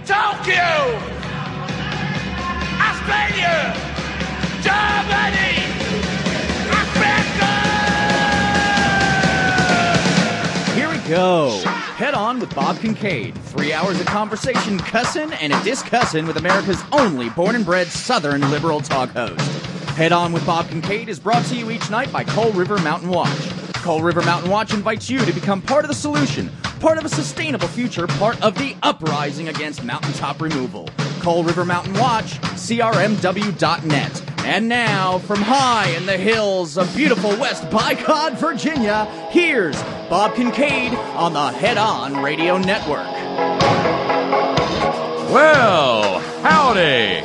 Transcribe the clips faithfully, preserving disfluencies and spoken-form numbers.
Tokyo, Australia, Germany, Africa! Here we go. Head On with Bob Kincaid. Three hours of conversation, cussin' and a discussin' with America's only born and bred Southern liberal talk host. Head On with Bob Kincaid is brought to you each night by Coal River Mountain Watch. Coal River Mountain Watch invites you to become part of the solution, part of a sustainable future, part of the uprising against mountaintop removal. Coal River Mountain Watch, C R M W dot net. And now, from high in the hills of beautiful West Bycott, Virginia, here's Bob Kincaid on the Head On Radio Network. Well, howdy.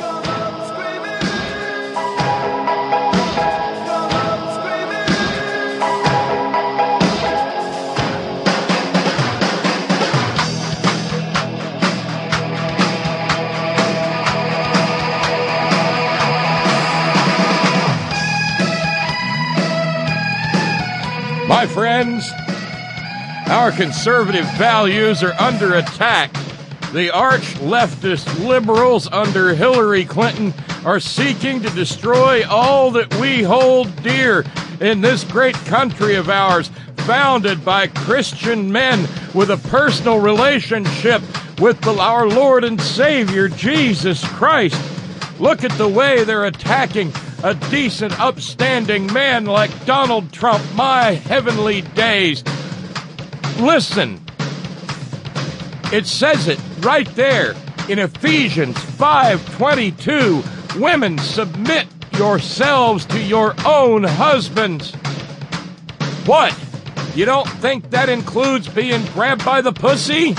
My friends, our conservative values are under attack. The arch-leftist liberals under Hillary Clinton are seeking to destroy all that we hold dear in this great country of ours, founded by Christian men with a personal relationship with the, our Lord and Savior, Jesus Christ. Look at the way they're attacking a decent, upstanding man like Donald Trump. My heavenly days. Listen. It says it right there in Ephesians five twenty-two. Women, submit yourselves to your own husbands. What? You don't think that includes being grabbed by the pussy?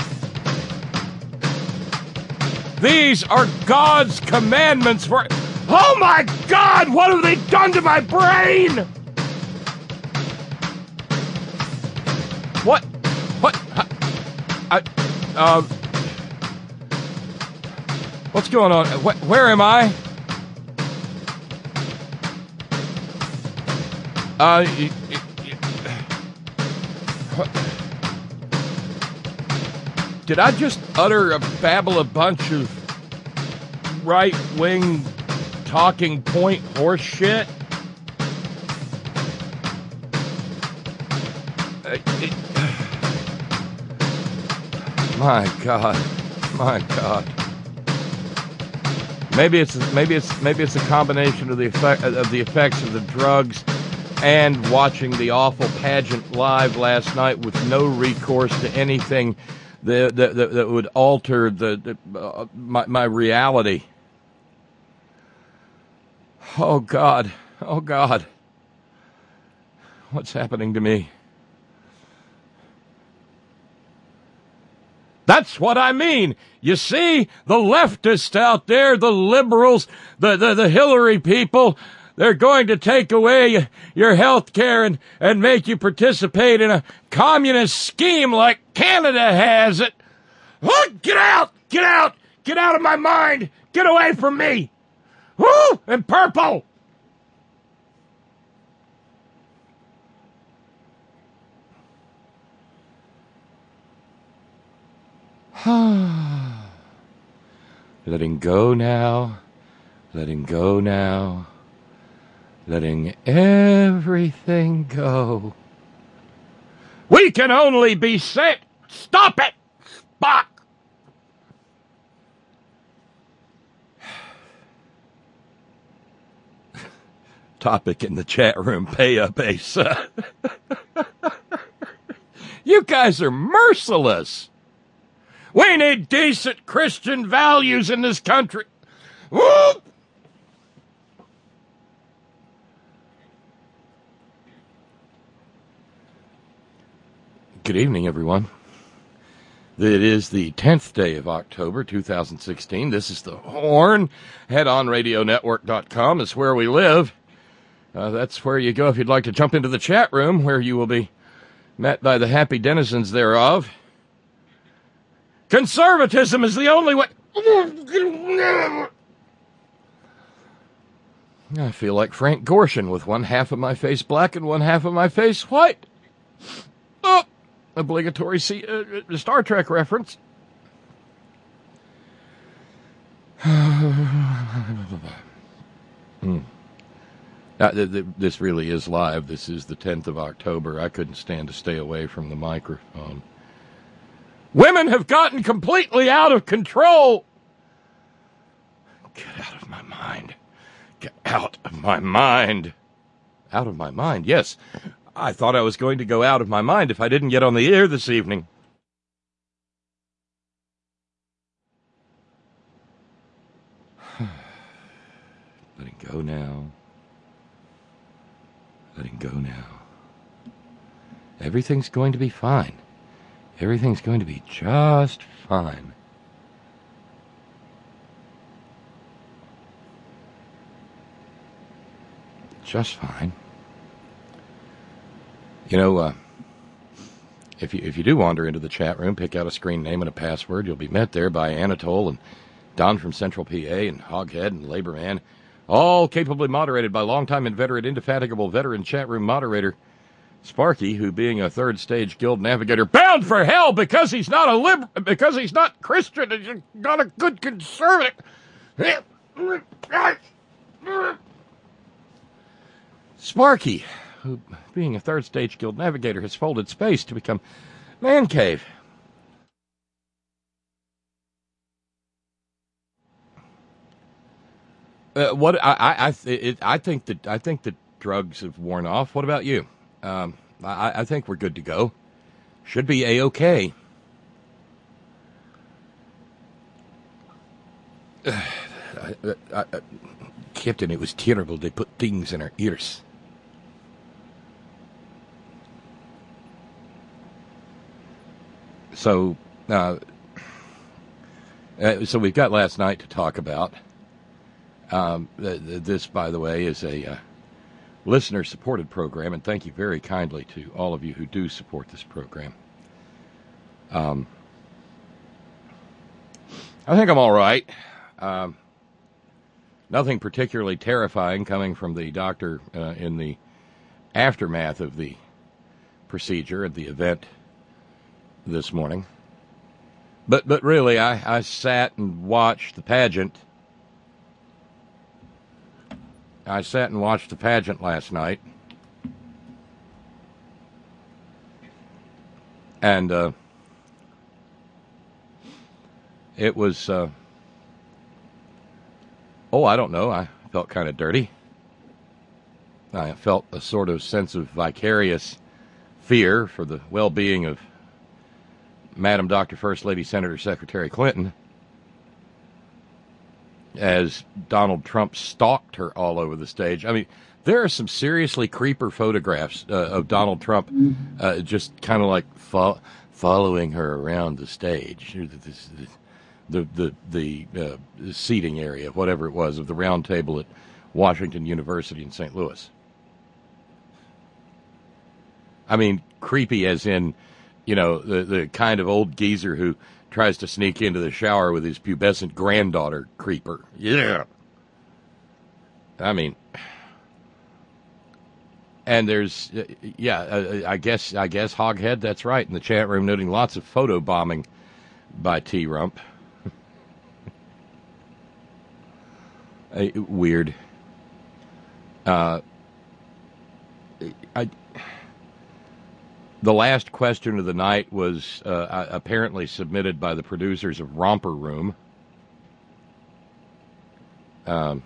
These are God's commandments for... Oh my God! What have they done to my brain? What? What? I, uh, what's going on? Where, where am I? Uh, y- y- y- did I just utter a babble a bunch of right-wing talking point horse shit? Uh, it, my God, my God. Maybe it's maybe it's maybe it's a combination of the effect of the effects of the drugs and watching the awful pageant live last night with no recourse to anything that that, that, that would alter the, the uh, my my reality. Oh, God. Oh, God. What's happening to me? That's what I mean. You see, the leftists out there, the liberals, the, the, the Hillary people, they're going to take away your health care and, and make you participate in a communist scheme like Canada has it. Oh, get out! Get out! Get out of my mind! Get away from me! Woo! And purple! Letting go now. Letting go now. Letting everything go. We can only be saved. Stop it! Spock! Topic in the chat room, pay up, Asa. You guys are merciless. We need decent Christian values in this country. Whoop! Good evening, everyone. It is the tenth day of October, two thousand sixteen. This is The Horn. head on radio network dot com is where we live. Uh, that's where you go if you'd like to jump into the chat room, where you will be met by the happy denizens thereof. Conservatism is the only way... I feel like Frank Gorshin with one half of my face black and one half of my face white. Oh, obligatory C- uh, Star Trek reference. hmm. uh, th- th- this really is live. This is the tenth of October. I couldn't stand to stay away from the microphone. Women have gotten completely out of control. Get out of my mind. Get out of my mind. Out of my mind, yes. I thought I was going to go out of my mind if I didn't get on the air this evening. Letting go now. Letting go now. Everything's going to be fine. Everything's going to be just fine. Just fine. You know, uh, if you if you do wander into the chat room, pick out a screen name and a password, you'll be met there by Anatole and Don from Central P A and Hoghead and Laborman, all capably moderated by longtime inveterate, indefatigable veteran chat room moderator Sparky, who, being a third stage guild navigator, bound for hell because he's not a lib, because he's not Christian, and he's not a good conservative. Sparky, who, being a third stage guild navigator, has folded space to become Man Cave. Uh, what I I I, it, I think that I think that drugs have worn off. What about you? Um, I, I think we're good to go. Should be A-okay. Uh, I, I, I, Captain, it was terrible. They put things in our ears. So, uh, uh, so we've got last night to talk about. Um, th- th- this, by the way, is a uh, listener-supported program, and thank you very kindly to all of you who do support this program. Um, I think I'm all right. Um, nothing particularly terrifying coming from the doctor uh, in the aftermath of the procedure at the event this morning. But but really, I, I sat and watched the pageant. I sat and watched the pageant last night. And uh, it was, uh, oh, I don't know, I felt kind of dirty. I felt a sort of sense of vicarious fear for the well-being of Madam Doctor First Lady Senator Secretary Clinton, as Donald Trump stalked her all over the stage. I mean, there are some seriously creeper photographs uh, of Donald Trump uh, just kind of like fo- following her around the stage, the the the, the uh, seating area, whatever it was, of the round table at Washington University in Saint Louis. I mean, creepy as in, you know, the, the kind of old geezer who tries to sneak into the shower with his pubescent granddaughter creeper. Yeah. I mean, and there's, yeah, uh, I guess, I guess Hoghead, that's right, in the chat room, noting lots of photo bombing by T-Rump. uh, weird. Uh, I... The last question of the night was uh, apparently submitted by the producers of Romper Room. Um,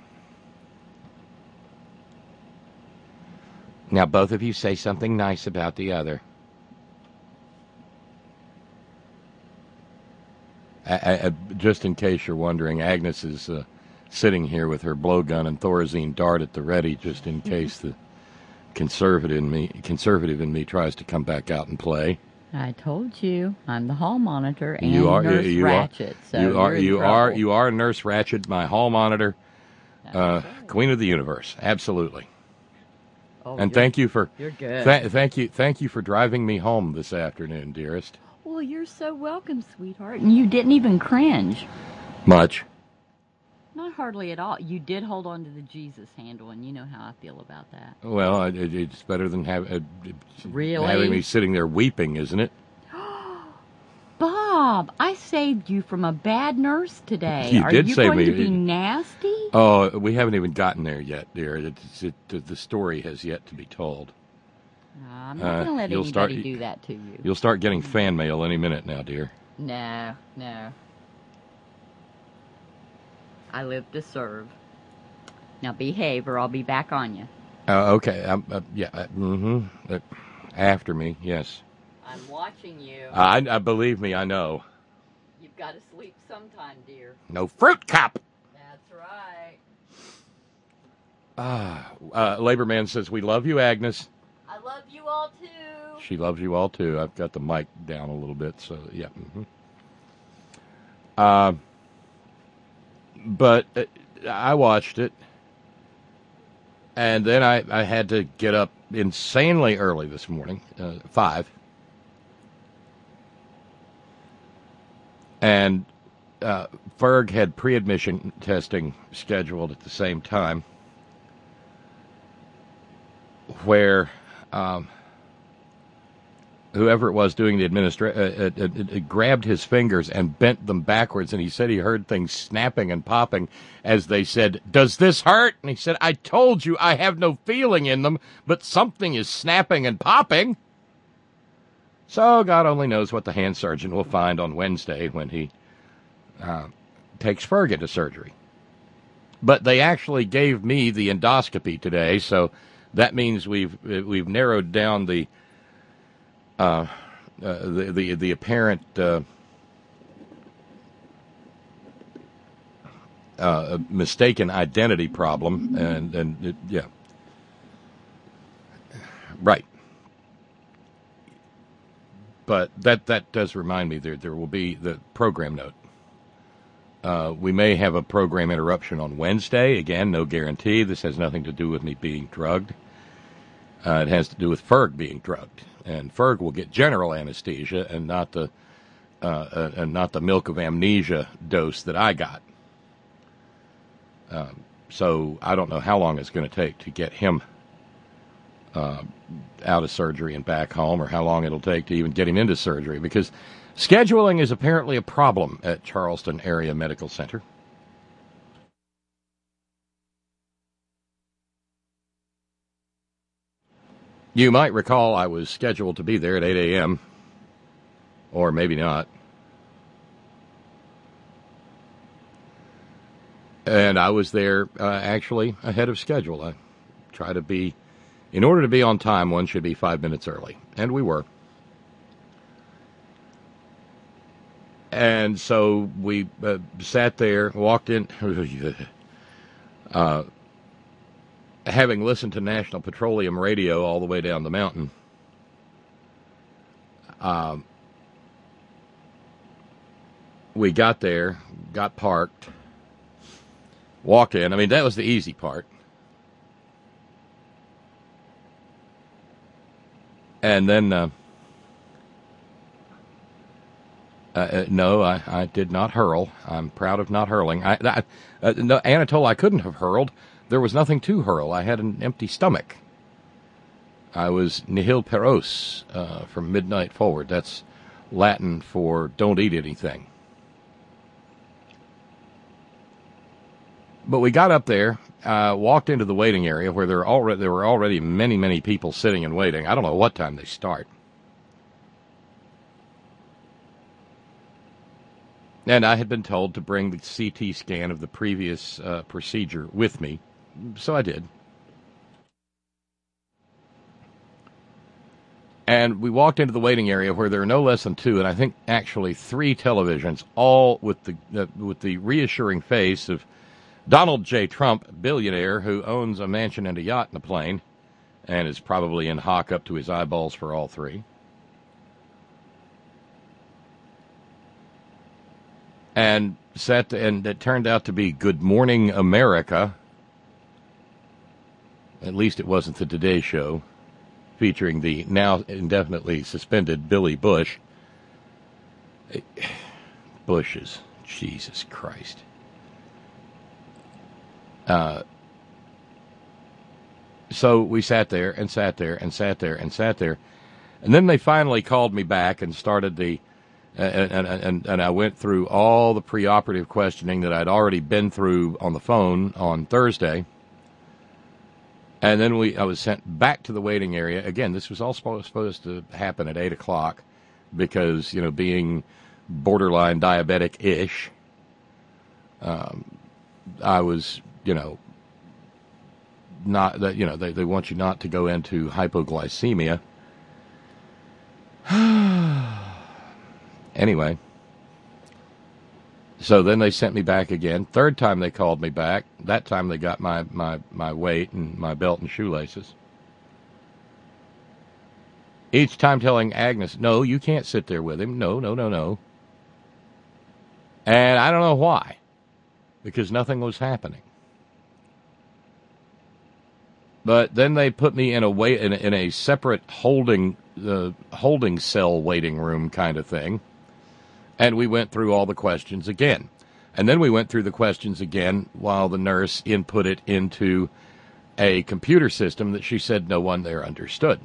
now, both of you say something nice about the other. I, I, just in case you're wondering, Agnes is uh, sitting here with her blowgun and Thorazine dart at the ready, just in case the conservative in me conservative in me tries to come back out and play. I told you, I'm the hall monitor and you are, Nurse you Ratched. Are, so you are you're in you trouble. are you are Nurse Ratched, my hall monitor, uh, Queen of the Universe, absolutely. Oh, and thank you for you're good. Th- thank you thank you for driving me home this afternoon, dearest. Well, you're so welcome, sweetheart, and you didn't even cringe. Much. Not hardly at all. You did hold on to the Jesus handle, and you know how I feel about that. Well, it, it's better than have, uh, Really? having me sitting there weeping, isn't it? Bob! Bob, I saved you from a bad nurse today. You Are did you save going me. to be nasty? Oh, we haven't even gotten there yet, dear. It's, it, the story has yet to be told. No, I'm not Uh, going to let you'll anybody start- do that to you. You'll start getting fan mail any minute now, dear. No, no. I live to serve. Now behave or I'll be back on you. Uh, okay. Um, uh, yeah. Uh, mm-hmm. Uh, after me, yes. I'm watching you. I, I believe me. I know. You've got to sleep sometime, dear. No fruit cup. That's right. Ah, uh, Labor Man says we love you, Agnes. I love you all too. She loves you all too. I've got the mic down a little bit, so yeah. Mm-hmm. Uh, but uh, I watched it, and then I, I had to get up insanely early this morning, uh, five, and uh, Ferg had pre-admission testing scheduled at the same time, where um, whoever it was doing the administra- uh, uh, uh, uh, grabbed his fingers and bent them backwards, and he said he heard things snapping and popping as they said, "Does this hurt?" And he said, "I told you I have no feeling in them, but something is snapping and popping." So God only knows what the hand surgeon will find on Wednesday when he uh, takes Ferg into surgery. But they actually gave me the endoscopy today, so that means we've we've narrowed down the uh, uh, the, the the apparent uh, uh, mistaken identity problem, and and it, yeah, right. But that, that does remind me there there will be the program note. Uh, we may have a program interruption on Wednesday. Again, no guarantee. This has nothing to do with me being drugged. Uh, it has to do with Ferg being drugged, and Ferg will get general anesthesia and not the uh, uh, and not the milk of amnesia dose that I got. Um, so I don't know how long it's going to take to get him Uh, out of surgery and back home, or how long it'll take to even get him into surgery, because scheduling is apparently a problem at Charleston Area Medical Center. You might recall I was scheduled to be there at eight a.m., or maybe not. And I was there uh, actually ahead of schedule. I try to be In order to be on time, one should be five minutes early, and we were. And so we uh, sat there, walked in, uh, having listened to National Petroleum Radio all the way down the mountain. Um, we got there, got parked, walked in. I mean, that was the easy part. And then, uh, uh, no, I, I did not hurl. I'm proud of not hurling. I, I, uh, no, Anatole, I couldn't have hurled. There was nothing to hurl. I had an empty stomach. I was nihil peros uh, from midnight forward. That's Latin for don't eat anything. But we got up there. Uh, walked into the waiting area where there, already, there were already many, many people sitting and waiting. I don't know what time they start. And I had been told to bring the C T scan of the previous uh, procedure with me, so I did. And we walked into the waiting area where there are no less than two, and I think actually three televisions, all with the uh, with the reassuring face of Donald J. Trump, billionaire who owns a mansion and a yacht and a plane, and is probably in hock up to his eyeballs for all three. And sat, and it turned out to be Good Morning America. At least it wasn't the Today Show, featuring the now indefinitely suspended Billy Bush. Bushes, Jesus Christ. Uh, so we sat there and sat there and sat there and sat there. And then they finally called me back and started the And, and, and, and I went through all the preoperative questioning that I'd already been through on the phone on Thursday. And then we, I was sent back to the waiting area. Again, this was all supposed to happen at eight o'clock because, you know, being borderline diabetic-ish, um, I was, you know, not that, you know, they, they want you not to go into hypoglycemia. Anyway, so then they sent me back again. Third time they called me back. That time they got my, my, my weight and my belt and shoelaces. Each time telling Agnes, no, you can't sit there with him. No, no, no, no. And I don't know why, because nothing was happening. But then they put me in a wait in a, in a separate holding uh, holding cell waiting room kind of thing. And we went through all the questions again. And then we went through the questions again while the nurse input it into a computer system that she said no one there understood.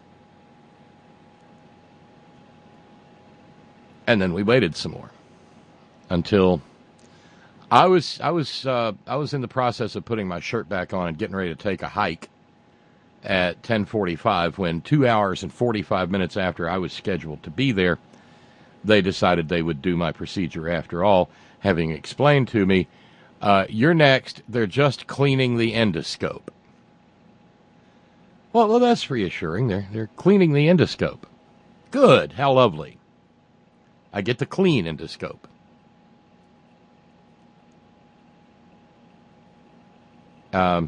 And then we waited some more until I was I was uh, I was in the process of putting my shirt back on and getting ready to take a hike at ten forty-five when two hours and forty-five minutes after I was scheduled to be there, they decided they would do my procedure after all, having explained to me, uh, you're next, they're just cleaning the endoscope. Well, well, that's reassuring. They're, they're cleaning the endoscope. Good. How lovely. I get the clean endoscope. Um...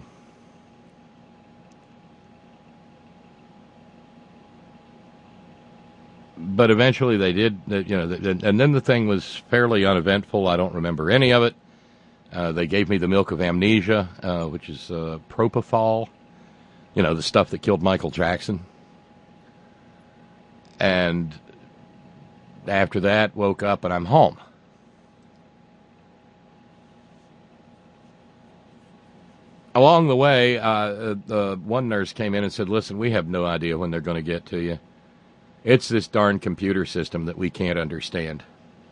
But eventually they did, you know, and then the thing was fairly uneventful. I don't remember any of it. Uh, they gave me the milk of amnesia, uh, which is uh, propofol, you know, the stuff that killed Michael Jackson. And after that, woke up and I'm home. Along the way, uh, uh, one nurse came in and said, listen, we have no idea when they're going to get to you. It's this darn computer system that we can't understand.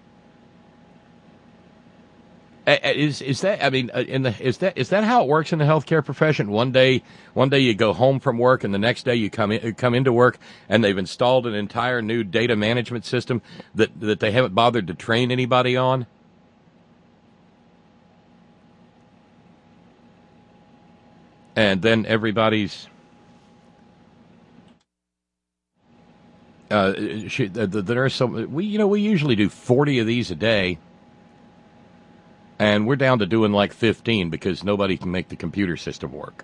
Is is that? I mean, in the is that is that how it works in the healthcare profession? One day, one day you go home from work, and the next day you come in, come into work, and they've installed an entire new data management system that that they haven't bothered to train anybody on. And then everybody's. Uh, she, the, the nurse, so we, you know, we usually do forty of these a day, and we're down to doing like fifteen because nobody can make the computer system work.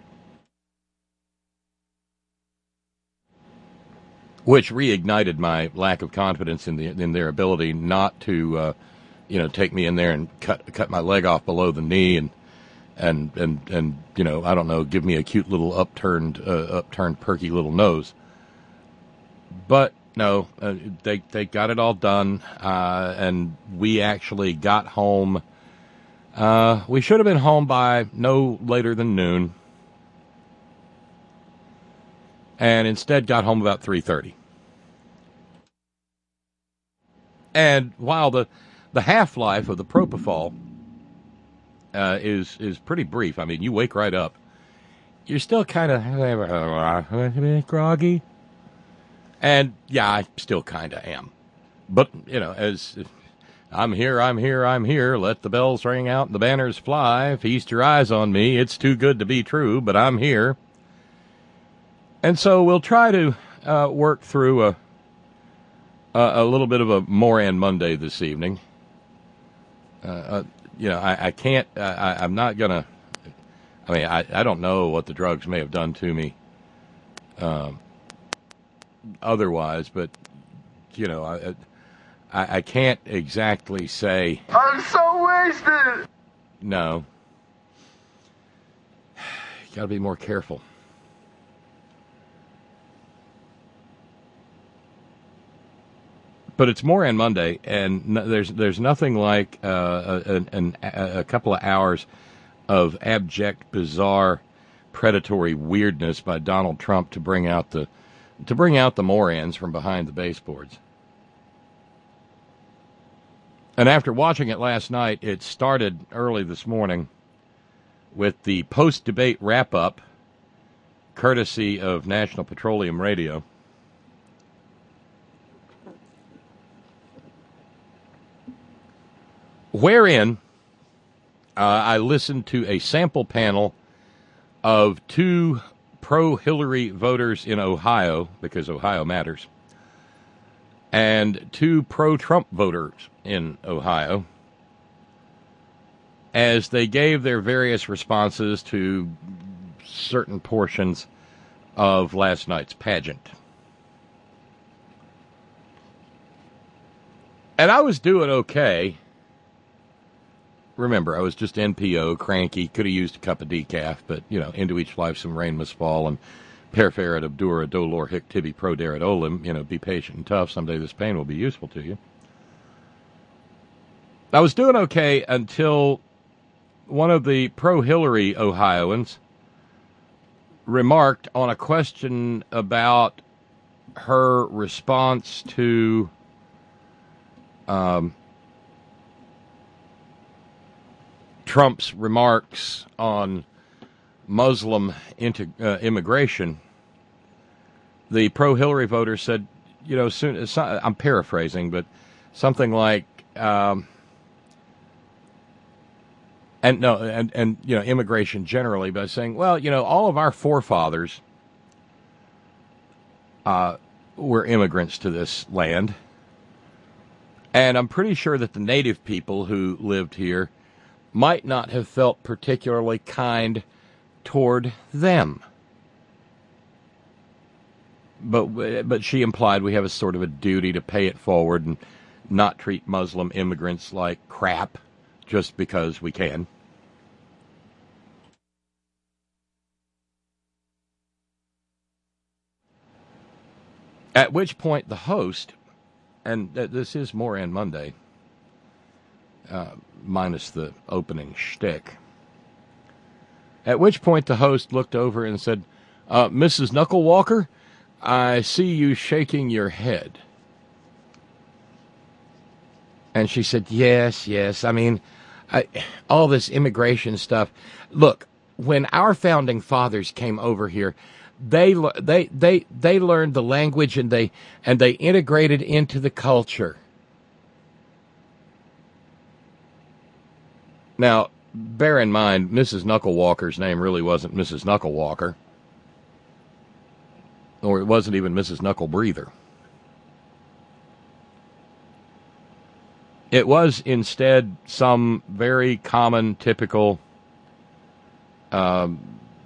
Which reignited my lack of confidence in the in their ability not to, uh, you know, take me in there and cut cut my leg off below the knee and and and and you know, I don't know, give me a cute little upturned uh, upturned perky little nose. But no, uh, they they got it all done, uh, and we actually got home. Uh, we should have been home by no later than noon, and instead got home about three thirty. And while the the half-life of the propofol uh, is is pretty brief, I mean, you wake right up, you're still kind of groggy. And, yeah, I still kind of am. But, you know, as I'm here, I'm here, I'm here, let the bells ring out and the banners fly, feast your eyes on me, it's too good to be true, but I'm here. And so we'll try to uh, work through a, a, a little bit of a Moran Monday this evening. Uh, uh, you know, I, I can't, I, I'm not going to, I mean, I, I don't know what the drugs may have done to me. Um. Otherwise, but you know, I, I I can't exactly say. I'm so wasted. No, you got to be more careful. But it's Moran Monday, and no, there's there's nothing like uh, an, an, a couple of hours of abject, bizarre, predatory weirdness by Donald Trump to bring out the. To bring out the Morans from behind the baseboards. And after watching it last night, it started early this morning with the post-debate wrap-up, courtesy of National Petroleum Radio. Wherein uh, I listened to a sample panel of two pro-Hillary voters in Ohio, because Ohio matters, and two pro-Trump voters in Ohio, as they gave their various responses to certain portions of last night's pageant. And I was doing okay. Remember, I was just N P O, cranky, could have used a cup of decaf, but, you know, into each life some rain must fall, and perferit obdura dolor hic tibi proderit olim, you know, be patient and tough, someday this pain will be useful to you. I was doing okay until one of the pro-Hillary Ohioans remarked on a question about her response to um, Trump's remarks on Muslim inter- uh, immigration. The pro-Hillary voters said, you know, soon, I'm paraphrasing, but something like, um, and no, and, and, you know, immigration generally, by saying, well, you know, all of our forefathers uh, were immigrants to this land. And I'm pretty sure that the native people who lived here might not have felt particularly kind toward them. But but she implied we have a sort of a duty to pay it forward and not treat Muslim immigrants like crap just because we can. At which point the host, and th- this is Moran Monday, uh, minus the opening shtick, at which point the host looked over and said, uh, Missus Knucklewalker, I see you shaking your head. And she said, yes, yes. I mean, I, all this immigration stuff. Look, when our founding fathers came over here, they they they they learned the language and they and they integrated into the culture. Now, bear in mind, Missus Knucklewalker's name really wasn't Missus Knucklewalker. Or it wasn't even Missus Knucklebreather. It was instead some very common, typical um,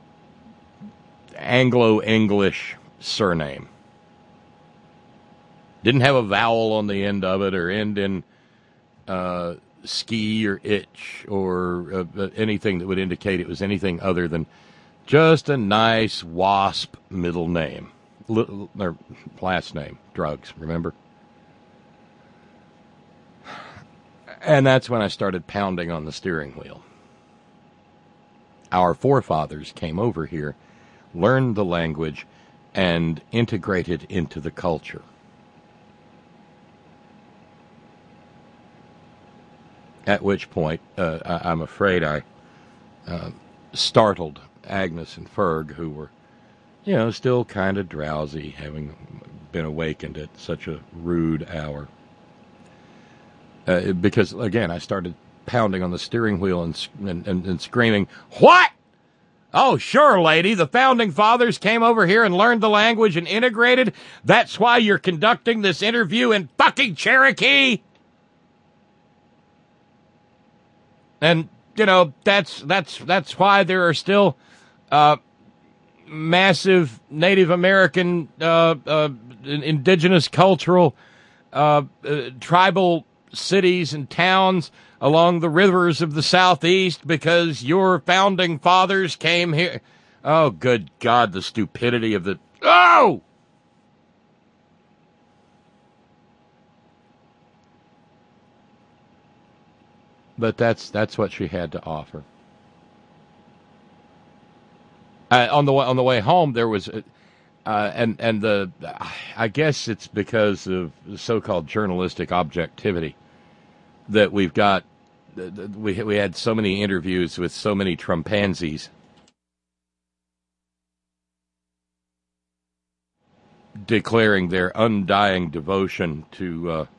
Anglo-English surname. Didn't have a vowel on the end of it or end in uh, ski or itch or uh, anything that would indicate it was anything other than just a nice WASP middle name. L- or last name, drugs, remember? And that's when I started pounding on the steering wheel. Our forefathers came over here, learned the language, and integrated into the culture. At which point, uh, I, I'm afraid I uh, startled Agnes and Ferg, who were, you know, still kind of drowsy, having been awakened at such a rude hour. Uh, because, again, I started pounding on the steering wheel and, and, and, and screaming, what? Oh, sure, lady. The founding fathers came over here and learned the language and integrated. That's why you're conducting this interview in fucking Cherokee. And, you know, that's that's that's why there are still uh, massive Native American, uh, uh, indigenous cultural, uh, uh, tribal cities and towns along the rivers of the Southeast because your founding fathers came here. Oh, good God, the stupidity of the... Oh! But that's that's what she had to offer. Uh, on the on the way home, there was, uh, and and the, I guess it's because of the so-called journalistic objectivity. that we've got, we we had so many interviews with so many Trumpansies declaring their undying devotion to uh,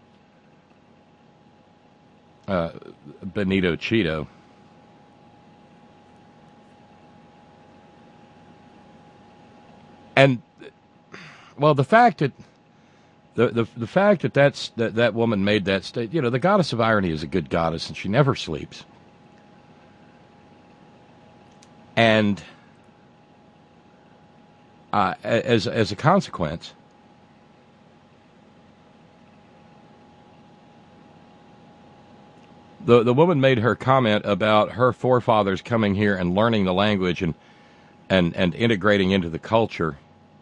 uh, Benito Cheeto. And, well, the fact that the the, the fact that that's, that that woman made that state, you know, the goddess of irony is a good goddess, and she never sleeps. And uh, as as a consequence, the the woman made her comment about her forefathers coming here and learning the language and and and integrating into the culture,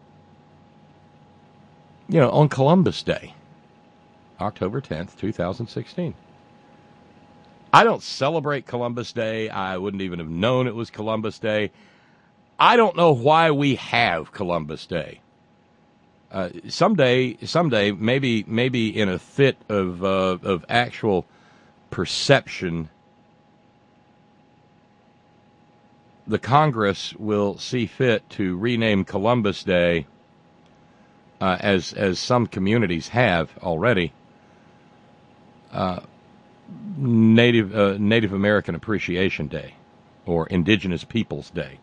you know, on Columbus Day, October tenth, twenty sixteen. I don't celebrate Columbus Day. I wouldn't even have known it was Columbus Day. I don't know why we have Columbus Day. Uh, someday, someday, maybe, maybe in a fit of uh, of actual perception, the Congress will see fit to rename Columbus Day, uh, as as some communities have already, uh, Native uh, Native American Appreciation Day, or Indigenous Peoples Day.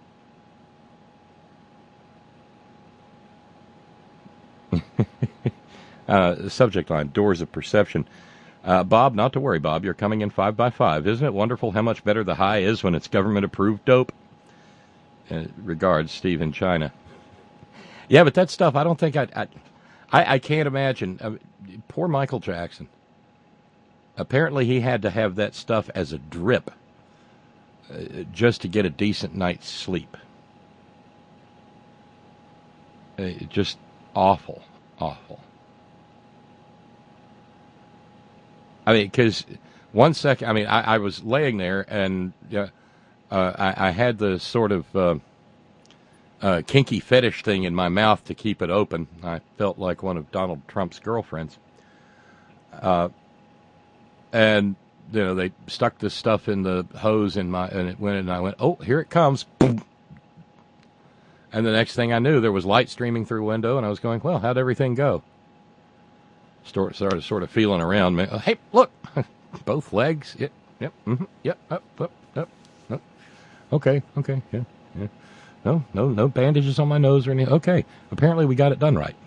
uh, subject line: Doors of Perception. Uh, Bob, not to worry, Bob. You're coming in five by five. Isn't it wonderful how much better the high is when it's government-approved dope? Uh, regards, Steve in China. Yeah, but that stuff, I don't think I... I, I, I can't imagine. Uh, poor Michael Jackson. Apparently he had to have that stuff as a drip uh, just to get a decent night's sleep. Uh, just awful, awful. I mean, because one second, I mean, I, I was laying there and uh, uh, I, I had the sort of uh, uh, kinky fetish thing in my mouth to keep it open. I felt like one of Donald Trump's girlfriends. Uh, and, you know, they stuck this stuff in the hose in my, and it went, and I went, oh, here it comes. Boom. And the next thing I knew, there was light streaming through a window, and I was going, well, how'd everything go? Started sort of feeling around. Hey, look, both legs. Yep, yep, mm-hmm, yep, up, up, up, up. Okay, okay, yeah, yeah. No, no, no bandages on my nose or anything. Okay, apparently we got it done right.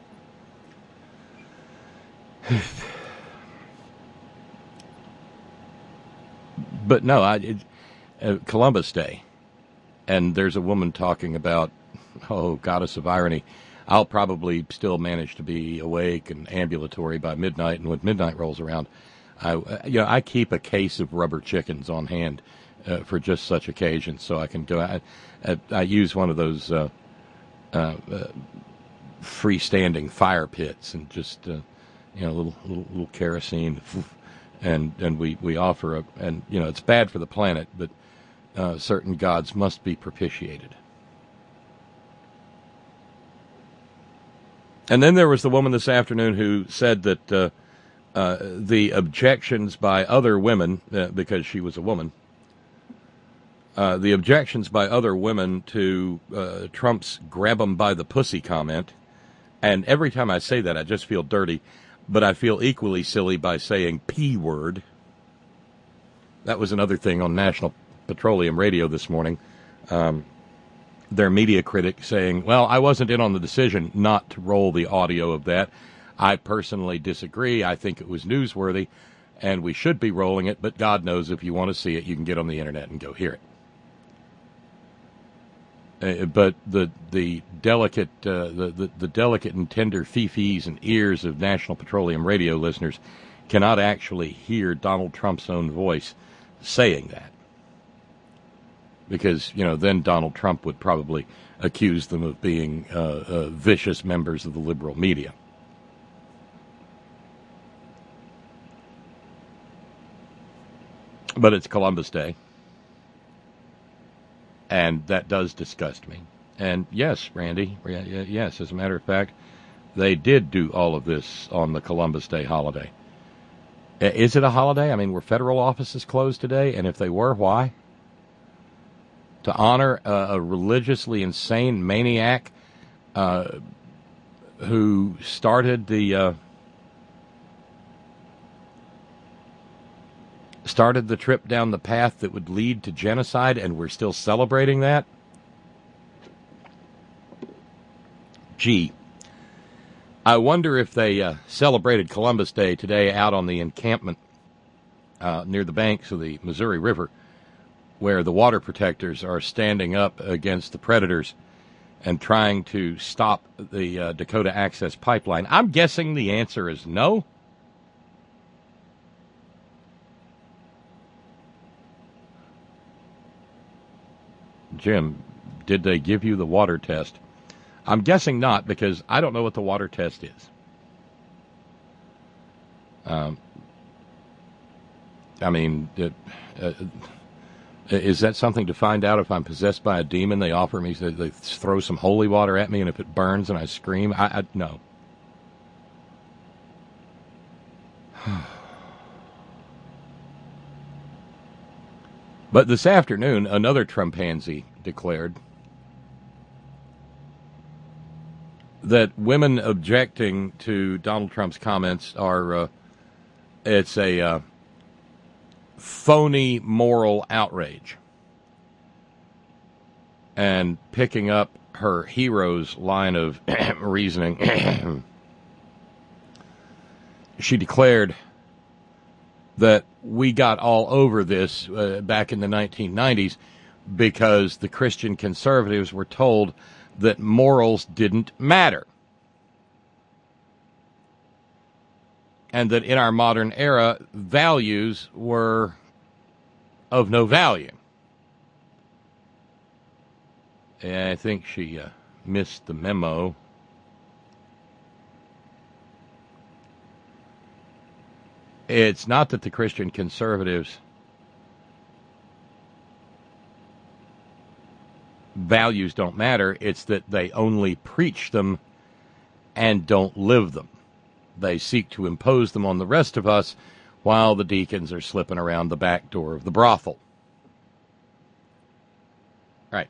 But no, I it, uh, Columbus Day, and there's a woman talking about, oh, goddess of irony. I'll probably still manage to be awake and ambulatory by midnight, and when midnight rolls around, I, you know, I keep a case of rubber chickens on hand uh, for just such occasions, so I can do. I, I, I use one of those uh, uh, uh, freestanding fire pits, and just uh, you know, little little, little kerosene, and and we, we offer a, and you know, it's bad for the planet, but uh, certain gods must be propitiated. And then there was the woman this afternoon who said that uh, uh, the objections by other women, uh, because she was a woman, uh, the objections by other women to uh, Trump's grab 'em by the pussy comment, and every time I say that I just feel dirty, but I feel equally silly by saying P word. That was another thing on National Petroleum Radio this morning. Um Their media critic saying, well, I wasn't in on the decision not to roll the audio of that. I personally disagree. I think it was newsworthy, and we should be rolling it, but God knows if you want to see it, you can get on the internet and go hear it. Uh, but the the delicate uh, the, the, the delicate and tender fifis and ears of National Petroleum Radio listeners cannot actually hear Donald Trump's own voice saying that. Because, you know, then Donald Trump would probably accuse them of being uh, uh, vicious members of the liberal media. But it's Columbus Day. And that does disgust me. And yes, Randy, yes, as a matter of fact, they did do all of this on the Columbus Day holiday. Is it a holiday? I mean, were federal offices closed today? And if they were, why? To honor a, a religiously insane maniac uh, who started the uh, started the trip down the path that would lead to genocide, and we're still celebrating that? Gee. I wonder if they uh, celebrated Columbus Day today out on the encampment uh, near the banks of the Missouri River, where the water protectors are standing up against the predators and trying to stop the uh, Dakota Access Pipeline. I'm guessing the answer is no. Jim, did they give you the water test? I'm guessing not, because I don't know what the water test is. Um, I mean, it, uh, is that something to find out if I'm possessed by a demon? They offer me, they throw some holy water at me, and if it burns and I scream, I, I no. But this afternoon, another Trumpanzee declared that women objecting to Donald Trump's comments are, uh, it's a uh, phony moral outrage. And picking up her hero's line of reasoning, she declared that we got all over this uh, back in the nineteen nineties because the Christian conservatives were told that morals didn't matter. And that in our modern era, values were of no value. And I think she uh, missed the memo. It's not that the Christian conservatives values don't matter, it's that they only preach them and don't live them. They seek to impose them on the rest of us while the deacons are slipping around the back door of the brothel. Right.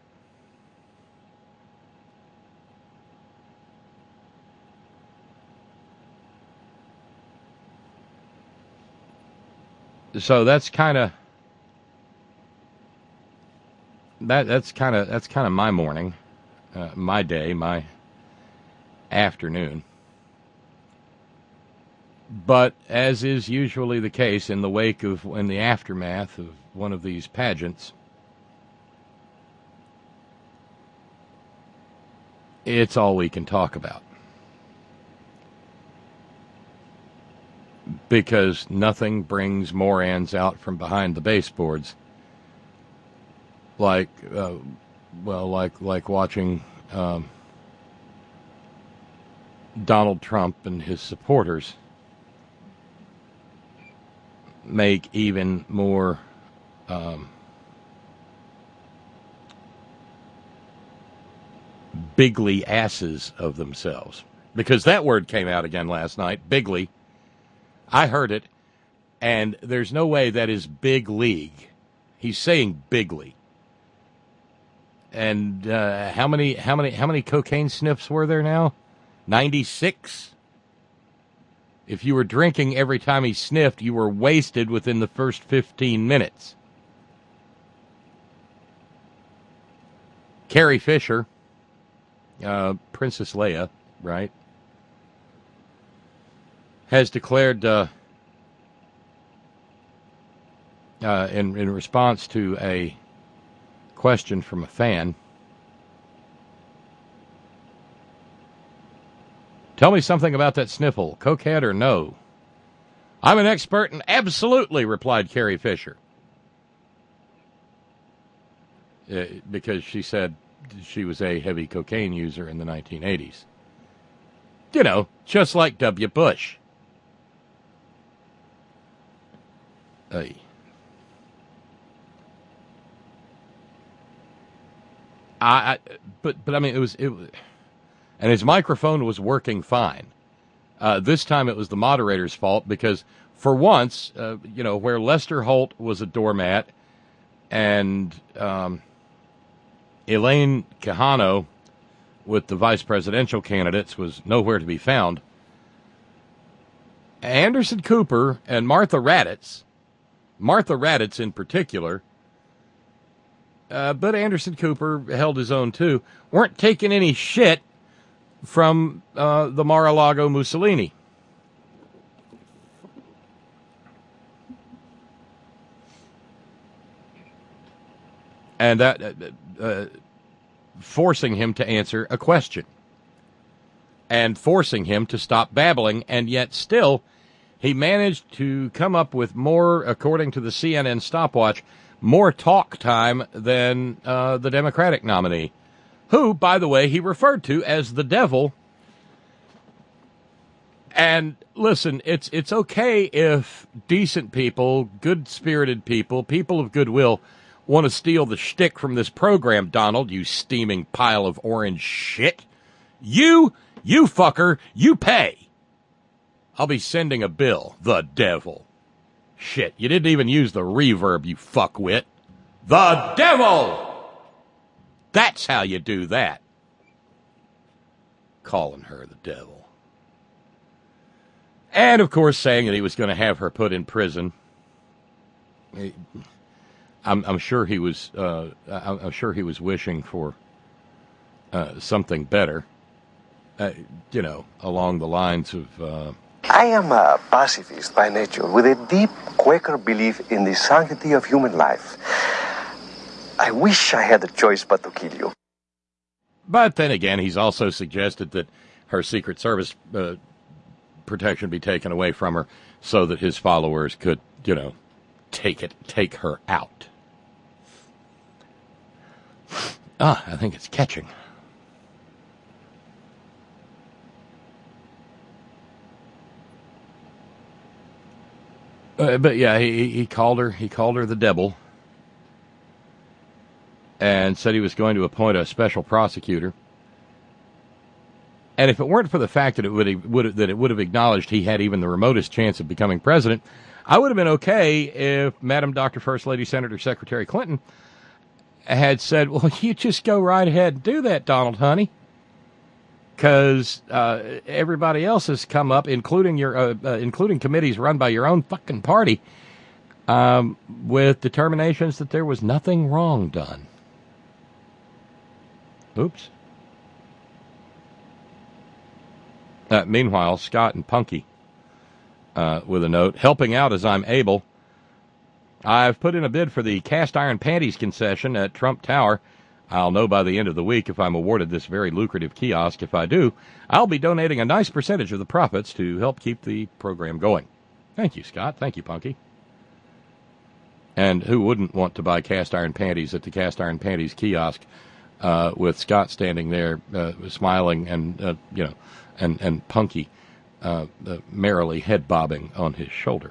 So that's kind of That that's kind of that's kind of my morning, uh, my day, my afternoon. But as is usually the case in the wake of, in the aftermath of one of these pageants, it's all we can talk about. Because nothing brings Morans out from behind the baseboards like, uh, well, like like watching um, Donald Trump and his supporters make even more um, bigly asses of themselves. Because that word came out again last night, bigly. I heard it, and there's no way that is big league. He's saying bigly. And uh, how many how many how many cocaine sniffs were there now? ninety-six? If you were drinking every time he sniffed, you were wasted within the first fifteen minutes. Carrie Fisher, uh, Princess Leia, right, has declared uh, uh, in in response to a question from a fan, tell me something about that sniffle, cokehead or no? I'm an expert and absolutely, replied Carrie Fisher. Uh, because she said she was a heavy cocaine user in the nineteen eighties. You know, just like W. Bush. Hey. I, I, but but I mean it was it was, and his microphone was working fine. Uh, this time it was the moderator's fault because for once, uh, you know, where Lester Holt was a doormat and um, Elaine Quijano with the vice presidential candidates was nowhere to be found, Anderson Cooper and Martha Raddatz, Martha Raddatz in particular, uh, but Anderson Cooper held his own too, weren't taking any shit from uh, the Mar-a-Lago Mussolini. And that uh, uh, forcing him to answer a question and forcing him to stop babbling, and yet still he managed to come up with more, according to the C N N stopwatch, more talk time than uh, the Democratic nominee, who, by the way, he referred to as the devil. And listen, it's it's okay if decent people, good-spirited people, people of goodwill want to steal the shtick from this program, Donald, you steaming pile of orange shit. You, you fucker, you pay. I'll be sending a bill, the devil. Shit, you didn't even use the reverb, you fuckwit. The devil! That's how you do that. Calling her the devil. And, of course, saying that he was going to have her put in prison. He, I'm, I'm sure he was. Uh, I'm sure he was wishing for uh, something better. Uh, you know, along the lines of. Uh, I am a pacifist by nature, with a deep Quaker belief in the sanctity of human life. I wish I had a choice but to kill you. But then again, he's also suggested that her Secret Service uh, protection be taken away from her, so that his followers could, you know, take it, take her out. Ah, I think it's catching. Uh, but yeah, he he called her he called her the devil, and said he was going to appoint a special prosecutor. And if it weren't for the fact that it would, would that it would have acknowledged he had even the remotest chance of becoming president, I would have been okay if Madam Doctor First Lady Senator Secretary Clinton had said, well, you just go right ahead and do that, Donald, honey. Because uh, everybody else has come up, including your, uh, uh, including committees run by your own fucking party, um, with determinations that there was nothing wrong done. Oops. Uh, meanwhile, Scott and Punky, uh, with a note, helping out as I'm able. I've put in a bid for the cast iron panties concession at Trump Tower. I'll know by the end of the week if I'm awarded this very lucrative kiosk. If I do, I'll be donating a nice percentage of the profits to help keep the program going. Thank you, Scott. Thank you, Punky. And who wouldn't want to buy cast iron panties at the cast iron panties kiosk uh, with Scott standing there uh, smiling and, uh, you know, and, and Punky uh, uh, merrily head bobbing on his shoulder.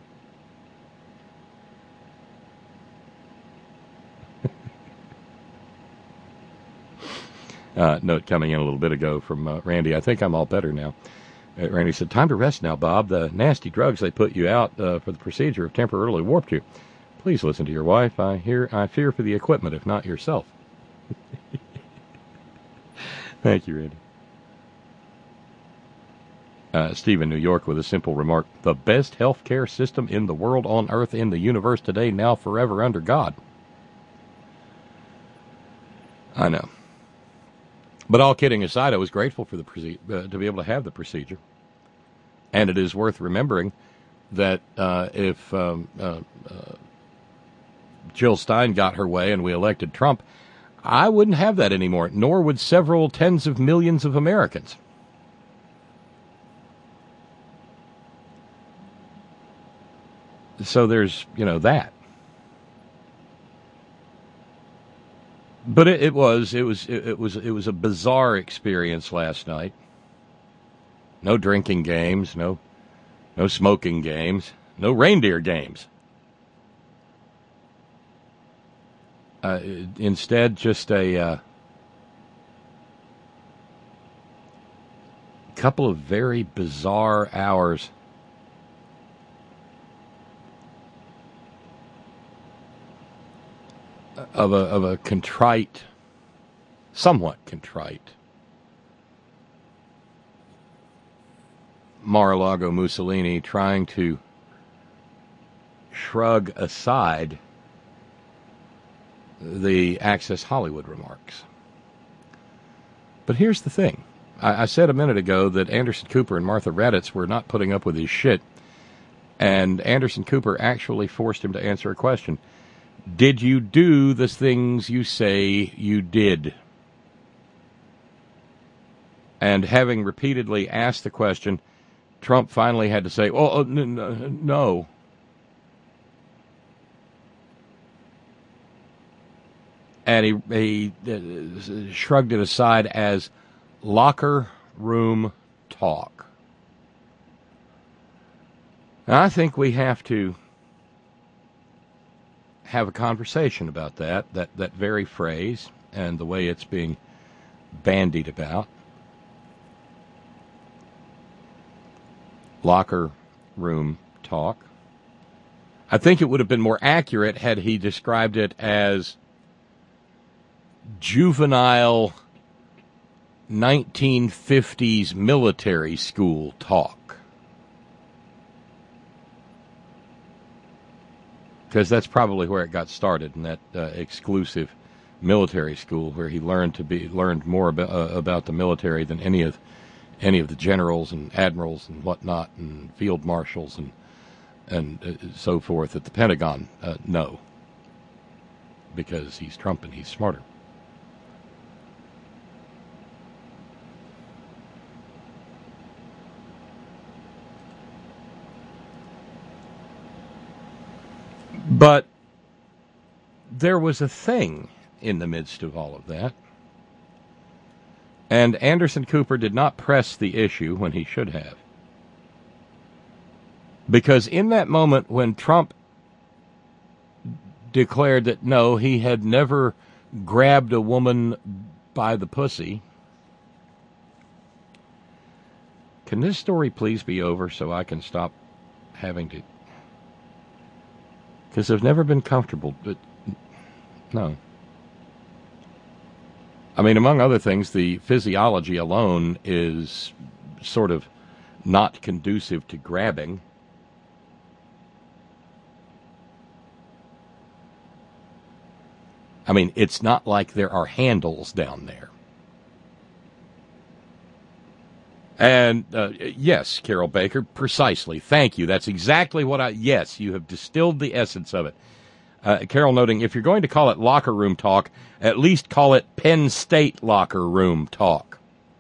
Uh, note coming in a little bit ago from uh, Randy. I think I'm all better now. Uh, Randy said, time to rest now, Bob. The nasty drugs they put you out uh, for the procedure have temporarily warped you. Please listen to your wife. I hear. I fear for the equipment, if not yourself. Thank you, Randy. Uh, Steve in New York with a simple remark. The best health care system in the world, on earth, in the universe today, now forever under God. I know. But all kidding aside, I was grateful for the proce- uh, to be able to have the procedure. And it is worth remembering that uh, if um, uh, uh, Jill Stein got her way and we elected Trump, I wouldn't have that anymore, nor would several tens of millions of Americans. So there's, you know, that. But it, it was it was it, it was it was a bizarre experience last night. No drinking games, no no smoking games, no reindeer games. Uh, instead, just a uh, couple of very bizarre hours of a of a contrite, somewhat contrite Mar-a-Lago Mussolini trying to shrug aside the Access Hollywood remarks. But here's the thing. I, I said a minute ago that Anderson Cooper and Martha Raddatz were not putting up with his shit, and Anderson Cooper actually forced him to answer a question. Did you do the things you say you did? And having repeatedly asked the question, Trump finally had to say, oh, no. And he, he uh, shrugged it aside as locker room talk. And I think we have to have a conversation about that, that, that very phrase and the way it's being bandied about. Locker room talk. I think it would have been more accurate had he described it as juvenile nineteen fifties military school talk. Because that's probably where it got started, in that uh, exclusive military school where he learned to be learned more about, uh, about the military than any of any of the generals and admirals and whatnot and field marshals and and uh, so forth at the Pentagon uh, know, because he's Trump and he's smarter. But there was a thing in the midst of all of that. And Anderson Cooper did not press the issue when he should have. Because in that moment when Trump declared that no, he had never grabbed a woman by the pussy. Can this story please be over so I can stop having to... Because I've never been comfortable, but no. I mean, among other things, the physiology alone is sort of not conducive to grabbing. I mean, it's not like there are handles down there. And, uh, yes, Carol Baker, precisely. Thank you. That's exactly what I... Yes, you have distilled the essence of it. Uh, Carol noting, if you're going to call it locker room talk, at least call it Penn State locker room talk.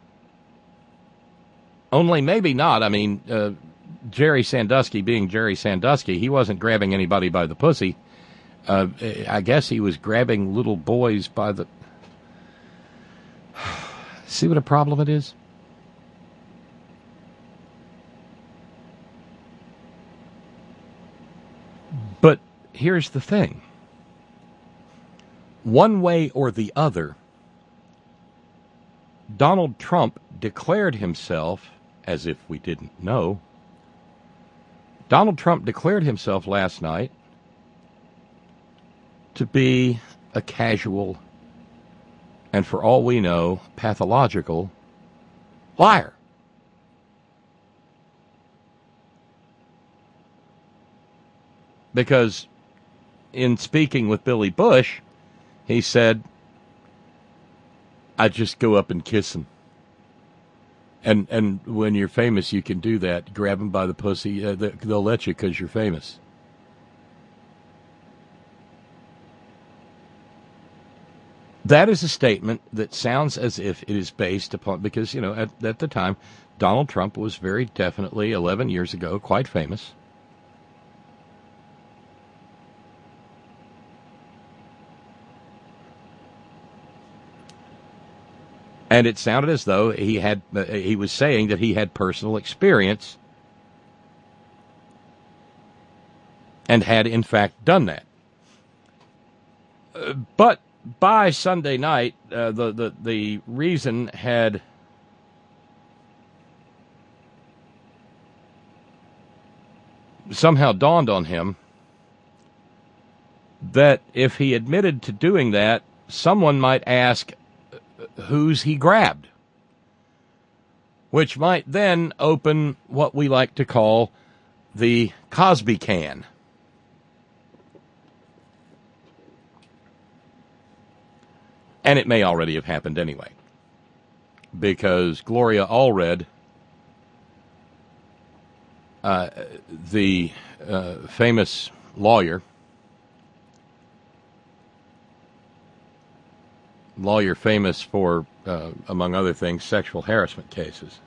Only maybe not. I mean, uh, Jerry Sandusky being Jerry Sandusky, he wasn't grabbing anybody by the pussy. Uh, I guess he was grabbing little boys by the... See what a problem it is? But here's the thing. One way or the other, Donald Trump declared himself, as if we didn't know, Donald Trump declared himself last night to be a casual and, for all we know, pathological liar. Because in speaking with Billy Bush, he said, I just go up and kiss him. And and when you're famous, you can do that. Grab him by the pussy. Uh, they'll let you because you're famous. That is a statement that sounds as if it is based upon, because, you know, at, at the time, Donald Trump was very definitely, eleven years ago, quite famous. And it sounded as though he had uh, he was saying that he had personal experience and had, in fact, done that. Uh, but by Sunday night, uh, the, the, the reason had somehow dawned on him that if he admitted to doing that, someone might ask, who's he grabbed? Which might then open what we like to call the Cosby can. And it may already have happened anyway, because Gloria Allred, uh, the uh, famous lawyer, lawyer famous for, uh, among other things, sexual harassment cases,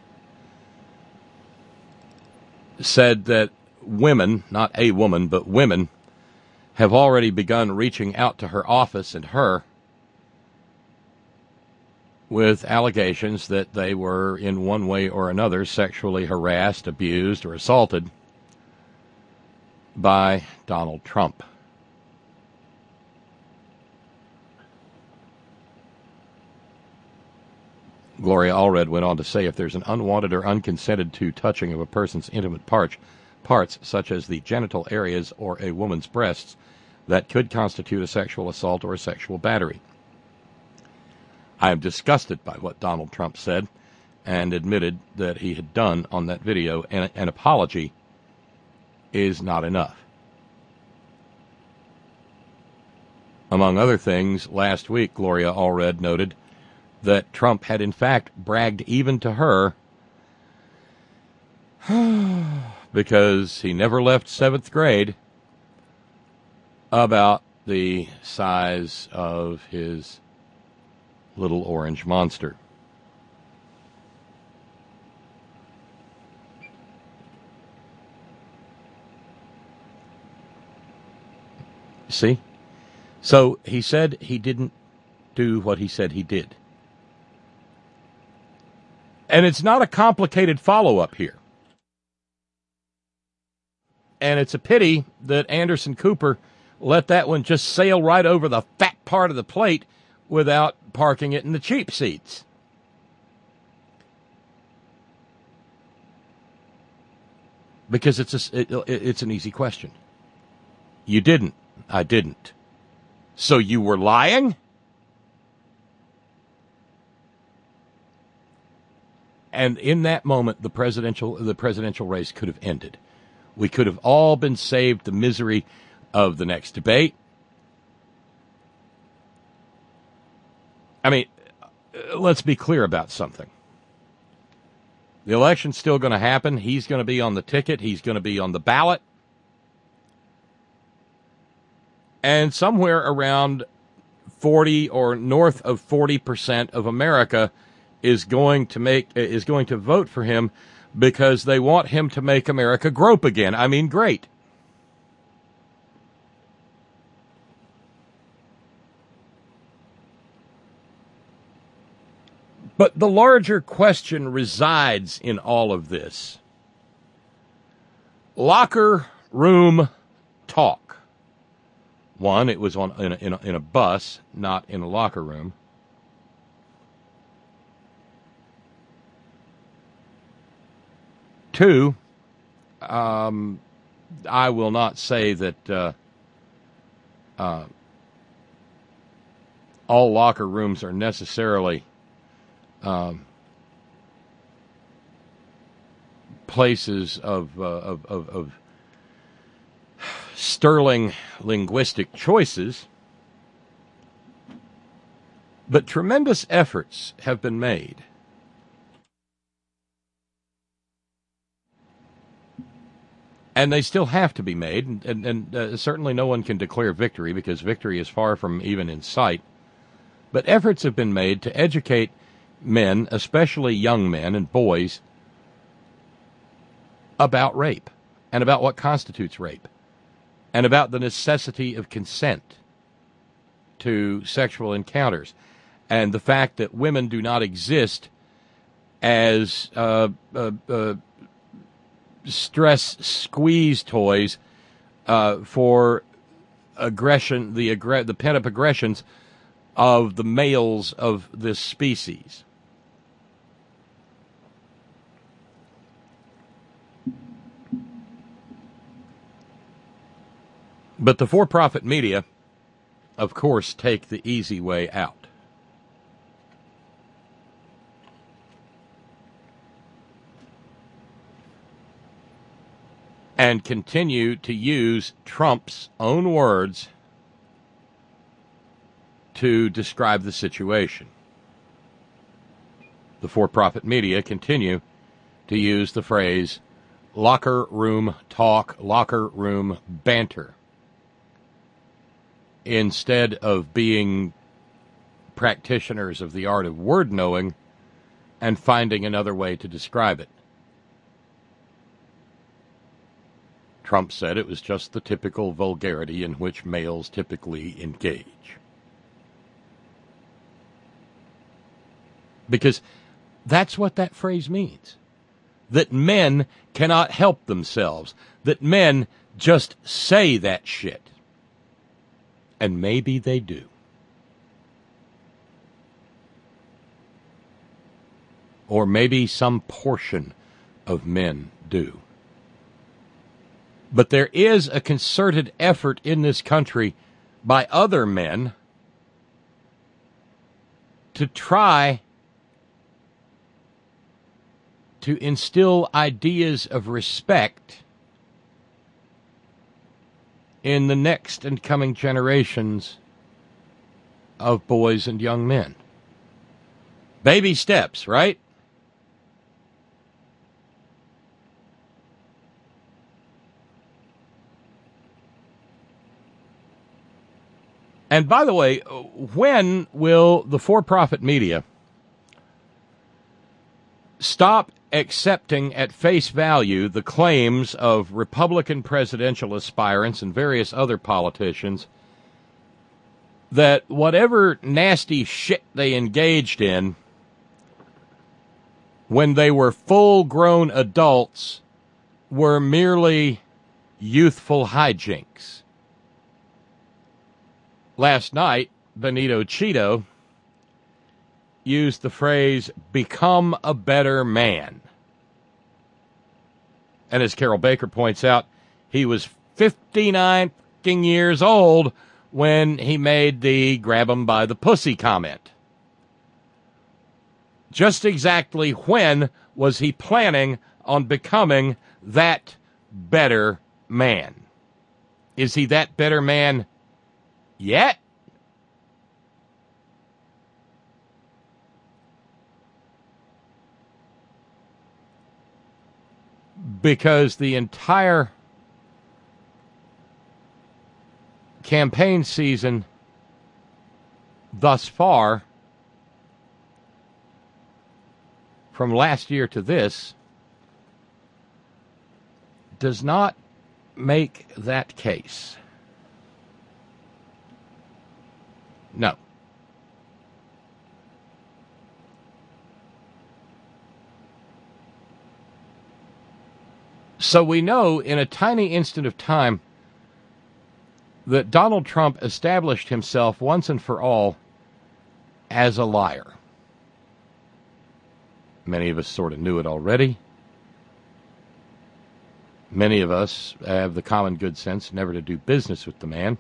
said that women, not a woman, but women, have already begun reaching out to her office and her with allegations that they were in one way or another sexually harassed, abused, or assaulted by Donald Trump. Gloria Allred went on to say, if there's an unwanted or unconsented to touching of a person's intimate parts, parts such as the genital areas or a woman's breasts, that could constitute a sexual assault or a sexual battery. I am disgusted by what Donald Trump said and admitted that he had done on that video, and an apology is not enough. Among other things, last week, Gloria Allred noted that Trump had in fact bragged even to her because he never left seventh grade about the size of his little orange monster. See? So he said he didn't do what he said he did. And it's not a complicated follow-up here. And it's a pity that Anderson Cooper let that one just sail right over the fat part of the plate without parking it in the cheap seats. Because it's a, it, it's an easy question. You didn't. I didn't. So you were lying? And in that moment, the presidential the presidential race could have ended. We could have all been saved the misery of the next debate. I mean, let's be clear about something. The election's still going to happen. He's going to be on the ticket. He's going to be on the ballot. And somewhere around forty or north of forty percent of America is going to make is going to vote for him because they want him to make America grope again. I mean, great. But the larger question resides in all of this. Locker room talk. One, it was on in a, in a, in a bus, not in a locker room. Two, um, I will not say that uh, uh, all locker rooms are necessarily um, places of, uh, of, of, of sterling linguistic choices, but tremendous efforts have been made and they still have to be made, and, and, and uh, certainly no one can declare victory because victory is far from even in sight, but efforts have been made to educate men, especially young men and boys, about rape and about what constitutes rape, and about the necessity of consent to sexual encounters, and the fact that women do not exist as uh, uh, uh, stress squeeze toys uh, for aggression, the aggr- the pent-up aggressions of the males of this species. But the for-profit media of course, take the easy way out. And continue to use Trump's own words to describe the situation. The for-profit media continue to use the phrase locker room talk, locker room banter, instead of being practitioners of the art of word knowing and finding another way to describe it. Trump said it was just the typical vulgarity in which males typically engage. Because that's what that phrase means. That men cannot help themselves. That men just say that shit. And maybe they do. Or maybe some portion of men do. But there is a concerted effort in this country by other men to try to instill ideas of respect in the next and coming generations of boys and young men. Baby steps, right? And by the way, when will the for-profit media stop accepting at face value the claims of Republican presidential aspirants and various other politicians that whatever nasty shit they engaged in when they were full-grown adults were merely youthful hijinks? Last night, Benito Cheeto used the phrase, become a better man. And as Carol Baker points out, he was fifty-nine years old when he made the grab him by the pussy comment. Just exactly when was he planning on becoming that better man? Is he that better man yet? Because the entire campaign season thus far, from last year to this, does not make that case. No. So we know in a tiny instant of time that Donald Trump established himself once and for all as a liar. Many of us sort of knew it already. Many of us have the common good sense never to do business with the man.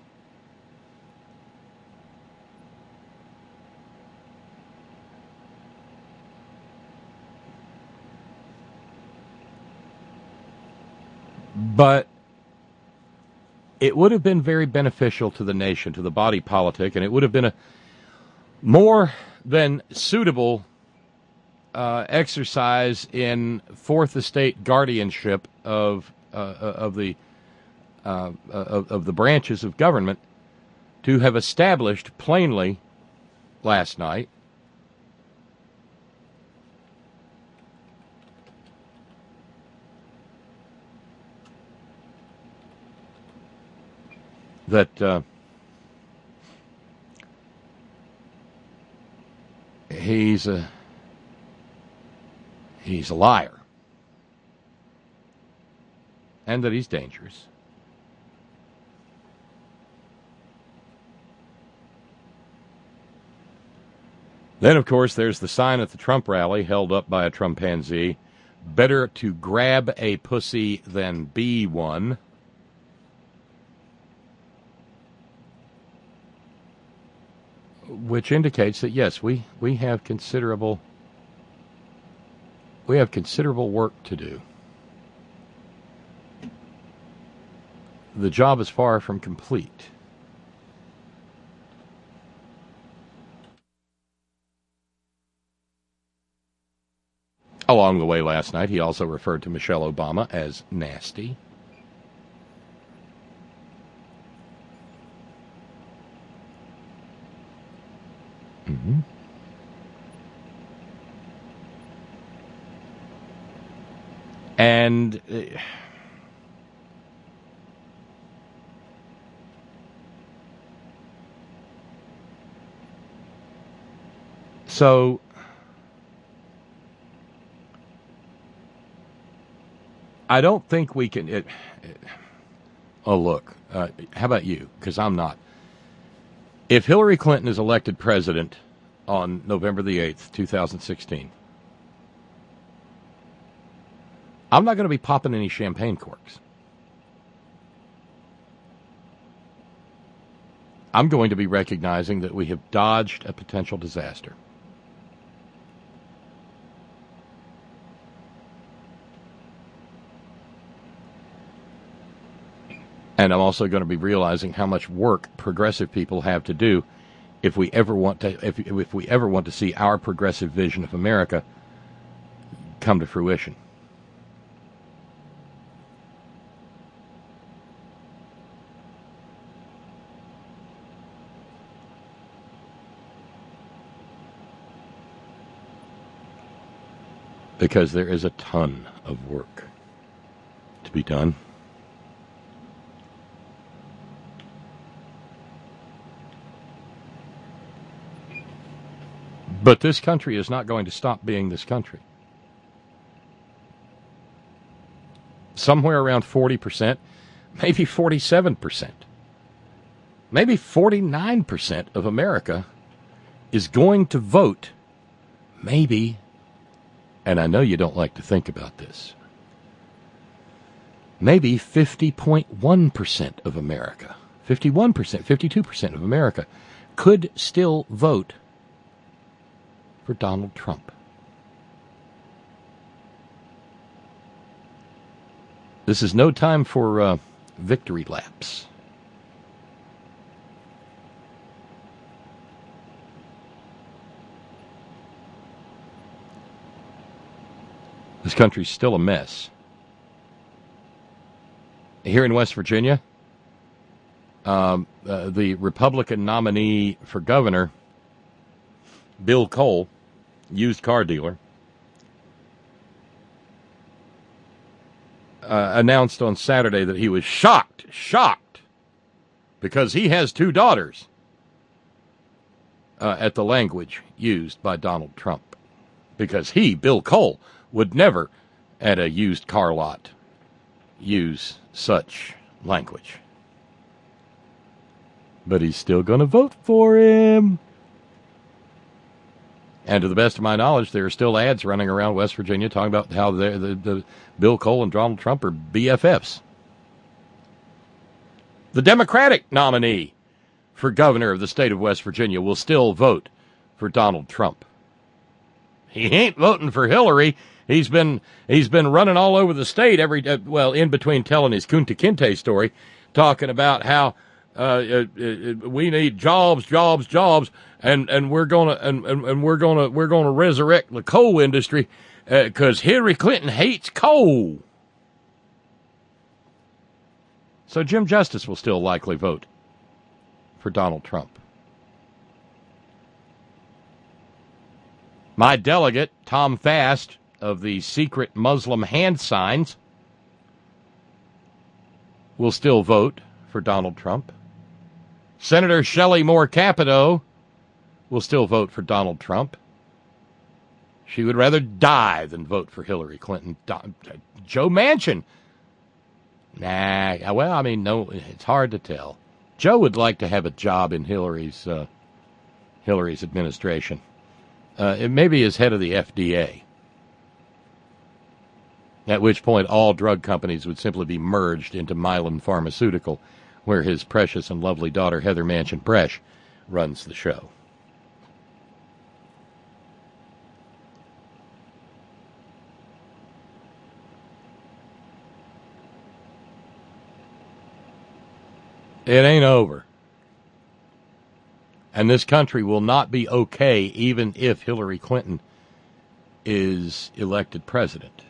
But it would have been very beneficial to the nation, to the body politic, and it would have been a more than suitable uh, exercise in Fourth Estate guardianship of uh, of the uh, of, of the branches of government to have established plainly last night that uh, he's a he's a liar and that he's dangerous. Then, of course, there's the sign at the Trump rally held up by a Trumpanzee, better to grab a pussy than be one. which indicates that, yes, we, we have considerable we have considerable work to do. The job is far from complete. Along the way last night, he also referred to Michelle Obama as nasty. Mm-hmm. And uh, so I don't think we can. It, it, oh, look. Uh, how about you? Because I'm not. If Hillary Clinton is elected president on November the eighth, two thousand sixteen, I'm not going to be popping any champagne corks. I'm going to be recognizing that we have dodged a potential disaster. And I'm also going to be realizing how much work progressive people have to do if we ever want to if, if we ever want to see our progressive vision of America come to fruition. Because there is a ton of work to be done. But this country is not going to stop being this country. Somewhere around forty percent, maybe forty-seven percent, maybe forty-nine percent of America is going to vote, maybe, and I know you don't like to think about this, maybe fifty point one percent of America, fifty-one percent, fifty-two percent of America could still vote for Donald Trump. This is no time for uh, victory laps. This country's still a mess. Here in West Virginia, um, uh, the Republican nominee for governor, Bill Cole, used car dealer, uh, announced on Saturday that he was shocked, shocked, because he has two daughters, uh, at the language used by Donald Trump. Because he, Bill Cole, would never, at a used car lot, use such language. But he's still going to vote for him. And to the best of my knowledge, there are still ads running around West Virginia talking about how the, the, the Bill Cole and Donald Trump are B F Fs. The Democratic nominee for governor of the state of West Virginia will still vote for Donald Trump. He ain't voting for Hillary. He's been he's been running all over the state every uh, well in between telling his Kunta Kinte story, talking about how uh, uh, uh, we need jobs, jobs, jobs. And and we're gonna and, and, and we're gonna we're gonna resurrect the coal industry because uh, Hillary Clinton hates coal. So Jim Justice will still likely vote for Donald Trump. My delegate, Tom Fast, of the secret Muslim hand signs, will still vote for Donald Trump. Senator Shelley Moore Capito will still vote for Donald Trump. She would rather die than vote for Hillary Clinton. Don, Joe Manchin. Nah, well, I mean, no, it's hard to tell. Joe would like to have a job in Hillary's uh, Hillary's administration. Uh, it may be as head of the F D A. At which point, all drug companies would simply be merged into Mylan Pharmaceutical, where his precious and lovely daughter, Heather Manchin Bresch, runs the show. It ain't over. And this country will not be okay even if Hillary Clinton is elected president.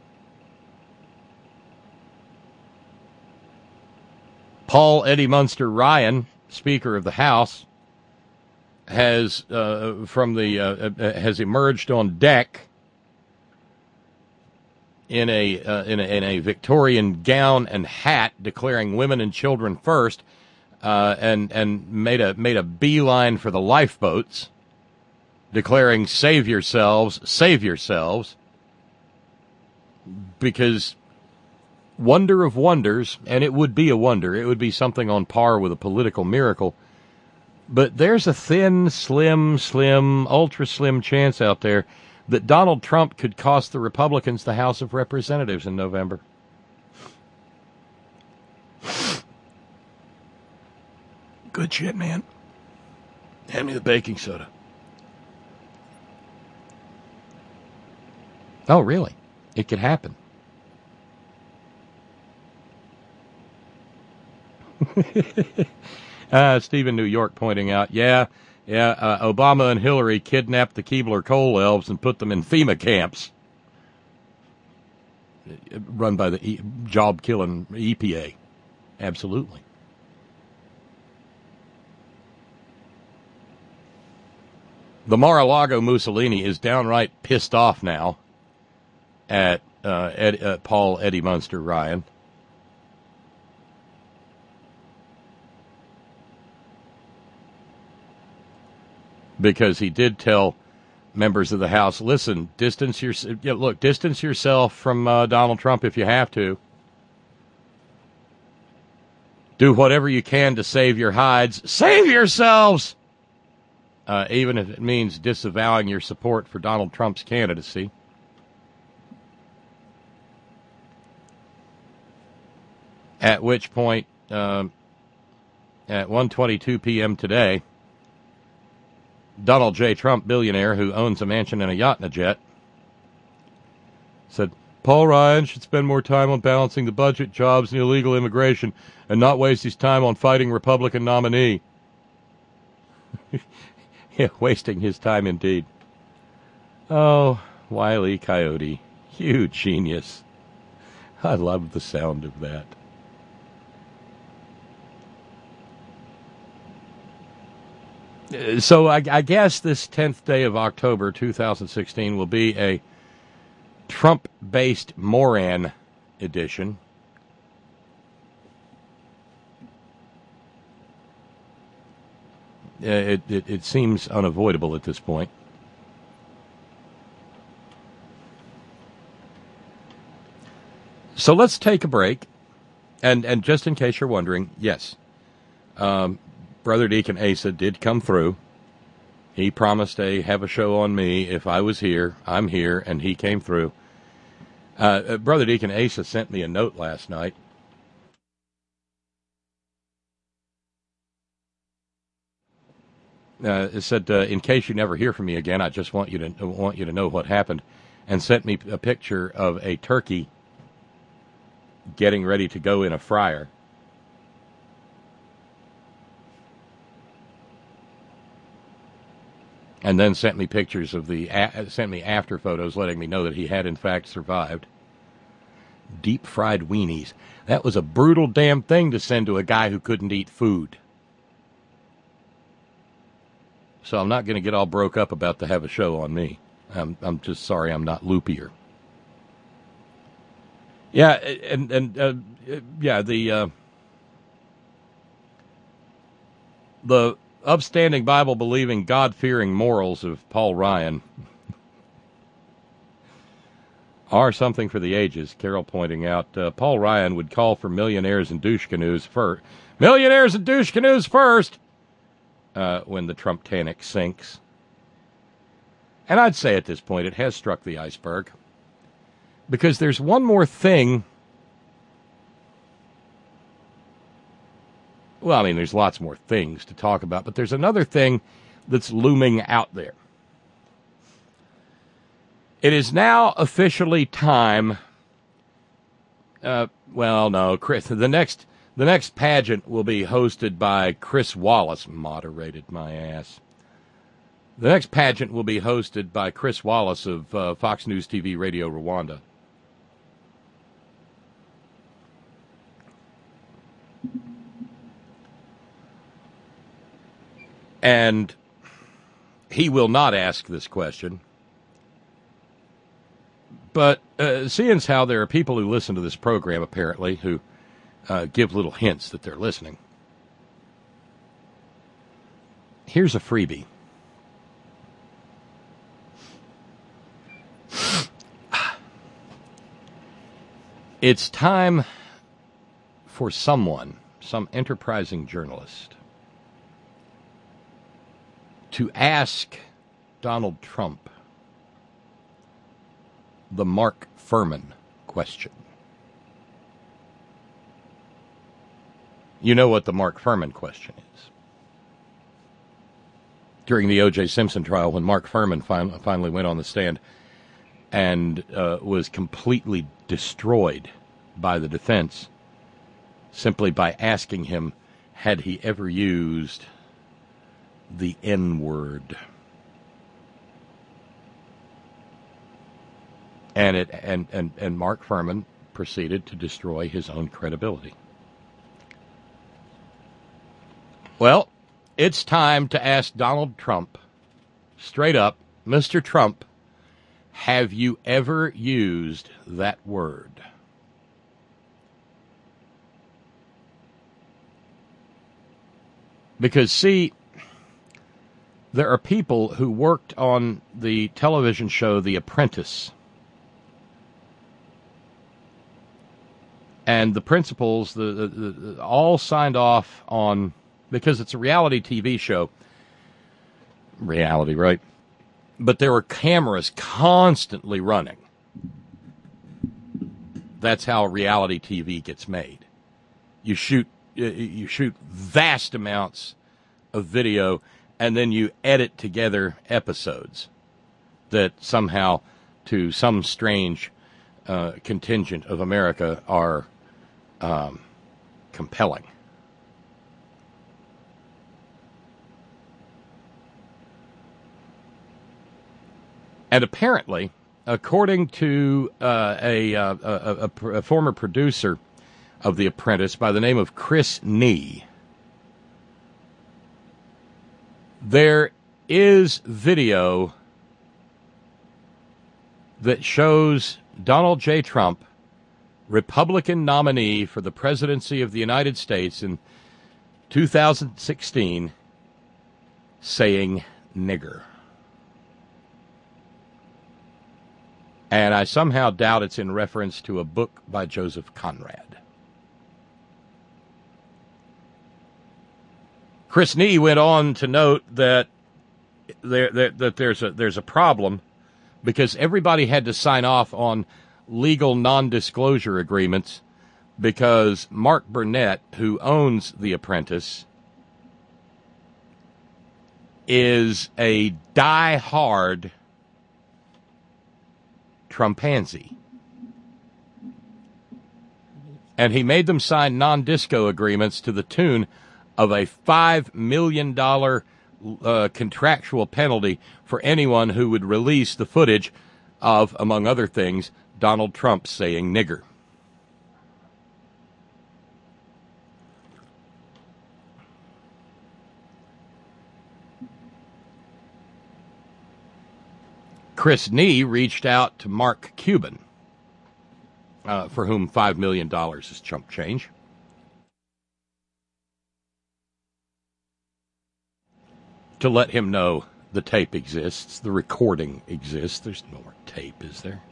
Paul Eddie Munster Ryan, Speaker of the House, has uh, from the uh, has emerged on deck in a, uh, in a in a Victorian gown and hat, declaring women and children first, uh, and and made a made a beeline for the lifeboats, declaring "Save yourselves, save yourselves," because wonder of wonders, and it would be a wonder, it would be something on par with a political miracle. But there's a thin, slim, slim, ultra slim chance out there that Donald Trump could cost the Republicans the House of Representatives in November. Good shit, man. Hand me the baking soda. Oh, really? It could happen. uh, Stephen New York pointing out, yeah, yeah, uh, Obama and Hillary kidnapped the Keebler coal elves and put them in FEMA camps run by the e- job-killing E P A. Absolutely. The Mar-a-Lago Mussolini is downright pissed off now at uh, Ed, uh, Paul Eddie Munster Ryan. Because he did tell members of the House, listen, distance your, look, distance yourself from uh, Donald Trump if you have to. Do whatever you can to save your hides. Save yourselves! Uh, even if it means disavowing your support for Donald Trump's candidacy. At which point, uh, at one twenty-two p.m. today, Donald J. Trump, billionaire who owns a mansion and a yacht and a jet, said, Paul Ryan should spend more time on balancing the budget, jobs, and illegal immigration, and not waste his time on fighting Republican nominee. Yeah, wasting his time indeed. Oh, Wile E. Coyote. You genius. I love the sound of that. So I, I guess this tenth day of October two thousand sixteen will be a Trump-based Moran edition. Uh, it, it, it seems unavoidable at this point. So let's take a break. And, and just in case you're wondering, yes, um, Brother Deacon Asa did come through. He promised to have a show on me if I was here. I'm here, and he came through. Uh, Brother Deacon Asa sent me a note last night. Uh, it said, uh, in case you never hear from me again, I just want you to want you to know what happened, and sent me a picture of a turkey getting ready to go in a fryer. And then sent me pictures of the, uh, sent me after photos letting me know that he had in fact survived. Deep fried weenies. That was a brutal damn thing to send to a guy who couldn't eat food. So I'm not going to get all broke up about to have a show on me. I'm, I'm just sorry I'm not loopier. Yeah, and, and uh, yeah, the, uh, the upstanding Bible-believing, God-fearing morals of Paul Ryan are something for the ages. Carol pointing out, uh, Paul Ryan would call for millionaires and douche canoes first. Millionaires and douche canoes first! Uh, when the Trump-tanic sinks. And I'd say at this point it has struck the iceberg. Because there's one more thing. Well, I mean, there's lots more things to talk about, but there's another thing that's looming out there. It is now officially time. Uh, well, no, Chris, the next The next pageant will be hosted by Chris Wallace. Moderated my ass. The next pageant will be hosted by Chris Wallace of uh, Fox News T V Radio Rwanda. And he will not ask this question. But uh, seeing as how there are people who listen to this program, apparently, who uh, give little hints that they're listening, here's a freebie. It's time for someone, some enterprising journalist, to ask Donald Trump the Mark Fuhrman question. You know what the Mark Fuhrman question is. During the O J Simpson trial, when Mark Fuhrman fin- finally went on the stand and uh, was completely destroyed by the defense simply by asking him, had he ever used the N-word? And it and, and, and Mark Fuhrman proceeded to destroy his own credibility. Well, it's time to ask Donald Trump, straight up, Mister Trump, have you ever used that word? Because, see, there are people who worked on the television show The Apprentice. And the principals, the, the, the all signed off on, because it's a reality T V show. Reality, right? But there were cameras constantly running. That's how reality T V gets made. You shoot, you shoot vast amounts of video, and then you edit together episodes that somehow, to some strange uh, contingent of America, are um, compelling. And apparently, according to uh, a, uh, a, a, a former producer of The Apprentice by the name of Chris Nee, there is video that shows Donald J. Trump, Republican nominee for the presidency of the United States in two thousand sixteen, saying nigger. And I somehow doubt it's in reference to a book by Joseph Conrad. Chris Nee went on to note that there, there that there's a there's a problem because everybody had to sign off on legal non-disclosure agreements because Mark Burnett, who owns The Apprentice, is a die-hard Trumpanzee. And he made them sign non-disco agreements to the tune of a five million dollars uh, contractual penalty for anyone who would release the footage of, among other things, Donald Trump saying nigger. Chris Nee reached out to Mark Cuban, uh, for whom five million dollars is chump change, to let him know the tape exists, the recording exists. There's no more tape, is there?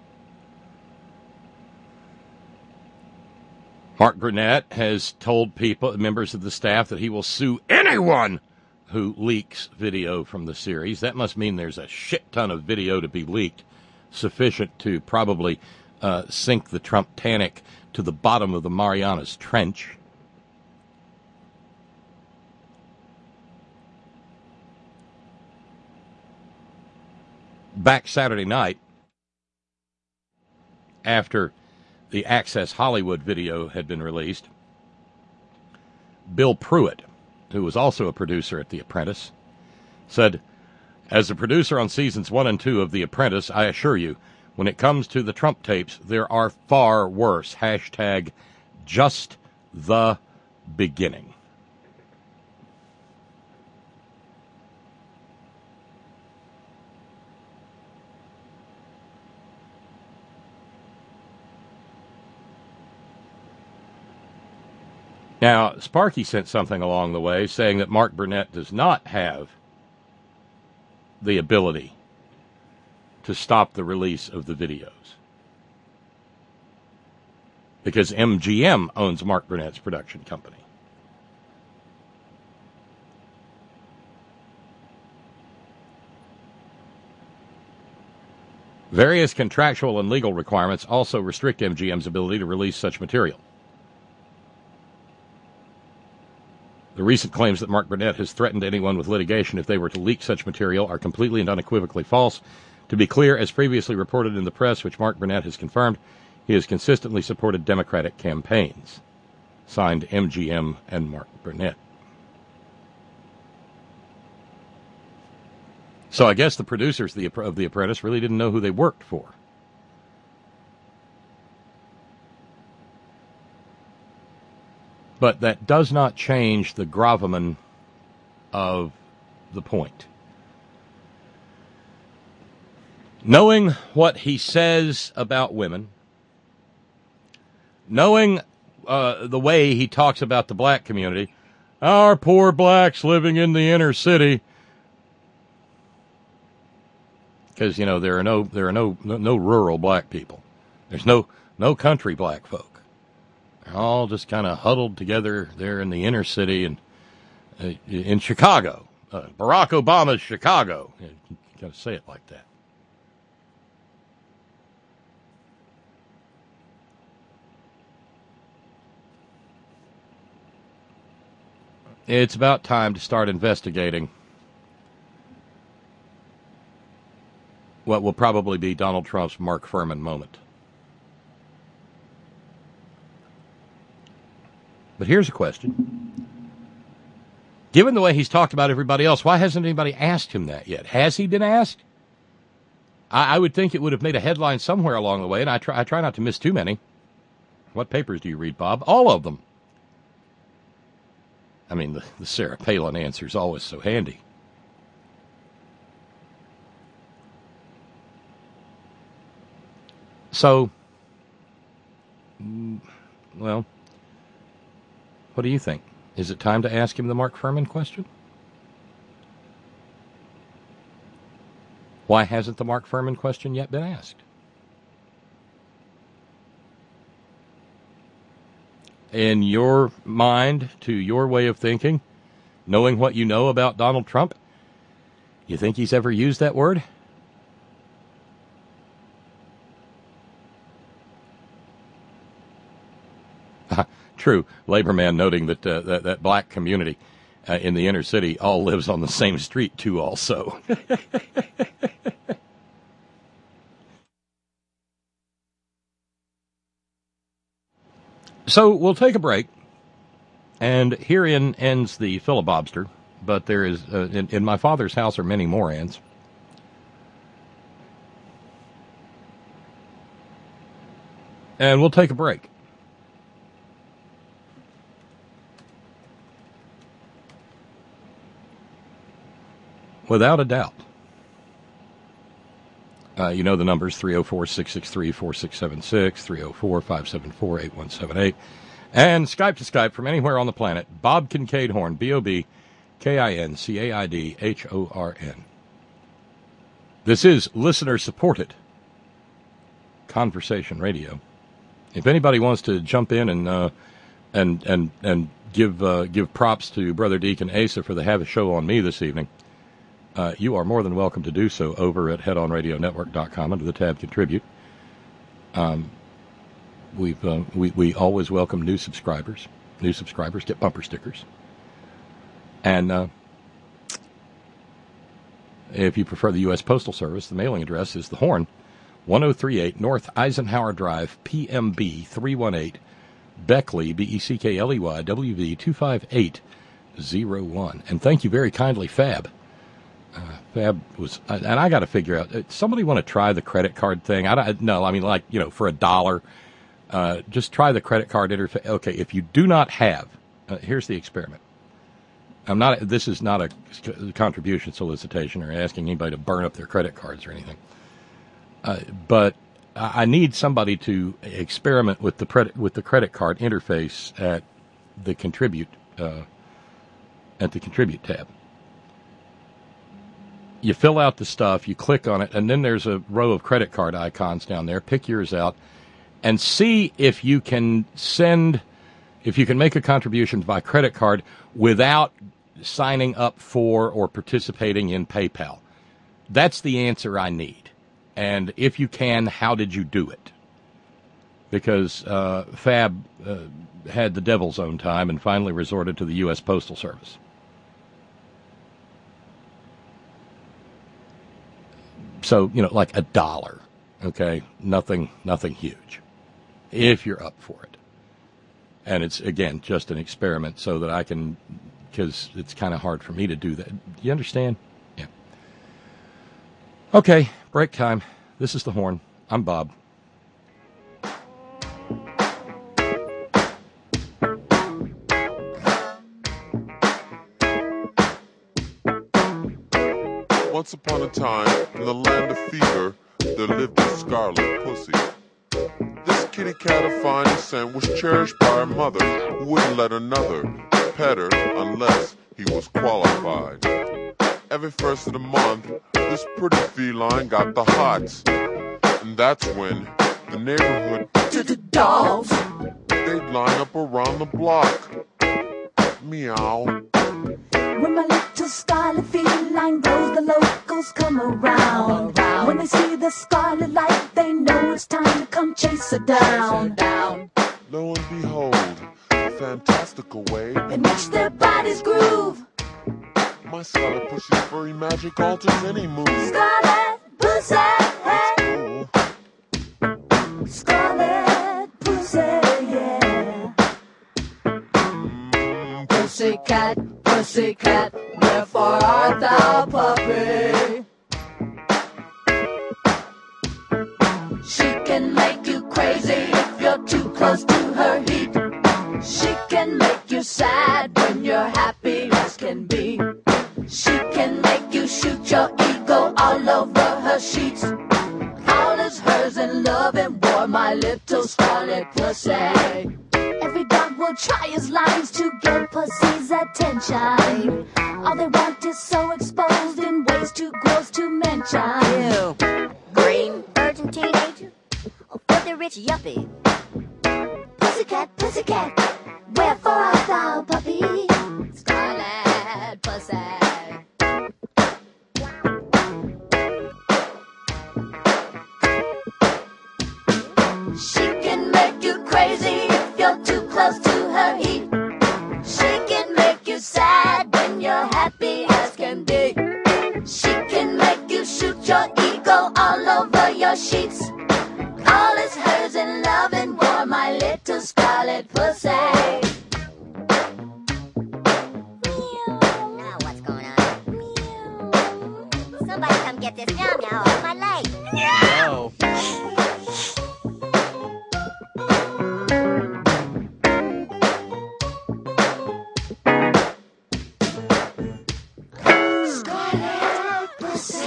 Mark Burnett has told people, members of the staff, that he will sue anyone who leaks video from the series. That must mean there's a shit ton of video to be leaked, sufficient to probably uh, sink the Trump-tanic to the bottom of the Marianas Trench. Back Saturday night, after the Access Hollywood video had been released, Bill Pruitt, who was also a producer at The Apprentice, said, "As a producer on seasons one and two of The Apprentice, I assure you, when it comes to the Trump tapes, there are far worse. Hashtag just the beginning." Now, Sparky sent something along the way saying that Mark Burnett does not have the ability to stop the release of the videos because M G M owns Mark Burnett's production company. Various contractual and legal requirements also restrict M G M's ability to release such material. The recent claims that Mark Burnett has threatened anyone with litigation if they were to leak such material are completely and unequivocally false. To be clear, as previously reported in the press, which Mark Burnett has confirmed, he has consistently supported Democratic campaigns. Signed, M G M and Mark Burnett. So I guess the producers of The Apprentice really didn't know who they worked for. But that does not change the gravamen of the point. Knowing what he says about women, knowing uh, the way he talks about the black community, our poor blacks living in the inner city, because you know there are no there are no no, no rural black people. There's no no country black folk. They're all just kind of huddled together there in the inner city and uh, in Chicago. Uh, Barack Obama's Chicago. You got to say it like that. It's about time to start investigating what will probably be Donald Trump's Mark Furman moment. But here's a question. Given the way he's talked about everybody else, why hasn't anybody asked him that yet? Has he been asked? I, I would think it would have made a headline somewhere along the way, and I try, I try not to miss too many. What papers do you read, Bob? All of them. I mean, the, the Sarah Palin answer is always so handy. So, well, what do you think? Is it time to ask him the Mark Furman question? Why hasn't the Mark Furman question yet been asked? In your mind, to your way of thinking, knowing what you know about Donald Trump, you think he's ever used that word? True. Labor man noting that uh, that, that black community uh, in the inner city all lives on the same street, too, also. So we'll take a break, and herein ends the filibuster, but there is, uh, in, in my father's house are many more ends. And we'll take a break. Without a doubt. Uh, you know the numbers, three oh four, six six three, four six seven six, three oh four, five seven four, eight one seven eight. And Skype to Skype from anywhere on the planet, Bob Kincaid Horn, B O B K I N C A I D H O R N. This is listener-supported conversation radio. If anybody wants to jump in and uh, and and and give uh, give props to Brother Deacon Asa for the Have a Show on Me this evening, Uh, you are more than welcome to do so over at head on radio network dot com under the tab Contribute. Um, we've uh, we we always welcome new subscribers. New subscribers get bumper stickers. And uh, if you prefer the U S Postal Service, the mailing address is the Horn, one oh three eight North Eisenhower Drive, P M B three one eight, Beckley, B E C K L E Y, W V two five eight zero one. And thank you very kindly, Fab. Uh, Fab was, and I got to figure out, somebody want to try the credit card thing? I don't, no, I mean, like, you know, for a dollar, uh, just try the credit card interface. Okay, if you do not have, uh, here's the experiment. I'm not, this is not a contribution solicitation or asking anybody to burn up their credit cards or anything. Uh, but I need somebody to experiment with the credit, with the credit card interface at the contribute, uh, at the contribute tab. You fill out the stuff, you click on it, and then there's a row of credit card icons down there. Pick yours out and see if you can send, if you can make a contribution by credit card without signing up for or participating in PayPal. That's the answer I need. And if you can, how did you do it? Because uh, Fab uh, had the devil's own time and finally resorted to the U S Postal Service. So, you know, like a dollar, okay? Nothing, nothing huge, if you're up for it. And it's, again, just an experiment so that I can, because it's kind of hard for me to do that. You understand? Yeah. Okay, break time. This is The Horn. I'm Bob. Once upon a time, in the land of fever, there lived a scarlet pussy. This kitty cat of fine descent was cherished by her mother, who wouldn't let another pet her unless he was qualified. Every first of the month, this pretty feline got the hots. And that's when the neighborhood to the dogs, they'd line up around the block. Meow. When my little scarlet feline goes, the locals come around. around. When they see the scarlet light, they know it's time to come chase her down. down. Lo and behold, a fantastical way in which their bodies groove. My scarlet pussy's furry magic alters any move. Scarlet pussy, hey. Scarlet pussy, yeah. Mm, Pussycat, pussycat, wherefore art thou, puppy? She can make you crazy if you're too close to her heat. She can make you sad when you're happy as can be. She can make you shoot your ego all over her sheets. All is hers in love and war, my little scarlet pussy. Every dog will try his lines to get pussy's attention. All they want is so exposed in ways too gross to mention. Ew. Green virgin teenager or filthy rich yuppie. Pussycat, pussycat, wherefore art thou, puppy? Scarlet pussy. She can make you crazy if you're too close to her heat. She can make you sad when you're happy as can be. She can make you shoot your ego all over your sheets. All is hers in love and war, my little scarlet pussy. Now what's going on? Meow. Somebody come get this meow meow off my leg. Oh. Scarlet pussy.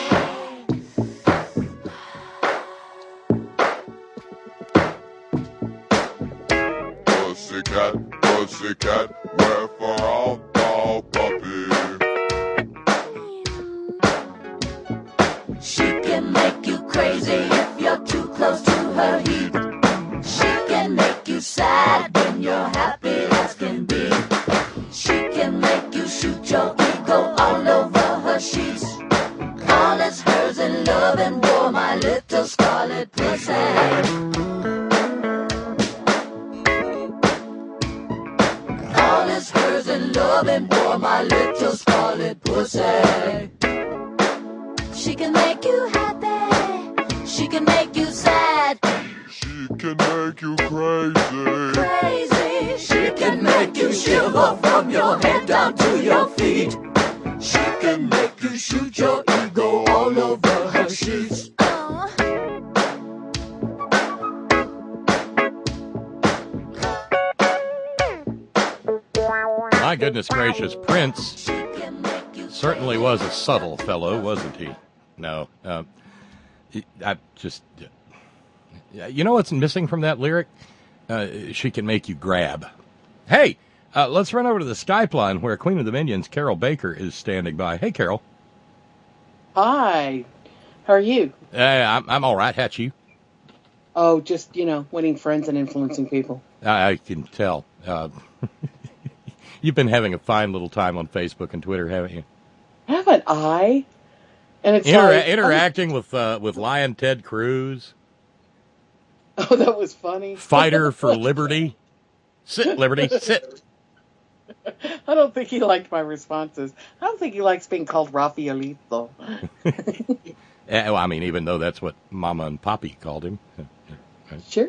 Pussycat, pussycat, wherefore art thou, puppy? She can make you crazy if you're too close to her heat. She can make you sad when you're happy as can be. She can make you shoot your ego all over her sheets. All is hers in love and war, my little scarlet pussy. All is hers in love and war, my little scarlet pussy. She can make you happy. She can make you sad. She can make you crazy. Crazy. can make you shiver from your head down to your feet. She can make you shoot your ego all over her sheets. My goodness gracious, Prince certainly was a subtle fellow, wasn't he? No. Uh, I just... You know what's missing from that lyric? Uh, she can make you grab. Hey, uh, let's run over to the Skype line where Queen of the Minions, Carol Baker, is standing by. Hey, Carol. Hi. How are you? Uh, I'm, I'm all right. How's you? Oh, just, you know, winning friends and influencing people. I, I can tell. Uh, you've been having a fine little time on Facebook and Twitter, haven't you? Haven't I? And it's Inter- like, interacting I'm... with uh, with Lion Ted Cruz. Oh, that was funny. Fighter for liberty. Sit, Liberty, sit. I don't think he liked my responses. I don't think he likes being called Rafaelito. Yeah, well, I mean, even though that's what Mama and Papi called him. Sure.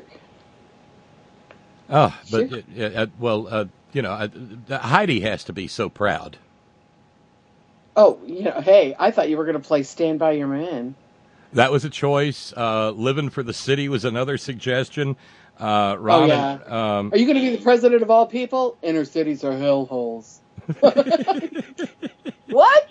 Oh, but, Sure. uh, uh, well, uh, you know, uh, Heidi has to be so proud. Oh, you know, hey, I thought you were going to play Stand By Your Man. That was a choice. Uh, Living for the City was another suggestion. Uh, Robin, oh, yeah. Um, Are you going to be the president of all people? Inner cities are hellholes. What?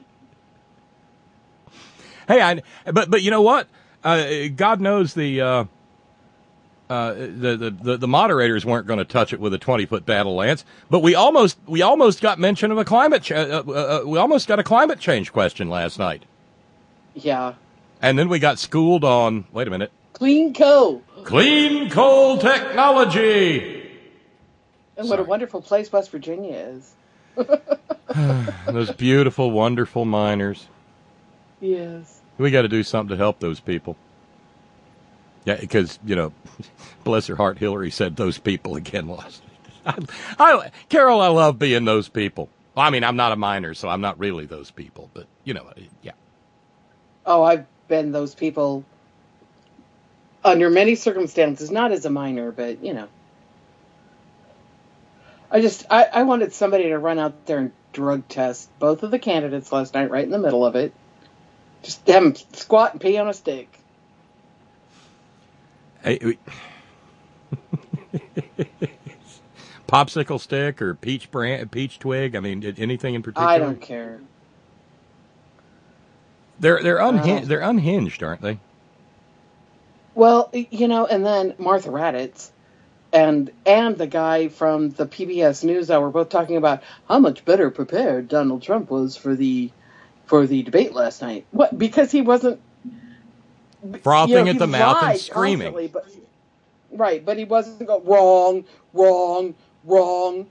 Hey, I, but but you know what? Uh, God knows the, uh, uh, the, the the the moderators weren't going to touch it with a twenty foot battle lance. But we almost we almost got mention of a climate. Ch- uh, uh, we almost got a climate change question last night. Yeah. And then we got schooled on. Wait a minute. Clean coal. Clean coal technology. And what a wonderful place West Virginia is. Those beautiful, wonderful miners. Yes. We got to do something to help those people. Yeah, because, you know, bless her heart, Hillary said those people again lost. I, I, Carol, I love being those people. Well, I mean, I'm not a miner, so I'm not really those people. But, you know, yeah. Oh, I've been those people under many circumstances, not as a minor, but, you know. I just, I, I wanted somebody to run out there and drug test both of the candidates last night, right in the middle of it. Just have them squat and pee on a stick. Hey, we... Popsicle stick or peach brand, peach twig? I mean, anything in particular? I don't care. They're they're unhinged. Uh, they're unhinged, aren't they? Well, you know, and then Martha Raddatz and and the guy from the P B S NewsHour were both talking about how much better prepared Donald Trump was for the for the debate last night. What? Because he wasn't frothing you know, at the mouth and screaming. But, right, but he wasn't go wrong, wrong, wrong.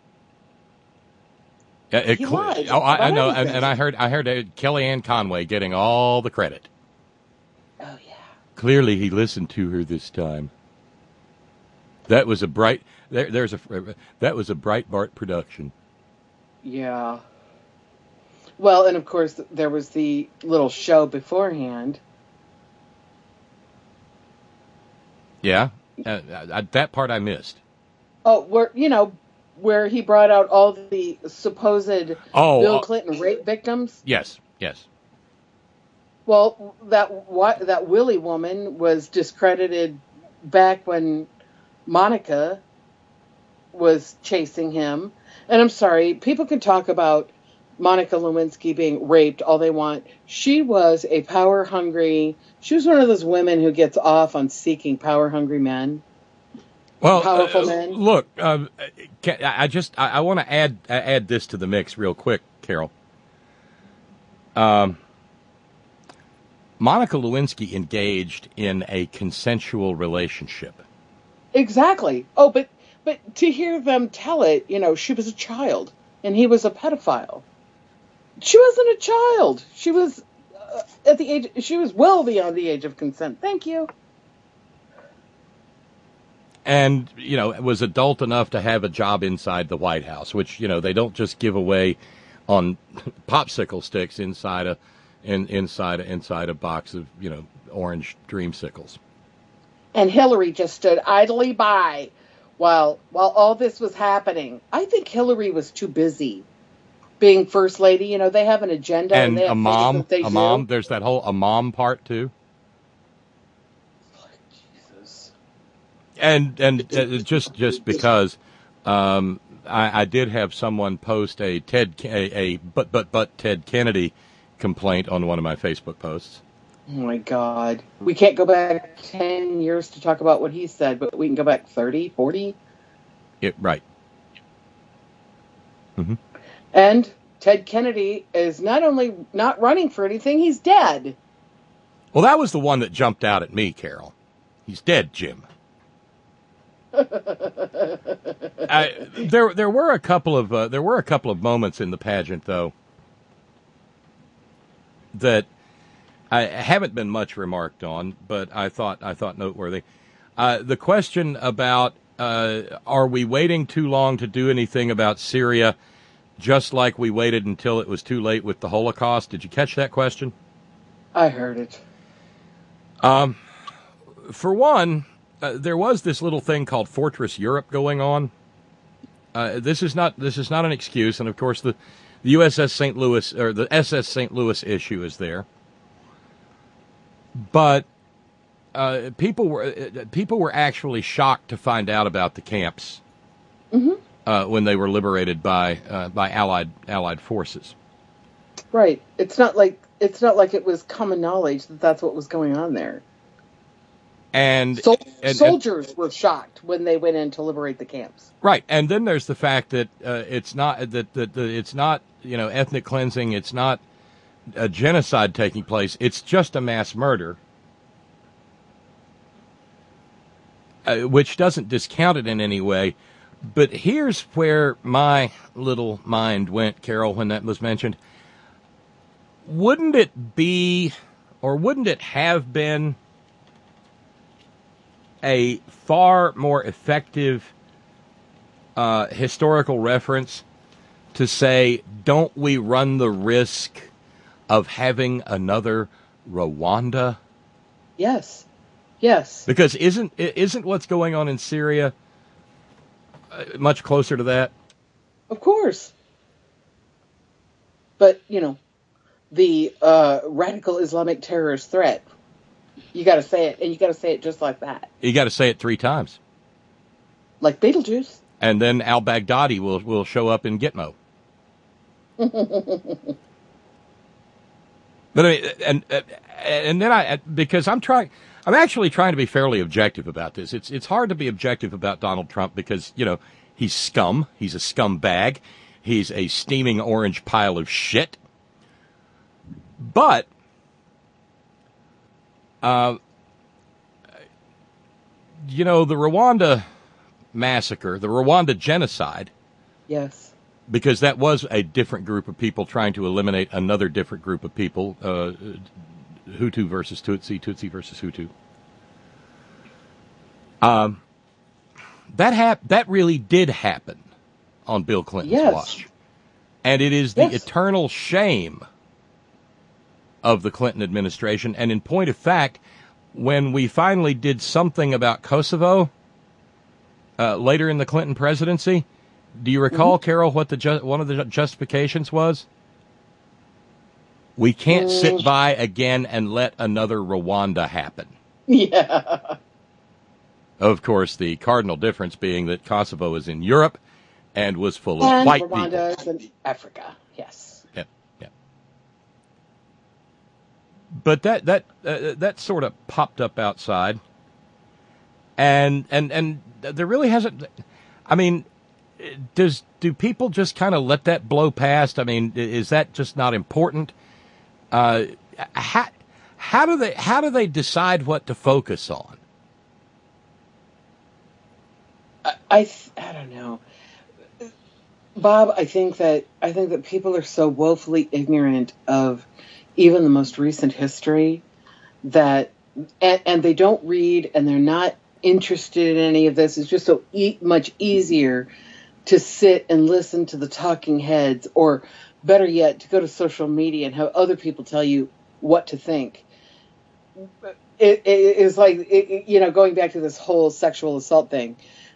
Yeah, it he cl- lied oh, I, I know, about and, and I heard I heard uh, Kellyanne Conway getting all the credit. Oh yeah. Clearly, he listened to her this time. That was a bright. There, there's a that was a Breitbart production. Yeah. Well, and of course there was the little show beforehand. Yeah, uh, I, that part I missed. Oh, where you know where he brought out all the supposed oh, Bill uh, Clinton rape victims. Yes, yes. Well, that what that Willie woman was discredited back when Monica was chasing him. And I'm sorry, people can talk about Monica Lewinsky being raped all they want. She was a power-hungry, she was one of those women who gets off on seeking power-hungry men. Well, powerful uh, men. Look, uh, can, I just I, I want to add add this to the mix real quick, Carol. Um, Monica Lewinsky engaged in a consensual relationship. Exactly. Oh, but but to hear them tell it, you know, she was a child and he was a pedophile. She wasn't a child. She was uh, at the age. She was well beyond the age of consent. Thank you. And, you know, was adult enough to have a job inside the White House, which, you know, they don't just give away on popsicle sticks inside a in, inside a, inside a box of, you know, orange dreamsicles. And Hillary just stood idly by while while all this was happening. I think Hillary was too busy being first lady. You know, they have an agenda and, And they have a mom, things that they a do. mom. There's that whole a mom part too. Jesus. And and uh, just just because um, I, I did have someone post a Ted a, a but but but Ted Kennedy complaint on one of my Facebook posts. Oh my God. We can't go back ten years to talk about what he said, but we can go back thirty, forty. It, right. Mm-hmm. And Ted Kennedy is not only not running for anything, he's dead. Well, that was the one that jumped out at me, Carol. He's dead, Jim. I, there, there were a couple of uh, there were a couple of moments in the pageant, though, that I haven't been much remarked on, but I thought I thought noteworthy. Uh, the question about uh, are we waiting too long to do anything about Syria, just like we waited until it was too late with the Holocaust? Did you catch that question? I heard it. Um, for one, uh, there was this little thing called Fortress Europe going on. Uh, this is not this is not an excuse, and of course the, the U S S Saint Louis or the S S Saint Louis issue is there. But uh, people were uh, people were actually shocked to find out about the camps Mm-hmm. uh, when they were liberated by uh, by Allied Allied forces. Right. It's not like it's not like it was common knowledge that that's what was going on there. And, Sol- and soldiers and, were shocked when they went in to liberate the camps. right, and then there's the fact that uh, it's not that, that, that it's not you know ethnic cleansing. It's not a genocide taking place. It's just a mass murder, uh, which doesn't discount it in any way. But here's where my little mind went, Carol, when that was mentioned. Wouldn't it be, or wouldn't it have been, a far more effective uh, historical reference to say, don't we run the risk of having another Rwanda? Yes. Yes. Because isn't isn't what's going on in Syria uh, much closer to that? Of course. But, you know, the uh, radical Islamic terrorist threat, you got to say it, and you got to say it just like that. You got to say it three times. Like Beetlejuice. And then al-Baghdadi will, will show up in Gitmo. But I mean, and and then I because I'm trying, I'm actually trying to be fairly objective about this. It's it's hard to be objective about Donald Trump because you know he's scum, he's a scumbag, he's a steaming orange pile of shit. But uh, you know the Rwanda massacre, the Rwanda genocide. Yes. Because that was a different group of people trying to eliminate another different group of people, uh, Hutu versus Tutsi, Tutsi versus Hutu. Um, that hap- that really did happen on Bill Clinton's yes. watch. And it is the yes. eternal shame of the Clinton administration. And in point of fact, when we finally did something about Kosovo uh, later in the Clinton presidency, do you recall, mm-hmm. Carol, what the ju- one of the justifications was? We can't mm. sit by again and let another Rwanda happen. Yeah. Of course, the cardinal difference being that Kosovo is in Europe and was full of and white Rwanda people. is in Africa, yes. Yep, yep. But that that uh, that sort of popped up outside, and and and there really hasn't. I mean. Does do people just kind of let that blow past? I mean, is that just not important? Uh, how how do they how do they decide what to focus on? I I, I don't know, Bob. I think that I think that people are so woefully ignorant of even the most recent history that, and, and they don't read and they're not interested in any of this. It's just so e- much easier to sit and listen to the talking heads, or better yet, to go to social media and have other people tell you what to think. It, it is like, it, you know, going back to this whole sexual assault thing.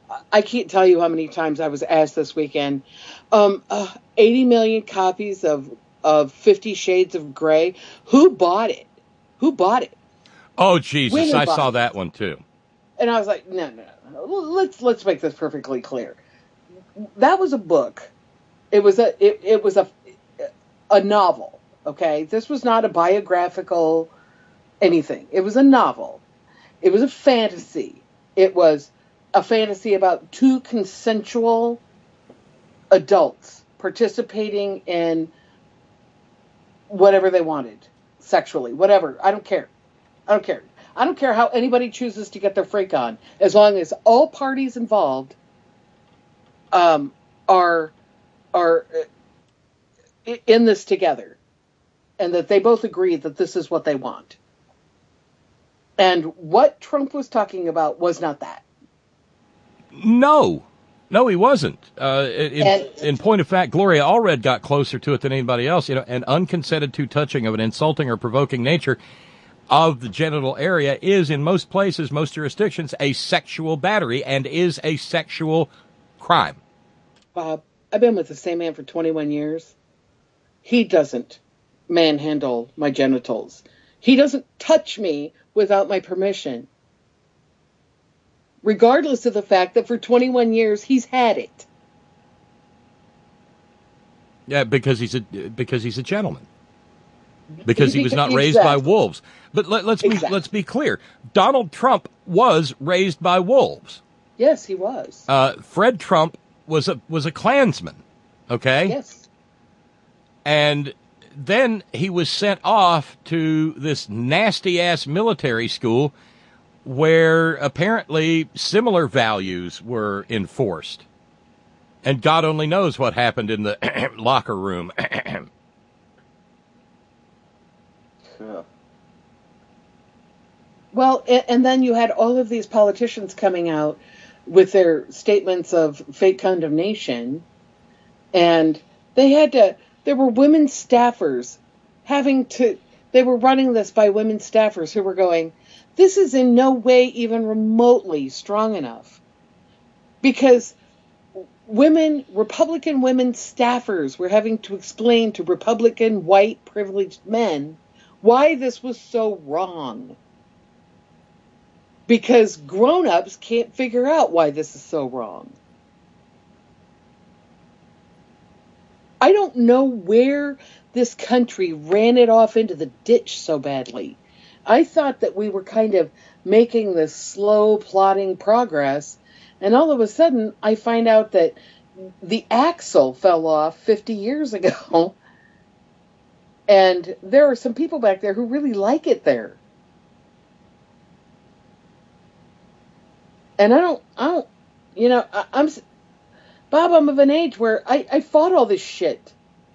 I can't tell you how many times I was asked this weekend, um, uh, eighty million copies of, of Fifty Shades of Grey. Who bought it? Who bought it? Oh, Jesus, Women I bought saw it. that one, too. And I was like, no, no, no. Let's, let's make this perfectly clear. That was a book. It was a, it, it was a, a novel. Okay. This was not a biographical anything. It was a novel. It was a fantasy. It was a fantasy about two consensual adults participating in whatever they wanted sexually, whatever. I don't care. I don't care. I don't care how anybody chooses to get their freak on, as long as all parties involved um, are are in this together, and that they both agree that this is what they want. And what Trump was talking about was not that. No. No, he wasn't. Uh, in, And- in point of fact, Gloria Allred got closer to it than anybody else. You know, an unconsented to touching of an insulting or provoking nature of the genital area is, in most places, most jurisdictions, a sexual battery and is a sexual crime. Bob, I've been with the same man for twenty-one years. He doesn't manhandle my genitals. He doesn't touch me without my permission. Regardless of the fact that for twenty-one years he's had it. Yeah, because he's a because he's a gentleman. Because he was not Exactly. raised by wolves. But let, let's be Exactly. let's be clear. Donald Trump was raised by wolves. Yes, he was. Uh, Fred Trump was a was a Klansman. Okay. Yes. And then he was sent off to this nasty ass military school where apparently similar values were enforced. And God only knows what happened in the locker room. Well, a- and then you had all of these politicians coming out with their statements of fake condemnation, and they had to, there were women staffers having to, they were running this by women staffers who were going, this is in no way even remotely strong enough. Because women, Republican women staffers were having to explain to Republican white privileged men why this was so wrong. Because grown-ups can't figure out why this is so wrong. I don't know where this country ran it off into the ditch so badly. I thought that we were kind of making this slow, plodding progress, and all of a sudden I find out that the axle fell off fifty years ago, and there are some people back there who really like it there. And I don't, I don't, you know, I, I'm, Bob, I'm of an age where I, I fought all this shit.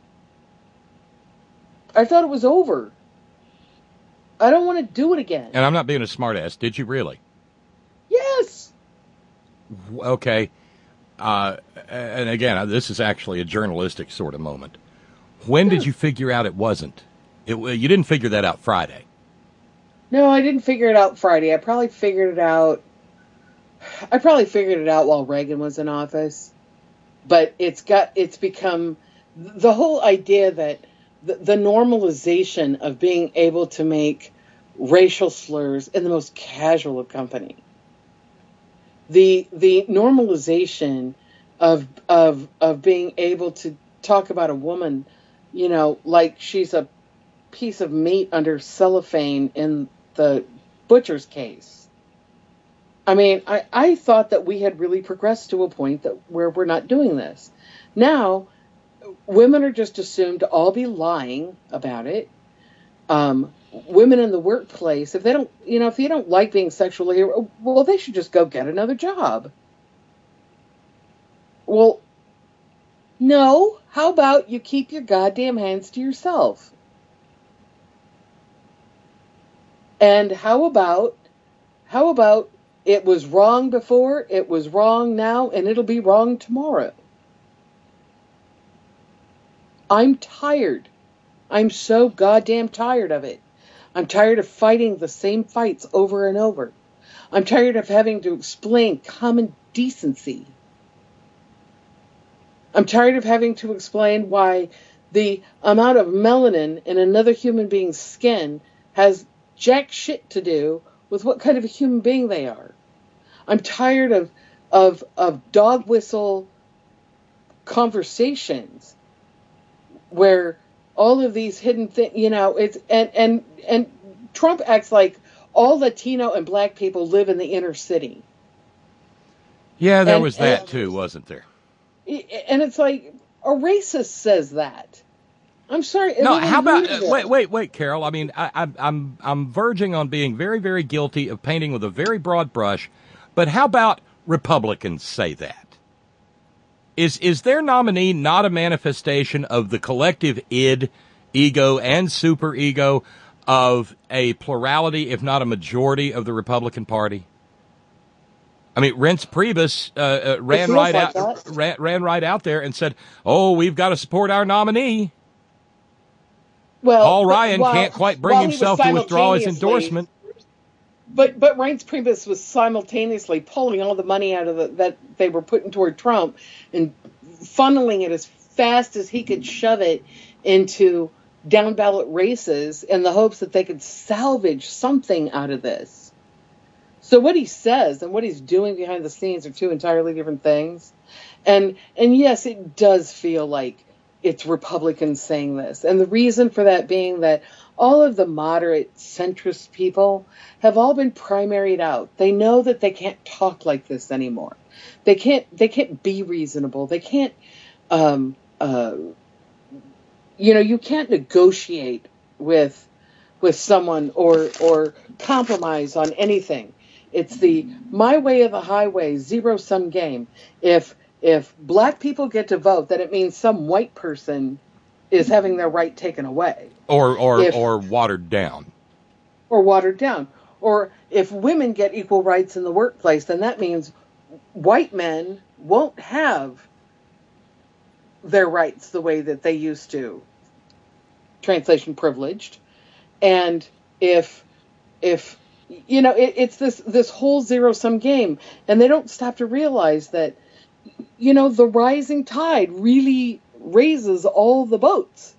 I thought it was over. I don't want to do it again. And I'm not being a smartass. Did you really? Yes. Okay. Uh, and again, this is actually a journalistic sort of moment. When did you figure out it wasn't? It, you didn't figure that out Friday. No, I didn't figure it out Friday. I probably figured it out. I probably figured it out while Reagan was in office. But it's got, it's become the whole idea that the, the normalization of being able to make racial slurs in the most casual of company. The the normalization of of of being able to talk about a woman, you know, like she's a piece of meat under cellophane in the butcher's case. I mean, I, I thought that we had really progressed to a point that where we're not doing this. Now, women are just assumed to all be lying about it. Um, women in the workplace, if they don't, you know, if you don't like being sexually, well, they should just go get another job. Well, no. How about you keep your goddamn hands to yourself? And how about, how about it was wrong before, it was wrong now, and it'll be wrong tomorrow? I'm tired. I'm so goddamn tired of it. I'm tired of fighting the same fights over and over. I'm tired of having to explain common decency. I'm tired of having to explain why the amount of melanin in another human being's skin has jack shit to do with what kind of a human being they are. I'm tired of of of dog whistle conversations where all of these hidden things, you know, it's and and and Trump acts like all Latino and black people live in the inner city. Yeah, there and, was that and, too, wasn't there? And it's like a racist says that. I'm sorry. No, how about uh, wait, wait, wait, Carol? I mean, I, I'm I'm I'm verging on being very, very guilty of painting with a very broad brush. But how about Republicans say that? Is is their nominee not a manifestation of the collective id, ego, and superego of a plurality, if not a majority, of the Republican Party? I mean, Reince Priebus uh, uh, ran right like out ran, ran right out there and said, "Oh, we've got to support our nominee." Well, Paul Ryan while, can't quite bring himself to withdraw his endorsement. But but Reince Priebus was simultaneously pulling all the money out of the, that they were putting toward Trump and funneling it as fast as he could shove it into down ballot races in the hopes that they could salvage something out of this. So what he says and what he's doing behind the scenes are two entirely different things. And and yes, it does feel like it's Republicans saying this. And the reason for that being that all of the moderate centrist people have all been primaried out. They know that they can't talk like this anymore. They can't, they can't be reasonable. They can't, um, uh, you know, you can't negotiate with, with someone or, or compromise on anything. It's the my way or the highway zero sum game. If, if black people get to vote, then it means some white person is having their right taken away. Or or, if, or watered down. Or watered down. Or if women get equal rights in the workplace, then that means white men won't have their rights the way that they used to. Translation privileged. And if, if you know, it, it's this, this whole zero-sum game. And they don't stop to realize that, you know, the rising tide really raises all the boats.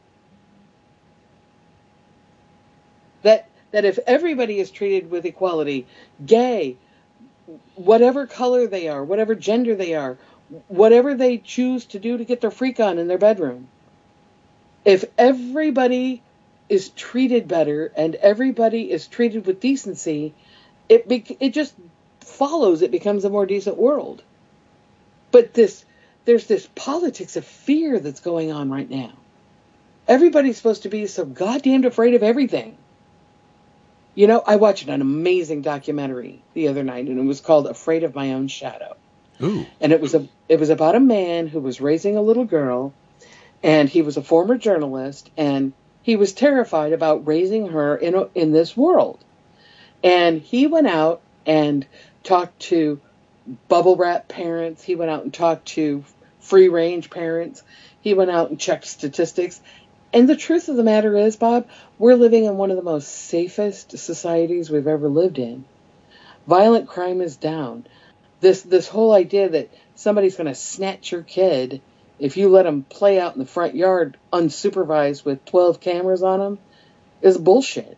That that if everybody is treated with equality, gay, whatever color they are, whatever gender they are, whatever they choose to do to get their freak on in their bedroom, if everybody is treated better and everybody is treated with decency, it be, it just follows. It becomes a more decent world. But this there's this politics of fear that's going on right now. Everybody's supposed to be so goddamn afraid of everything. You know, I watched an amazing documentary the other night, and it was called Afraid of My Own Shadow. Ooh. And it was a it was about a man who was raising a little girl, and he was a former journalist, and he was terrified about raising her in a, in this world. And he went out and talked to bubble wrap parents. He went out and talked to free range parents. He went out and checked statistics. And the truth of the matter is, Bob, we're living in one of the most safest societies we've ever lived in. Violent crime is down. This this whole idea that somebody's going to snatch your kid if you let them play out in the front yard unsupervised with twelve cameras on them is bullshit.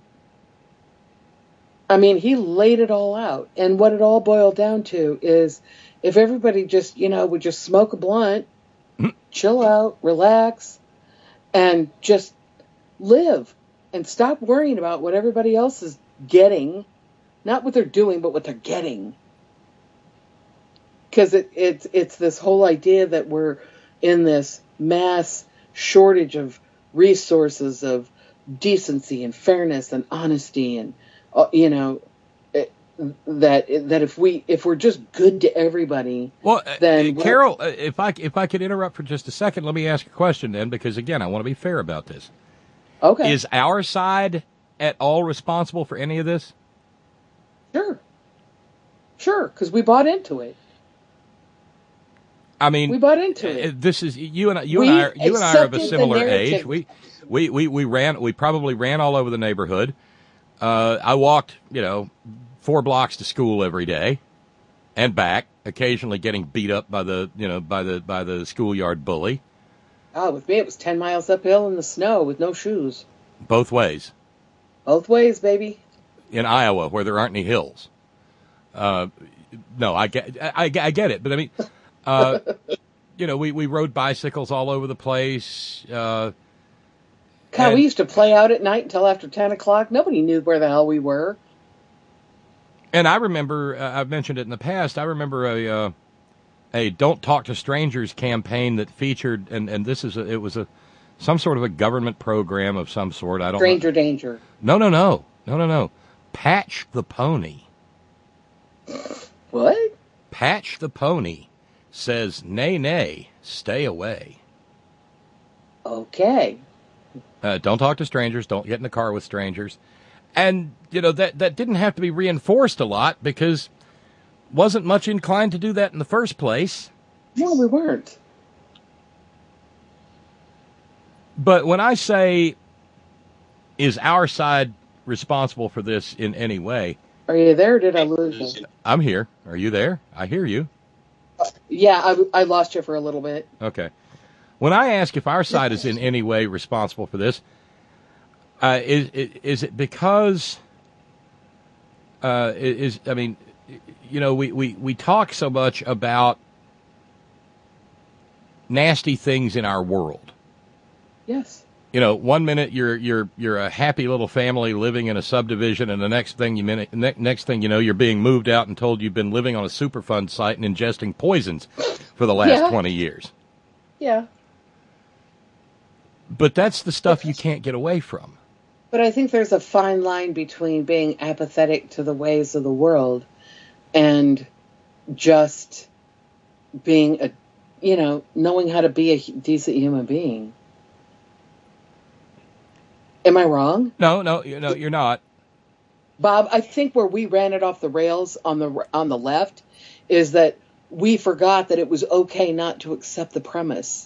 I mean, he laid it all out. And what it all boiled down to is if everybody just, you know, would just smoke a blunt, chill out, relax, and just live and stop worrying about what everybody else is getting, not what they're doing, but what they're getting. Because it, it's it's this whole idea that we're in this mass shortage of resources, of decency and fairness and honesty, and uh, you know it, that that if we if we're just good to everybody, well, then uh, Carol, uh, if I if I could interrupt for just a second, let me ask a question then, because again, I want to be fair about this. Okay, is our side at all responsible for any of this? Sure, sure, because we bought into it. I mean, we bought into it. This is you and you we and I. Are, you and I are of a similar age. We, we we we ran. We probably ran all over the neighborhood. Uh, I walked, you know, four blocks to school every day and back, occasionally getting beat up by the, you know, by the, by the schoolyard bully. Oh, with me it was ten miles uphill in the snow with no shoes. Both ways. Both ways, baby. In Iowa, where there aren't any hills. Uh, no, I get, I, I get it, but I mean, uh, you know, we, we rode bicycles all over the place. Uh, God, and, we used to play out at night until after ten o'clock. Nobody knew where the hell we were. And I remember, uh, I've mentioned it in the past, I remember a, uh, a Don't Talk to Strangers campaign that featured, and, and this is, a, it was a, some sort of a government program of some sort. I don't Stranger know. danger. No, no, no, no, no, no. Patch the Pony. What? Patch the Pony says, nay, nay, stay away. Okay. Uh, don't talk to strangers. Don't get in the car with strangers. And, you know, that, that didn't have to be reinforced a lot because wasn't much inclined to do that in the first place. No, we weren't. But when I say, is our side responsible for this in any way? Are you there or did I lose you? I'm here. Are you there? I hear you. Yeah, I, I lost you for a little bit. Okay. When I ask if our side is in any way responsible for this, uh, is, is it because, uh, is, I mean, you know, we, we, we talk so much about nasty things in our world. Yes. You know, one minute you're you're you're a happy little family living in a subdivision, and the next thing you minute, ne- next thing you know, you're being moved out and told you've been living on a Superfund site and ingesting poisons for the last Yeah. twenty years. Yeah. But that's the stuff you can't get away from. But I think there's a fine line between being apathetic to the ways of the world and just being a, you know, knowing how to be a decent human being. Am I wrong? No, no, you no, you're not. Bob, I think where we ran it off the rails on the on the left is that we forgot that it was okay not to accept the premise.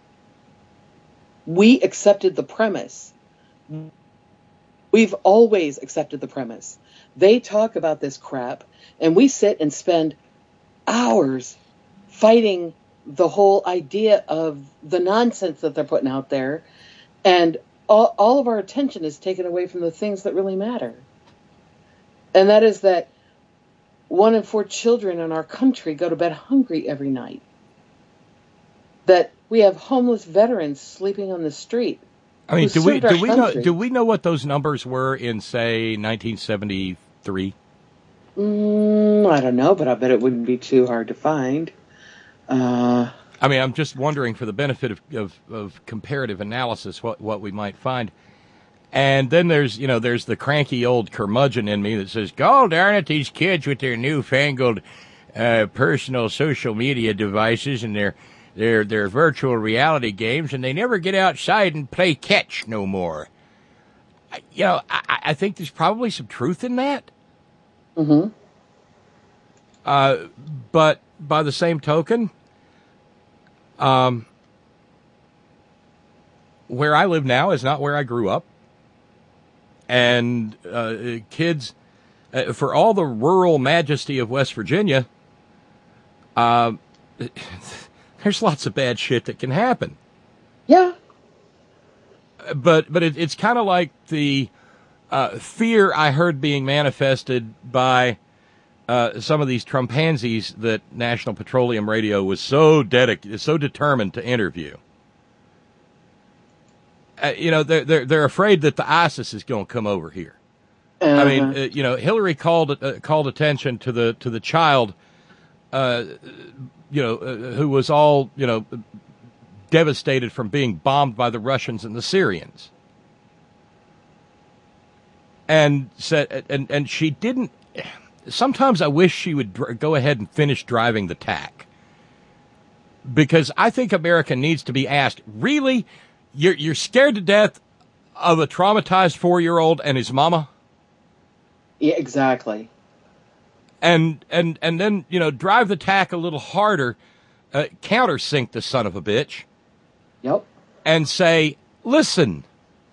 We accepted the premise. We've always accepted the premise. They talk about this crap, and we sit and spend hours fighting the whole idea of the nonsense that they're putting out there, and all, all of our attention is taken away from the things that really matter. And that is that one in four children in our country go to bed hungry every night. That we have homeless veterans sleeping on the street. I mean, do we served our do we know country. do we know what those numbers were in, say, nineteen seventy-three? Mm, I don't know, but I bet it wouldn't be too hard to find. Uh, I mean, I'm just wondering, for the benefit of, of, of comparative analysis, what, what we might find. And then there's, you know, there's the cranky old curmudgeon in me that says, "God darn it, these kids with their newfangled uh, personal social media devices and their their their virtual reality games, and they never get outside and play catch no more." I, you know, I, I think there's probably some truth in that. mm-hmm. Uh, but by the same token, um, where I live now is not where I grew up. And uh, kids, uh, for all the rural majesty of West Virginia, uh, there's lots of bad shit that can happen. Yeah. But but it, it's kind of like the uh, fear I heard being manifested by uh, some of these Trumpansies that National Petroleum Radio was so dedicated, so determined to interview. Uh, you know, they're, they're, they're afraid that the ISIS is going to come over here. Uh-huh. I mean, uh, you know, Hillary called uh, called attention to the to the child, uh, you know, uh, who was all, you know, devastated from being bombed by the Russians and the Syrians. And said, and, and she didn't. Sometimes I wish she would dr- go ahead and finish driving the T A C, because I think America needs to be asked, really? You're you're scared to death of a traumatized four-year-old and his mama? Yeah, exactly. And and and then, you know, drive the T A C a little harder, uh, countersink the son of a bitch. Yep. And say, listen,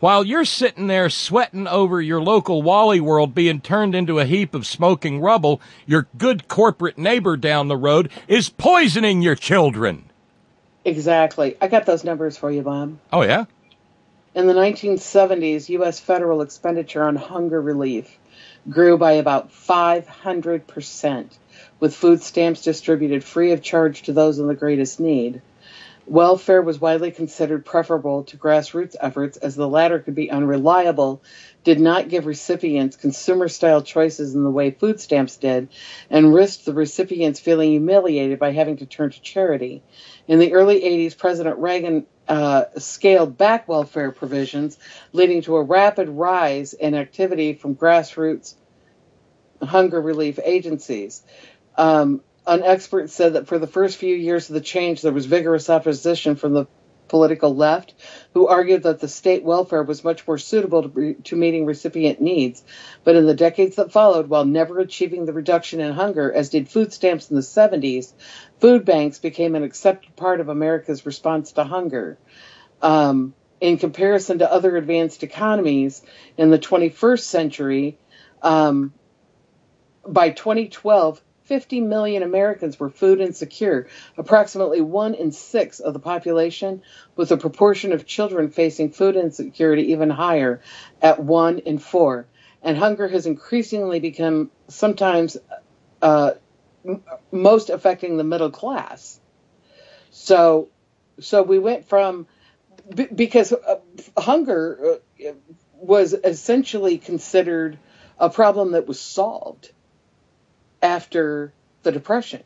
while you're sitting there sweating over your local Wally World being turned into a heap of smoking rubble, your good corporate neighbor down the road is poisoning your children. Exactly. I got those numbers for you, Bob. Oh, yeah? In the nineteen seventies, U S federal expenditure on hunger relief grew by about five hundred percent, with food stamps distributed free of charge to those in the greatest need. Welfare was widely considered preferable to grassroots efforts, as the latter could be unreliable, did not give recipients consumer-style choices in the way food stamps did, and risked the recipients feeling humiliated by having to turn to charity. In the early eighties, President Reagan uh, scaled back welfare provisions, leading to a rapid rise in activity from grassroots hunger relief agencies. Um, An expert said that for the first few years of the change, there was vigorous opposition from the political left, who argued that the state welfare was much more suitable to, to meeting recipient needs. But in the decades that followed, while never achieving the reduction in hunger, as did food stamps in the seventies, food banks became an accepted part of America's response to hunger. Um, in comparison to other advanced economies in the twenty-first century, um, by twenty twelve, fifty million Americans were food insecure, approximately one in six of the population, with a proportion of children facing food insecurity even higher, at one in four. And hunger has increasingly become sometimes uh, m- most affecting the middle class. So, so we went from, b- because uh, hunger uh, was essentially considered a problem that was solved after the Depression.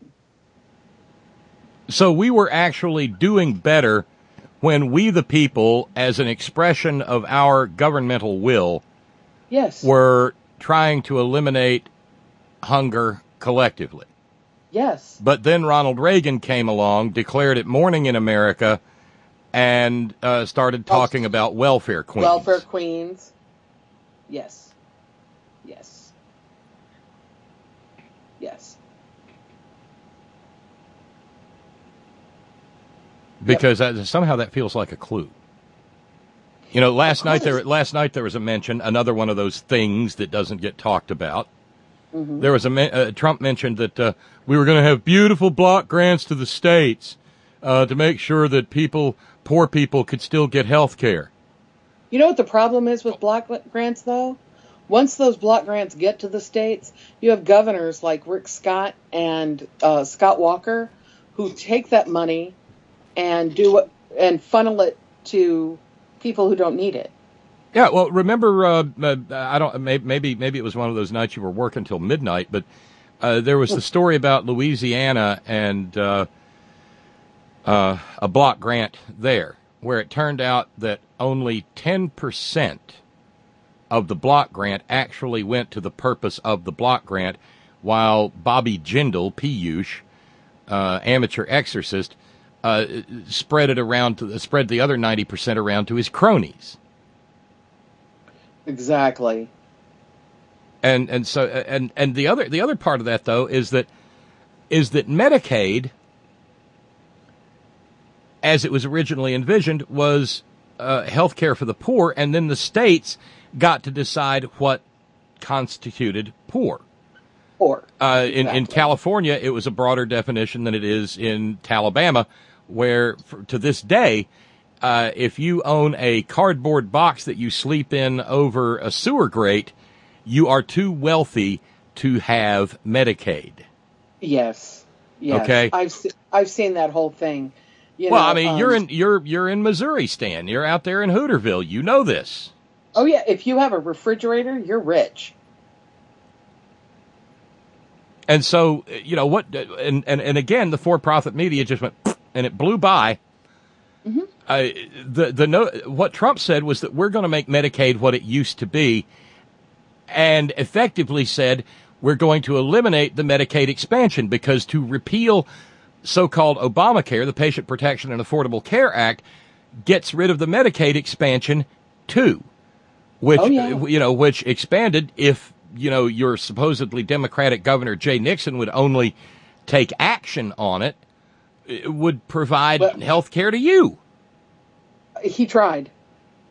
So we were actually doing better when we, the people, as an expression of our governmental will, yes, were trying to eliminate hunger collectively. Yes. But then Ronald Reagan came along, declared it morning in America, and uh, started talking oh, about welfare queens. Welfare queens. Yes. Yes. Yes. Because yep. uh, somehow that feels like a clue. You know, last night there last night there was a mention, another one of those things that doesn't get talked about. Mm-hmm. There was a uh, Trump mentioned that uh, we were going to have beautiful block grants to the states uh, to make sure that people, poor people, could still get health care. You know what the problem is with block grants, though? Once those block grants get to the states, you have governors like Rick Scott and uh, Scott Walker who take that money and do what, and funnel it to people who don't need it. Yeah, well, remember, uh, uh, I don't maybe maybe it was one of those nights you were working till midnight, but uh, there was the story about Louisiana and uh, uh, a block grant there, where it turned out that only ten percent of the block grant actually went to the purpose of the block grant, while Bobby Jindal, Piyush, uh, amateur exorcist, uh, spread it around to spread the other ninety percent around to his cronies. Exactly. And and so and and the other the other part of that though is that is that Medicaid, as it was originally envisioned, was uh, health care for the poor, and then the states got to decide what constituted poor. Poor. Uh, exactly. in in California, it was a broader definition than it is in Alabama, where for, to this day, uh, if you own a cardboard box that you sleep in over a sewer grate, you are too wealthy to have Medicaid. Yes. Yes. Okay. I've se- I've seen that whole thing. You well, know, I mean, um, you're in you're you're in Missouri, Stan. You're out there in Hooterville. You know this. Oh yeah, if you have a refrigerator, you're rich. And so, you know what? And and, and again, the for-profit media just went and it blew by. Mm-hmm. Uh, the the no, what Trump said was that we're going to make Medicaid what it used to be, and effectively said we're going to eliminate the Medicaid expansion, because to repeal so-called Obamacare, the Patient Protection and Affordable Care Act, gets rid of the Medicaid expansion too, which oh, yeah. you know which expanded if you know your supposedly Democratic Governor Jay Nixon would only take action on it. It would provide well, health care to you. He tried.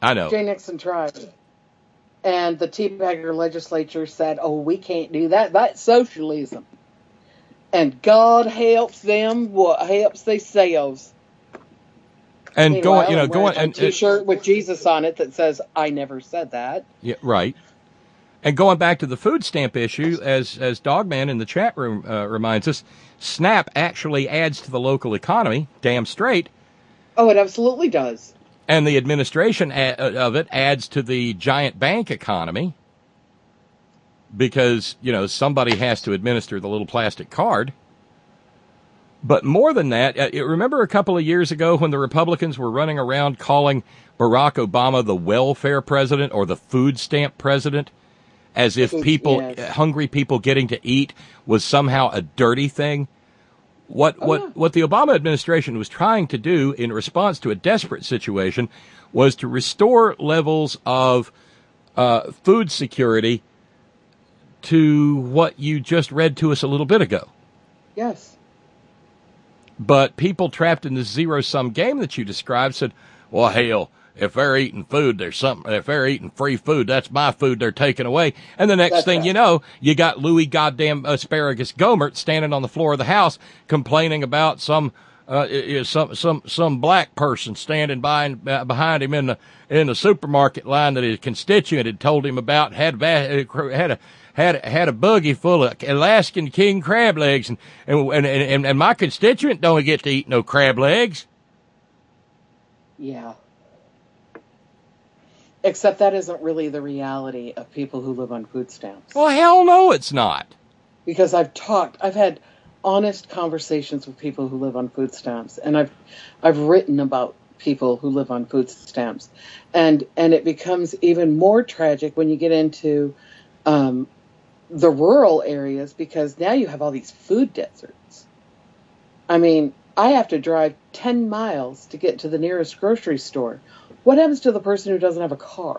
I know. Jay Nixon tried. And the Teabagger legislature said, oh, we can't do that. That's socialism. And God helps them what helps themselves. And Meanwhile, going, you know, I'm going wearing a and T-shirt with Jesus on it that says, I never said that. Yeah, right. And going back to the food stamp issue, as as Dogman in the chat room uh, reminds us, SNAP actually adds to the local economy, damn straight. Oh, it absolutely does. And the administration a- of it adds to the giant bank economy because, you know, somebody has to administer the little plastic card. But more than that, uh, remember a couple of years ago when the Republicans were running around calling Barack Obama the welfare president or the food stamp president, as if people, Yes. hungry people getting to eat was somehow a dirty thing? What Oh, what yeah. what the Obama administration was trying to do in response to a desperate situation was to restore levels of uh, food security to what you just read to us a little bit ago. Yes. But people trapped in this zero-sum game that you described said, well, hell, if they're eating food, there's something. If they're eating free food, that's my food they're taking away. And the next That's thing right. you know, you got Louis goddamn Asparagus Gomert standing on the floor of the House complaining about some uh, i- i- some some some black person standing by uh, behind him in the in the supermarket line that his constituent had told him about had va- had a had a, had a buggy full of Alaskan king crab legs, and and and, and, and my constituent don't get to eat no crab legs. Yeah. Except that isn't really the reality of people who live on food stamps. Well, hell no, it's not. Because I've talked, I've had honest conversations with people who live on food stamps, and I've I've written about people who live on food stamps, and and it becomes even more tragic when you get into um, the rural areas, because now you have all these food deserts. I mean, I have to drive ten miles to get to the nearest grocery store. What happens to the person who doesn't have a car?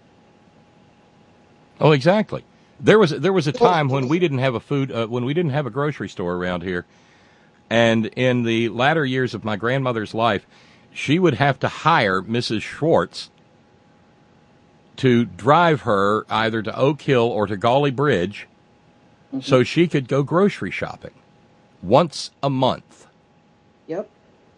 Oh, exactly. There was there was a time when we didn't have a food uh, when we didn't have a grocery store around here, and in the latter years of my grandmother's life, she would have to hire Missus Schwartz to drive her either to Oak Hill or to Gauley Bridge, mm-hmm. so she could go grocery shopping once a month. Yep.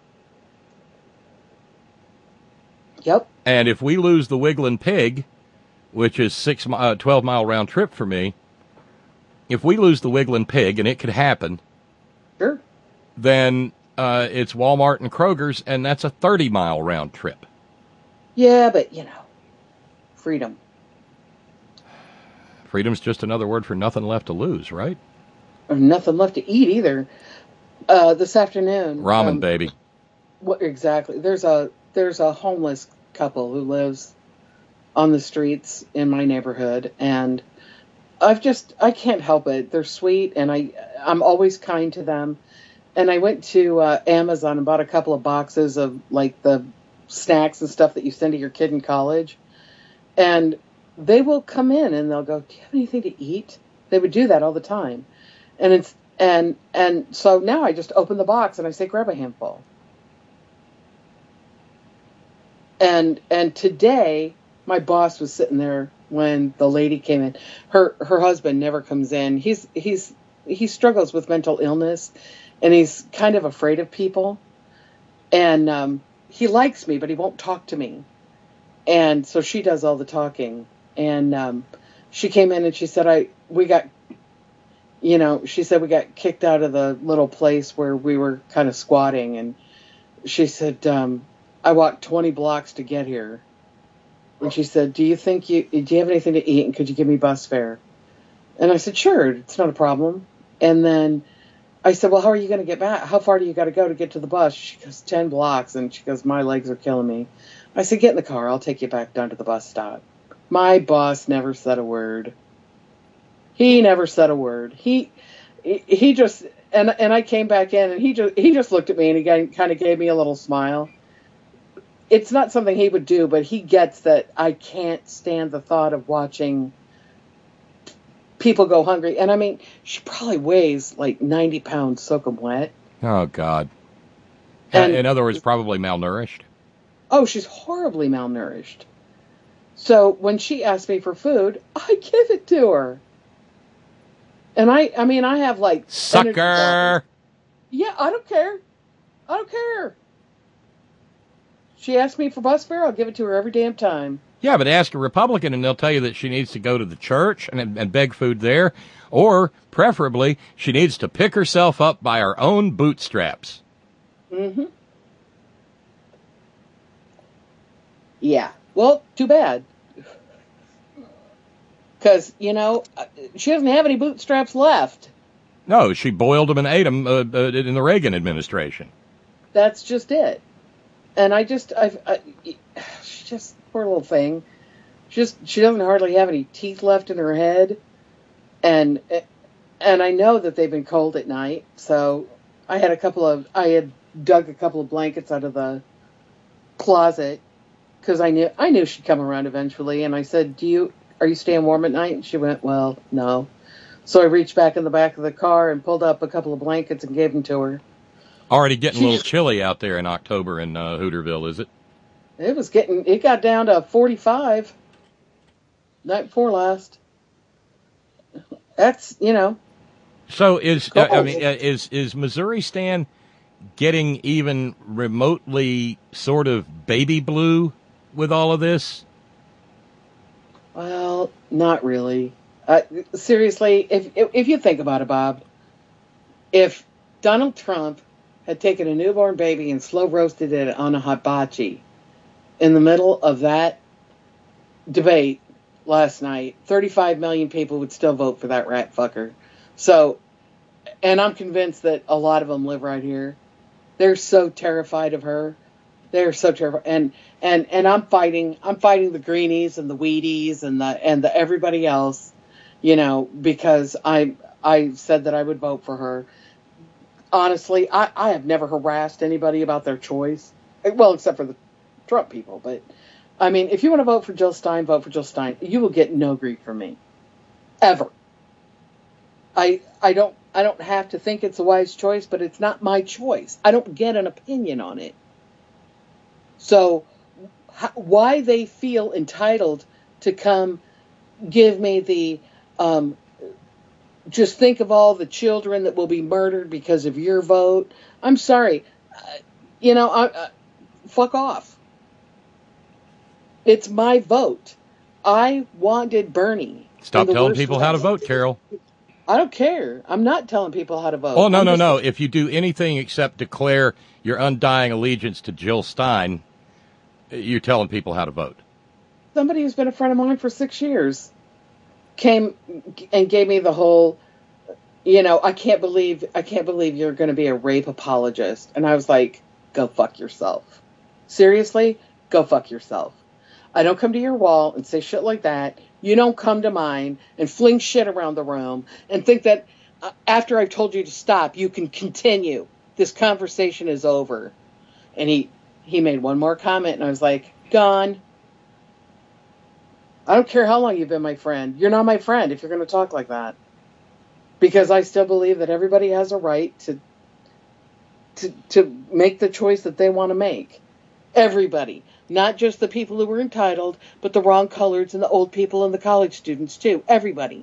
Yep. And if we lose the Wigglin' Pig, which is six uh, twelve mile round trip for me, if we lose the Wigglin' Pig, and it could happen, Sure. then uh, it's Walmart and Kroger's, and that's a thirty mile round trip. Yeah, but, you know, freedom. Freedom's just another word for nothing left to lose, right? Or nothing left to eat either. Uh, this afternoon. Ramen, um, baby. What exactly? There's a there's a homeless couple who lives on the streets in my neighborhood, and I've just I can't help it. They're sweet, and I I'm always kind to them. And I went to uh, Amazon and bought a couple of boxes of like the snacks and stuff that you send to your kid in college, and they will come in and they'll go, "Do you have anything to eat?" They would do that all the time, and it's and and so now I just open the box and I say, "Grab a handful." And and today, my boss was sitting there when the lady came in. Her her husband never comes in. He's he's he struggles with mental illness, and he's kind of afraid of people. And um, he likes me, but he won't talk to me. And so she does all the talking. And um, she came in and she said, "I we got, you know," she said we got kicked out of the little place where we were kind of squatting, and she said, um, "I walked twenty blocks to get here." And she said, "Do you think you, do you have anything to eat, and could you give me bus fare?" And I said, "Sure, it's not a problem." And then I said, "Well, how are you going to get back? How far do you got to go to get to the bus?" She goes, ten blocks. And she goes, "My legs are killing me." I said, "Get in the car. I'll take you back down to the bus stop." My boss never said a word. He never said a word. He, he just, and and I came back in, and he just, he just looked at me, and he kind of gave me a little smile. It's not something he would do, but he gets that I can't stand the thought of watching people go hungry. And I mean, she probably weighs like ninety pounds soaking wet. Oh, God. And- In other words, probably malnourished. Oh, she's horribly malnourished. So when she asks me for food, I give it to her. And I, I mean, I have like... Sucker! Yeah, I don't care. I don't care. She asks me for bus fare, I'll give it to her every damn time. Yeah, but ask a Republican and they'll tell you that she needs to go to the church and, and beg food there. Or, preferably, she needs to pick herself up by her own bootstraps. Mm-hmm. Yeah. Well, too bad. Because, you know, she doesn't have any bootstraps left. No, she boiled them and ate them uh, uh, in the Reagan administration. That's just it. And I just, I, I, she just, poor little thing. She just, she doesn't hardly have any teeth left in her head. And, and I know that they've been cold at night. So I had a couple of, I had dug a couple of blankets out of the closet. Because I knew, I knew she'd come around eventually. And I said, do you, are you staying warm at night? And she went, well, no. So I reached back in the back of the car and pulled up a couple of blankets and gave them to her. Already getting a little chilly out there in October in uh, Hooterville, is it? It was getting, it got down to forty-five. Night before last. That's, you know. So is, uh, I mean, uh, is, is Missouri Stan getting even remotely sort of baby blue with all of this? Well, not really. Uh, seriously, if, if if you think about it, Bob, if Donald Trump had taken a newborn baby and slow roasted it on a hibachi in the middle of that debate last night, thirty-five million people would still vote for that rat fucker. So, and I'm convinced that a lot of them live right here. They're so terrified of her. They're so terrified, and and and I'm fighting. I'm fighting the greenies and the Wheaties and the and the everybody else. You know, because I I said that I would vote for her. Honestly, I, I have never harassed anybody about their choice. Well, except for the Trump people. But, I mean, if you want to vote for Jill Stein, vote for Jill Stein. You will get no grief from me. Ever. I I don't I don't have to think it's a wise choice, but it's not my choice. I don't get an opinion on it. So, how, why they feel entitled to come give me the... Um, just think of all the children that will be murdered because of your vote. I'm sorry. Uh, you know, I, uh, fuck off. It's my vote. I wanted Bernie. Stop telling people how to vote, Carol. I don't care. I'm not telling people how to vote. Oh, no, I'm no, just... no. If you do anything except declare your undying allegiance to Jill Stein, you're telling people how to vote. Somebody who's been a friend of mine for six years came and gave me the whole, you know, I can't believe, I can't believe you're going to be a rape apologist. And I was like, go fuck yourself. Seriously, go fuck yourself. I don't come to your wall and say shit like that. You don't come to mine and fling shit around the room and think that uh, after I've told you to stop, you can continue. This conversation is over. And he, he made one more comment and I was like, gone. I don't care how long you've been my friend. You're not my friend if you're going to talk like that. Because I still believe that everybody has a right to to to make the choice that they want to make. Everybody. Not just the people who were entitled, but the wrong coloreds and the old people and the college students too. Everybody.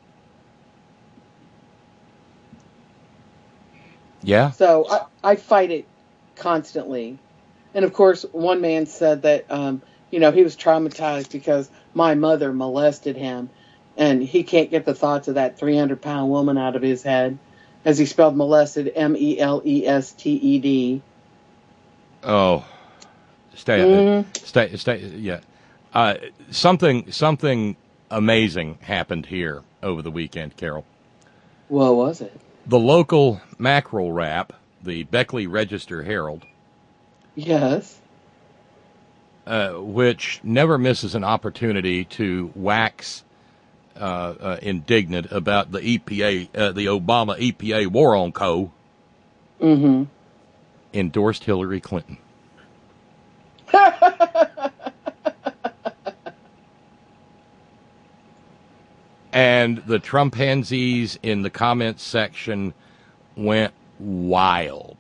Yeah. So I, I fight it constantly. And of course, one man said that, um, you know, he was traumatized because my mother molested him, and he can't get the thoughts of that three hundred pound woman out of his head, as he spelled molested, M E L E S T E D. Oh, stay, mm-hmm. stay, stay, yeah. Uh, something, something amazing happened here over the weekend, Carol. What was it? The local mackerel rap, the Beckley Register Herald. Yes. Uh, which never misses an opportunity to wax uh, uh, indignant about the E P A, uh, the Obama E P A war on coal, mm-hmm. endorsed Hillary Clinton. And the Trumpansies in the comments section went wild.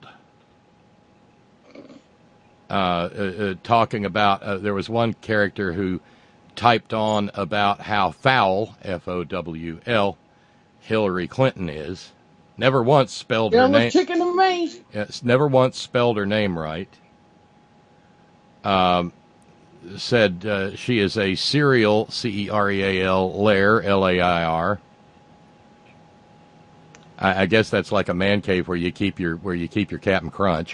Uh, uh, uh, talking about, uh, there was one character who typed on about how foul, F O W L, Hillary Clinton is. Never once spelled her name. Chicken to me. Yes, never once spelled her name right. Um, said uh, she is a serial, C E R E A L, lair, L A I R. I, I guess that's like a man cave where you keep your where you keep your Captain Crunch.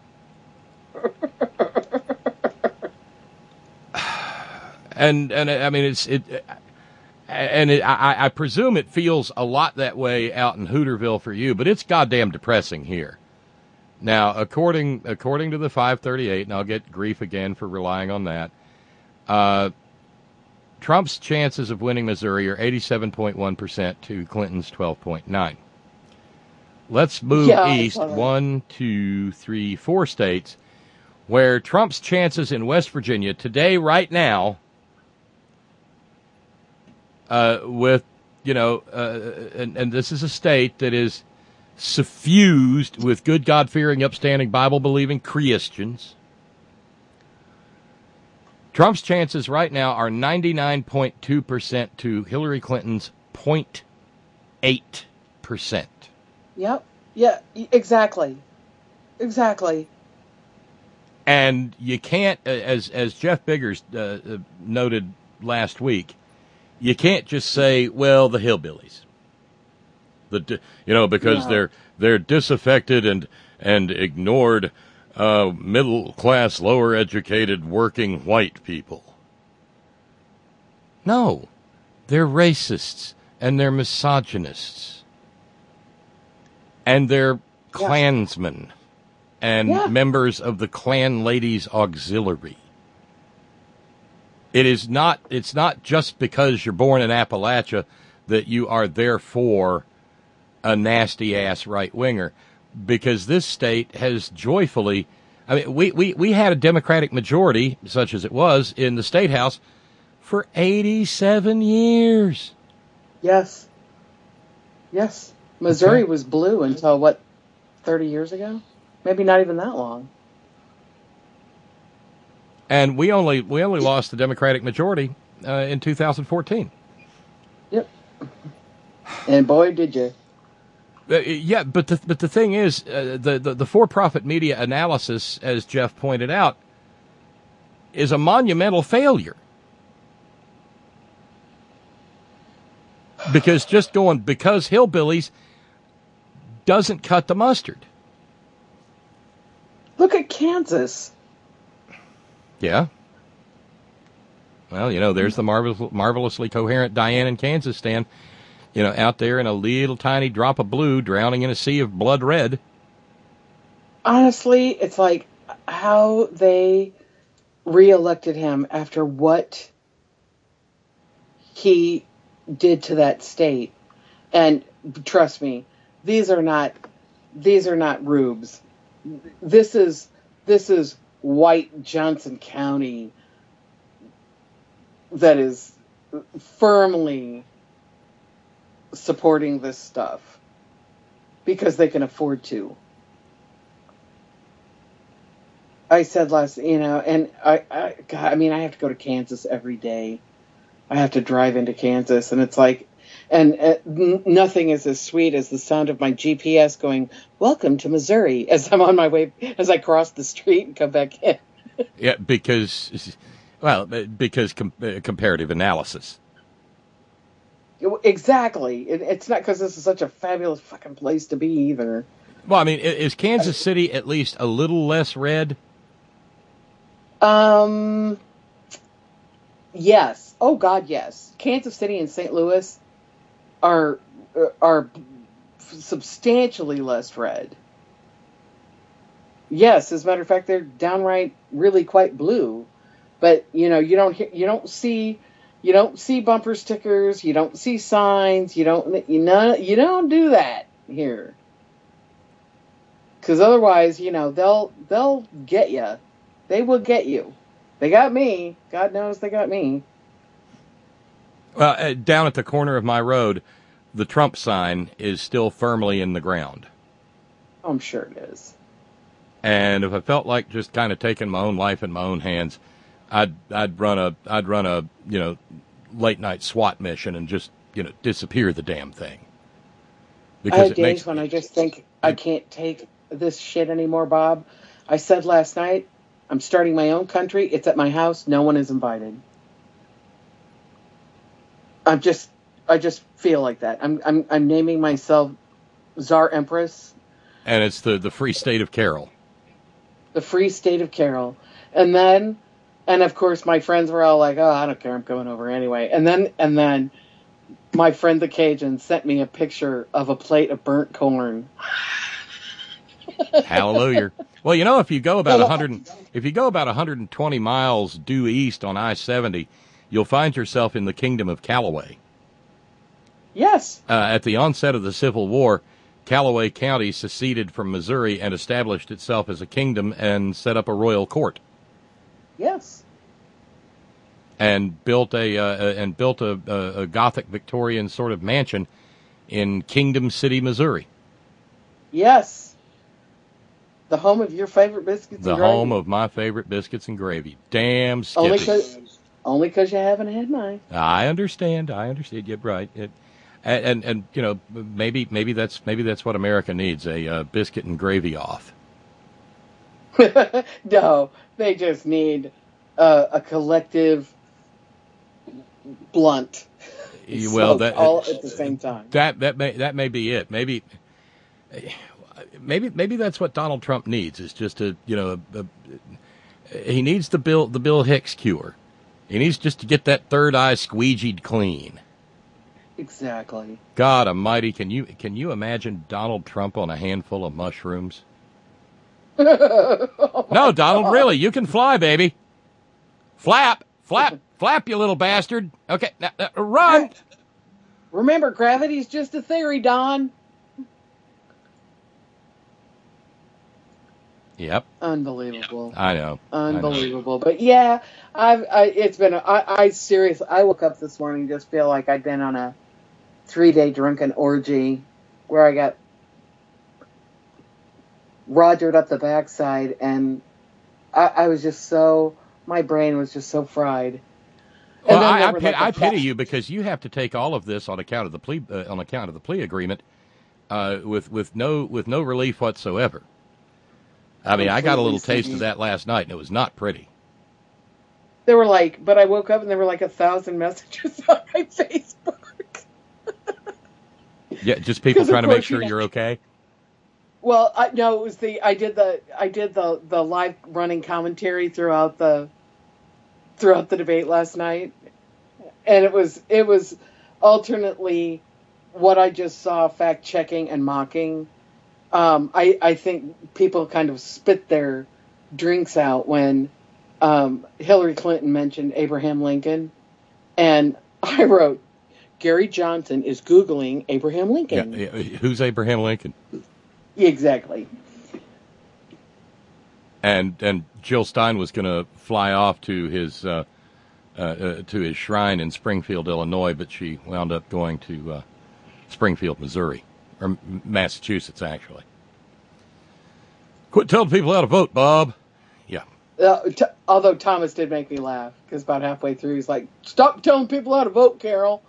and and I mean it's it. And it, I, I presume it feels a lot that way out in Hooterville for you, but it's goddamn depressing here. Now, according according to the five thirty-eight, and I'll get grief again for relying on that, uh, Trump's chances of winning Missouri are eighty-seven point one percent to Clinton's twelve point nine. Let's move yeah, east one, two, three, four states where Trump's chances in West Virginia today, right now, Uh, with, you know, uh, and, and this is a state that is suffused with good, God-fearing, upstanding, Bible-believing Christians. Trump's chances right now are ninety-nine point two percent to Hillary Clinton's zero point eight percent. Yep. Yeah, exactly. Exactly. And you can't, as, as Jeff Biggers uh, noted last week, you can't just say, well, the hillbillies, the you know, because no. they're they're disaffected and and ignored uh, middle class, lower educated, working white people. No, they're racists and they're misogynists and they're yeah. Klansmen and yeah. members of the Klan Ladies Auxiliary. It is not, it's not just because you're born in Appalachia that you are therefore a nasty-ass right-winger, because this state has joyfully, I mean, we, we, we had a Democratic majority, such as it was, in the State House for eighty-seven years. Yes. Yes. Missouri Okay. was blue until, what, thirty years ago? Maybe not even that long. And we only we only lost the Democratic majority uh, in two thousand fourteen. Yep. And boy, did you. Uh, yeah, but the but the thing is, uh, the, the the for-profit media analysis, as Jeff pointed out, is a monumental failure. Because just going because hillbillies doesn't cut the mustard. Look at Kansas. Yeah. Well, you know, there's the marvel- marvelously coherent Diane in Kansas stand, you know, out there in a little tiny drop of blue drowning in a sea of blood red. Honestly, it's like how they reelected him after what he did to that state. And trust me, these are not these are not rubes. This is this is white Johnson County that is firmly supporting this stuff because they can afford to. I said last, you know, and I, I, God, I mean, I have to go to Kansas every day. I have to drive into Kansas, and it's like, and uh, n- nothing is as sweet as the sound of my G P S going, "Welcome to Missouri," as I'm on my way, as I cross the street and come back in. Yeah, because, well, because com- uh, comparative analysis. Exactly. It, it's not because this is such a fabulous fucking place to be either. Well, I mean, is Kansas City at least a little less red? Um. Yes. Oh God, yes. Kansas City and Saint Louis are are substantially less red. Yes, as a matter of fact, they're downright really quite blue. But you know, you don't you don't see you don't see bumper stickers, you don't see signs, you don't you know you don't do that here. Because otherwise, you know, they'll they'll get you. They will get you. They got me. God knows they got me. Well, uh, down at the corner of my road, the Trump sign is still firmly in the ground. I'm sure it is. And if I felt like just kind of taking my own life in my own hands, I'd I'd run a I'd run a you know late night SWAT mission and just you know disappear the damn thing. Because I have days makes, when I just think I can't take this shit anymore, Bob. I said last night, I'm starting my own country. It's at my house. No one is invited. I'm just, I just feel like that. I'm, I'm, I'm naming myself Tsar Empress. And it's the, the free state of Carol. The free state of Carol. And then, and of course, my friends were all like, "Oh, I don't care. I'm going over anyway." And then, and then, my friend the Cajun sent me a picture of a plate of burnt corn. Hallelujah. Well, you know, if you go about one hundred, if you go about one hundred twenty miles due east on I seventy, you'll find yourself in the kingdom of Callaway. Yes. Uh, at the onset of the Civil War, Callaway County seceded from Missouri and established itself as a kingdom and set up a royal court. Yes. And built a uh, and built a, a, a Gothic Victorian sort of mansion in Kingdom City, Missouri. Yes. The home of your favorite biscuits the and gravy. The home of my favorite biscuits and gravy. Damn Skippy. Only because only because you haven't had mine. I understand. I understand. You're right. It, and, and and you know maybe maybe that's maybe that's what America needs, a uh, biscuit and gravy off. No, they just need uh, a collective blunt. Well, that all at the same time. That that may that may be it. Maybe. Maybe maybe that's what Donald Trump needs, is just a you know a, a, he needs the Bill the Bill Hicks cure. He needs just to get that third eye squeegeed clean. Exactly. God Almighty, can you can you imagine Donald Trump on a handful of mushrooms? Oh no, Donald, God. Really, you can fly, baby. Flap, flap, flap, you little bastard. Okay, now, now, run. Remember, gravity's just a theory, Don. Yep. Unbelievable. I know. Unbelievable. I know. But yeah, I've, I, it's been, a, I, I seriously, I woke up this morning and just feel like I'd been on a three day drunken orgy where I got rogered up the backside, and I, I was just so, my brain was just so fried. Well, I, I, pit, I pity you, because you have to take all of this on account of the plea, uh, on account of the plea agreement, uh, with, with no, with no relief whatsoever. I mean, I got a little taste of that last night, and it was not pretty. There were like, but I woke up and there were like a thousand messages on my Facebook. Yeah, just people trying to make sure you're okay. Well, I, no, it was the I did the I did the, the live running commentary throughout the throughout the debate last night, and it was it was alternately what I just saw, fact checking and mocking. Um, I, I think people kind of spit their drinks out when um, Hillary Clinton mentioned Abraham Lincoln. And I wrote, Gary Johnson is Googling Abraham Lincoln. Yeah, yeah. Who's Abraham Lincoln? Exactly. And and Jill Stein was going to fly off to his uh, uh, uh, to his shrine in Springfield, Illinois, but she wound up going to uh, Springfield, Missouri. Or Massachusetts, actually. Quit telling people how to vote, Bob. Yeah. Uh, t- although Thomas did make me laugh, because about halfway through he's like, "Stop telling people how to vote, Carol."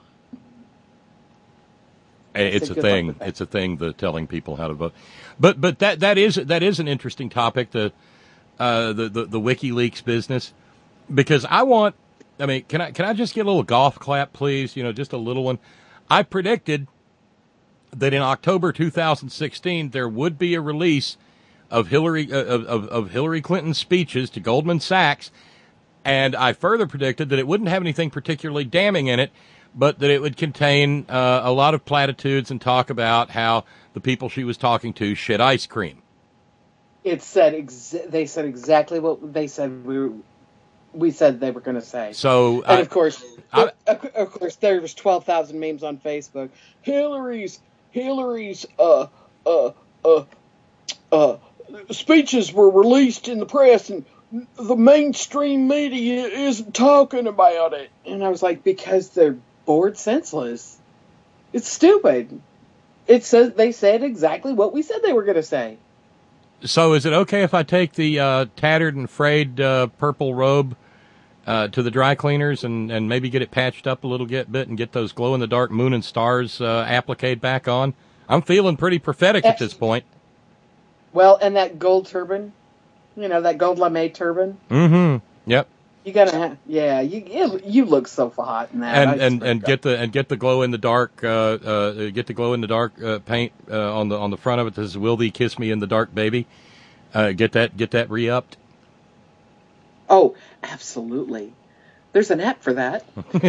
It's a thing. It's a thing. The telling people how to vote, but but that that is that is an interesting topic. The uh, the, the the WikiLeaks business, because I want. I mean, can I can I just get a little golf clap, please? You know, just a little one. I predicted that in October two thousand sixteen there would be a release of Hillary uh, of, of Hillary Clinton's speeches to Goldman Sachs, and I further predicted that it wouldn't have anything particularly damning in it, but that it would contain uh, a lot of platitudes and talk about how the people she was talking to shit ice cream. It said ex- they said exactly what they said we were, we said they were going to say. So, and I, of course, I, of course, there was twelve thousand memes on Facebook. Hillary's Hillary's uh uh uh uh speeches were released in the press, and the mainstream media isn't talking about it. And I was like, because they're bored senseless. It's stupid. It says they said exactly what we said they were going to say. So is it okay if I take the uh, tattered and frayed uh, purple robe uh, to the dry cleaners and, and maybe get it patched up a little get, bit and get those glow-in-the-dark moon and stars uh, applique back on. I'm feeling pretty prophetic at this point. Well, and that gold turban, you know, that gold lame turban. Mm-hmm. Yep. You gotta have, yeah. You you, you look so hot in that. And and, and get the and get the glow in the dark. Uh, uh, get the glow in the dark uh, paint uh, on the on the front of it. This is "Will thee kiss me in the dark, baby." Uh, get that get that re-upped. Oh, absolutely. There's an app for that.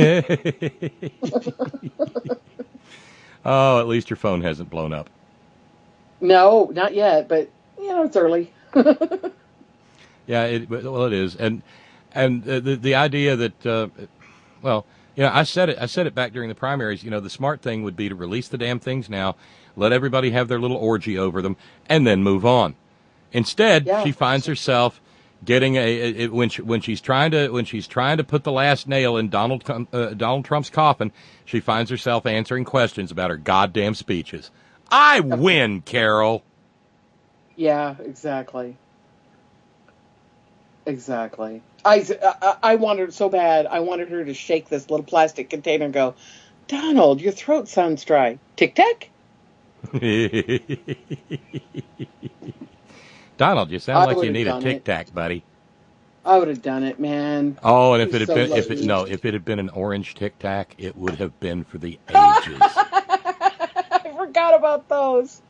Oh, at least your phone hasn't blown up. No, not yet, but you know it's early. Yeah, it, well, it is, and and uh, the the idea that, uh, well, you know, I said it. I said it back during the primaries. You know, the smart thing would be to release the damn things now, let everybody have their little orgy over them, and then move on. Instead, Yeah. she finds herself getting a, a, a when she, when she's trying to when she's trying to put the last nail in Donald uh, Donald Trump's coffin. She finds herself answering questions about her goddamn speeches. I win, Carol. Yeah, exactly. Exactly. I, I, I wanted so bad. I wanted her to shake this little plastic container and go, Donald, your throat sounds dry. Tic Tac? Donald, you sound I like you would've need a done Tic it. Tac, buddy. I would have done it, man. Oh, and if You're it had so been if it lucky. no if it had been an orange Tic Tac, it would have been for the ages. I forgot about those.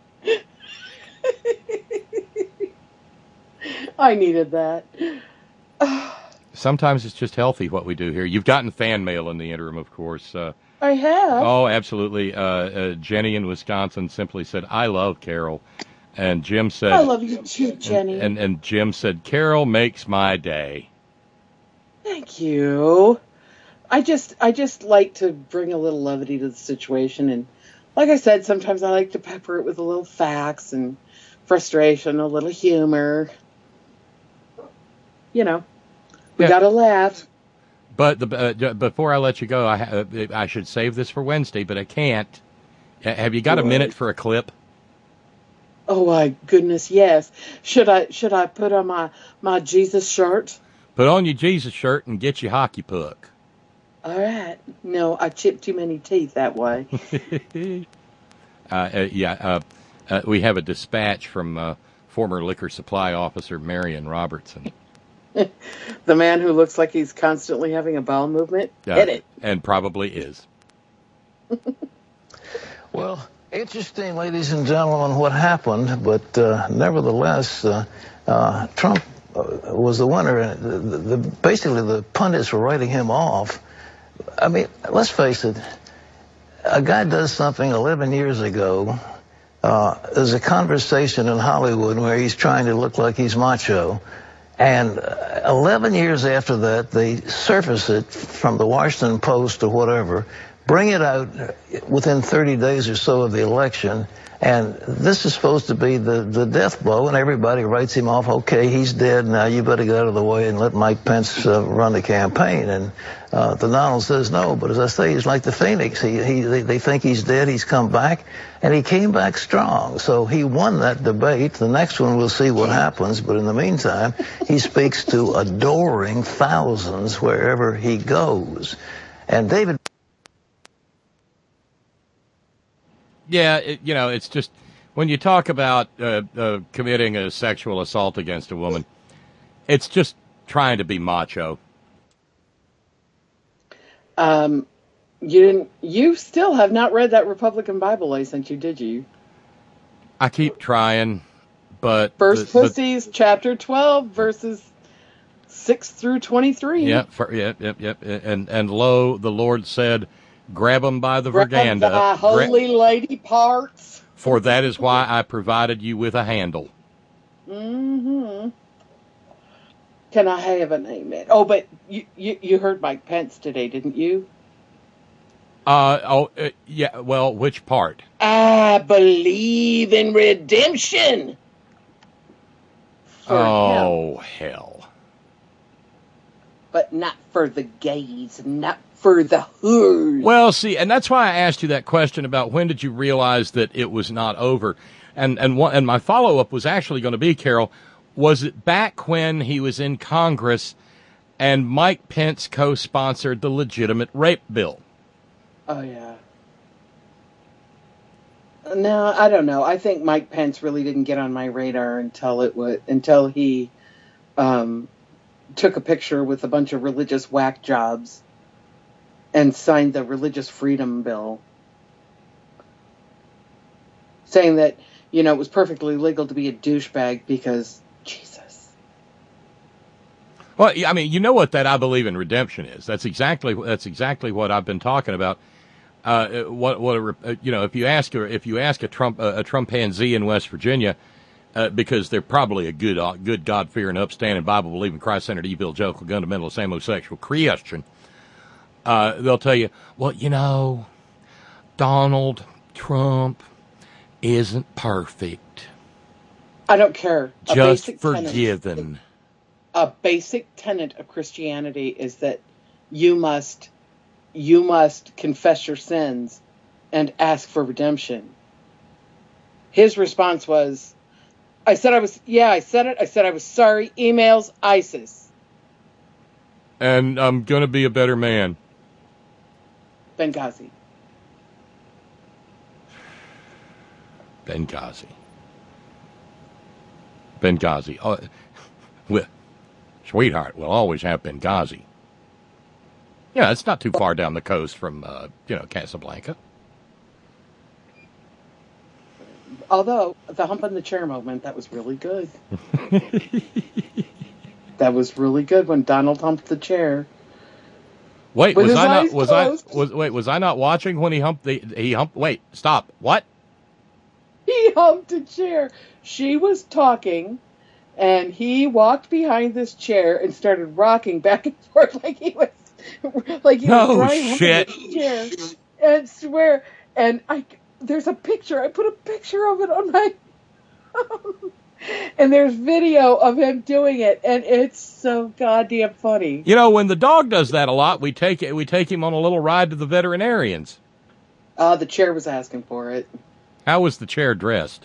I needed that. Sometimes it's just healthy what we do here. You've gotten fan mail in the interim, of course. Uh, I have. oh, absolutely. Uh, uh, Jenny in Wisconsin simply said, "I love Carol," and Jim said, I love you too, Jenny. And, and and Jim said, "Carol makes my day." Thank you. I just I just like to bring a little levity to the situation, and like I said, sometimes I like to pepper it with a little facts and frustration, a little humor. You know, we Yeah. gotta laugh. But the, uh, before I let you go, I uh, I should save this for Wednesday, but I can't. Uh, Have you got a What? minute for a clip? Oh my goodness, yes. Should I should I put on my my Jesus shirt? Put on your Jesus shirt and get your hockey puck. All right. No, I chipped too many teeth that way. uh, uh, yeah, uh, uh, we have a dispatch from uh, former liquor supply officer Marion Robertson. The man who looks like he's constantly having a bowel movement. Uh, Hit it. And probably is. Well, interesting, ladies and gentlemen, what happened, but uh, nevertheless, uh, uh, Trump uh, was the winner. The, the, the, basically, the pundits were writing him off. I mean, let's face it, a guy does something eleven years ago. Uh, there's a conversation in Hollywood where he's trying to look like he's macho. And eleven years after that, they surface it from the Washington Post or whatever, bring it out within thirty days or so of the election, and this is supposed to be the, the death blow, and everybody writes him off. Okay, he's dead, now you better get out of the way and let Mike Pence uh, run the campaign. And uh, the Donald says no, but as I say, he's like the Phoenix. He, he, they, they think he's dead, he's come back, and he came back strong. So he won that debate. The next one, we'll see what happens, but in the meantime, he speaks to adoring thousands wherever he goes. And David... Yeah, it, you know, it's just when you talk about uh, uh, committing a sexual assault against a woman, it's just trying to be macho. Um, you didn't. You still have not read that Republican Bible I sent you, did you? I keep trying, but First the, Pussies, chapter twelve, verses six through twenty-three. Yep, for, yep, yep, yep. And and lo, the Lord said, "Grab them by the Grab verganda, thy holy lady parts. for that is why I provided you with a handle." Mm-hmm. Can I have an amen? Oh, but you, you, you heard Mike Pence today, didn't you? Uh oh, uh, yeah. Well, which part? I believe in redemption. For Oh him, hell! but not for the gays, not for the whores. Well, see, and that's why I asked you that question about when did you realize that it was not over, and and one, and my follow up was actually going to be, Carol, was it back when he was in Congress and Mike Pence co-sponsored the legitimate rape bill. Oh, yeah. No, I don't know. I think Mike Pence really didn't get on my radar until it was, until he um, took a picture with a bunch of religious whack jobs and signed the Religious Freedom Bill, saying that, you know, it was perfectly legal to be a douchebag because Jesus. Well, I mean, you know what that I believe in redemption is. That's exactly that's exactly what I've been talking about. Uh, what what a, you know, if you ask if you ask a Trump a Trumpanzee in West Virginia, uh, because they're probably a good uh, good God fearing, upstanding, Bible believing, Christ centered, evangelical, fundamentalist, homosexual Christian, uh, they'll tell you, well, you know, Donald Trump isn't perfect. I don't care. A Just basic forgiven. Tenet, a basic tenet of Christianity is that you must. You must confess your sins and ask for redemption. His response was, I said I was, yeah, I said it. I said I was sorry. Emails, ISIS. And I'm going to be a better man. Benghazi. Benghazi. Benghazi. Oh, well, sweetheart, we'll always have Benghazi. Yeah, it's not too far down the coast from, uh, you know, Casablanca. Although, the hump in the chair moment, that was really good. That was really good when Donald humped the chair. Wait, With was his I not, eyes was I, closed. was, wait, was I not watching when he humped the, he humped, wait, stop, what? He humped a chair. She was talking, and he walked behind this chair and started rocking back and forth like he was like he No was dry shit. humping the chair. And swear, and I there's a picture. I put a picture of it on my and there's video of him doing it, and it's so goddamn funny. You know, when the dog does that a lot, we take it, we take him on a little ride to the veterinarians. Uh, the chair was asking for it. How was the chair dressed?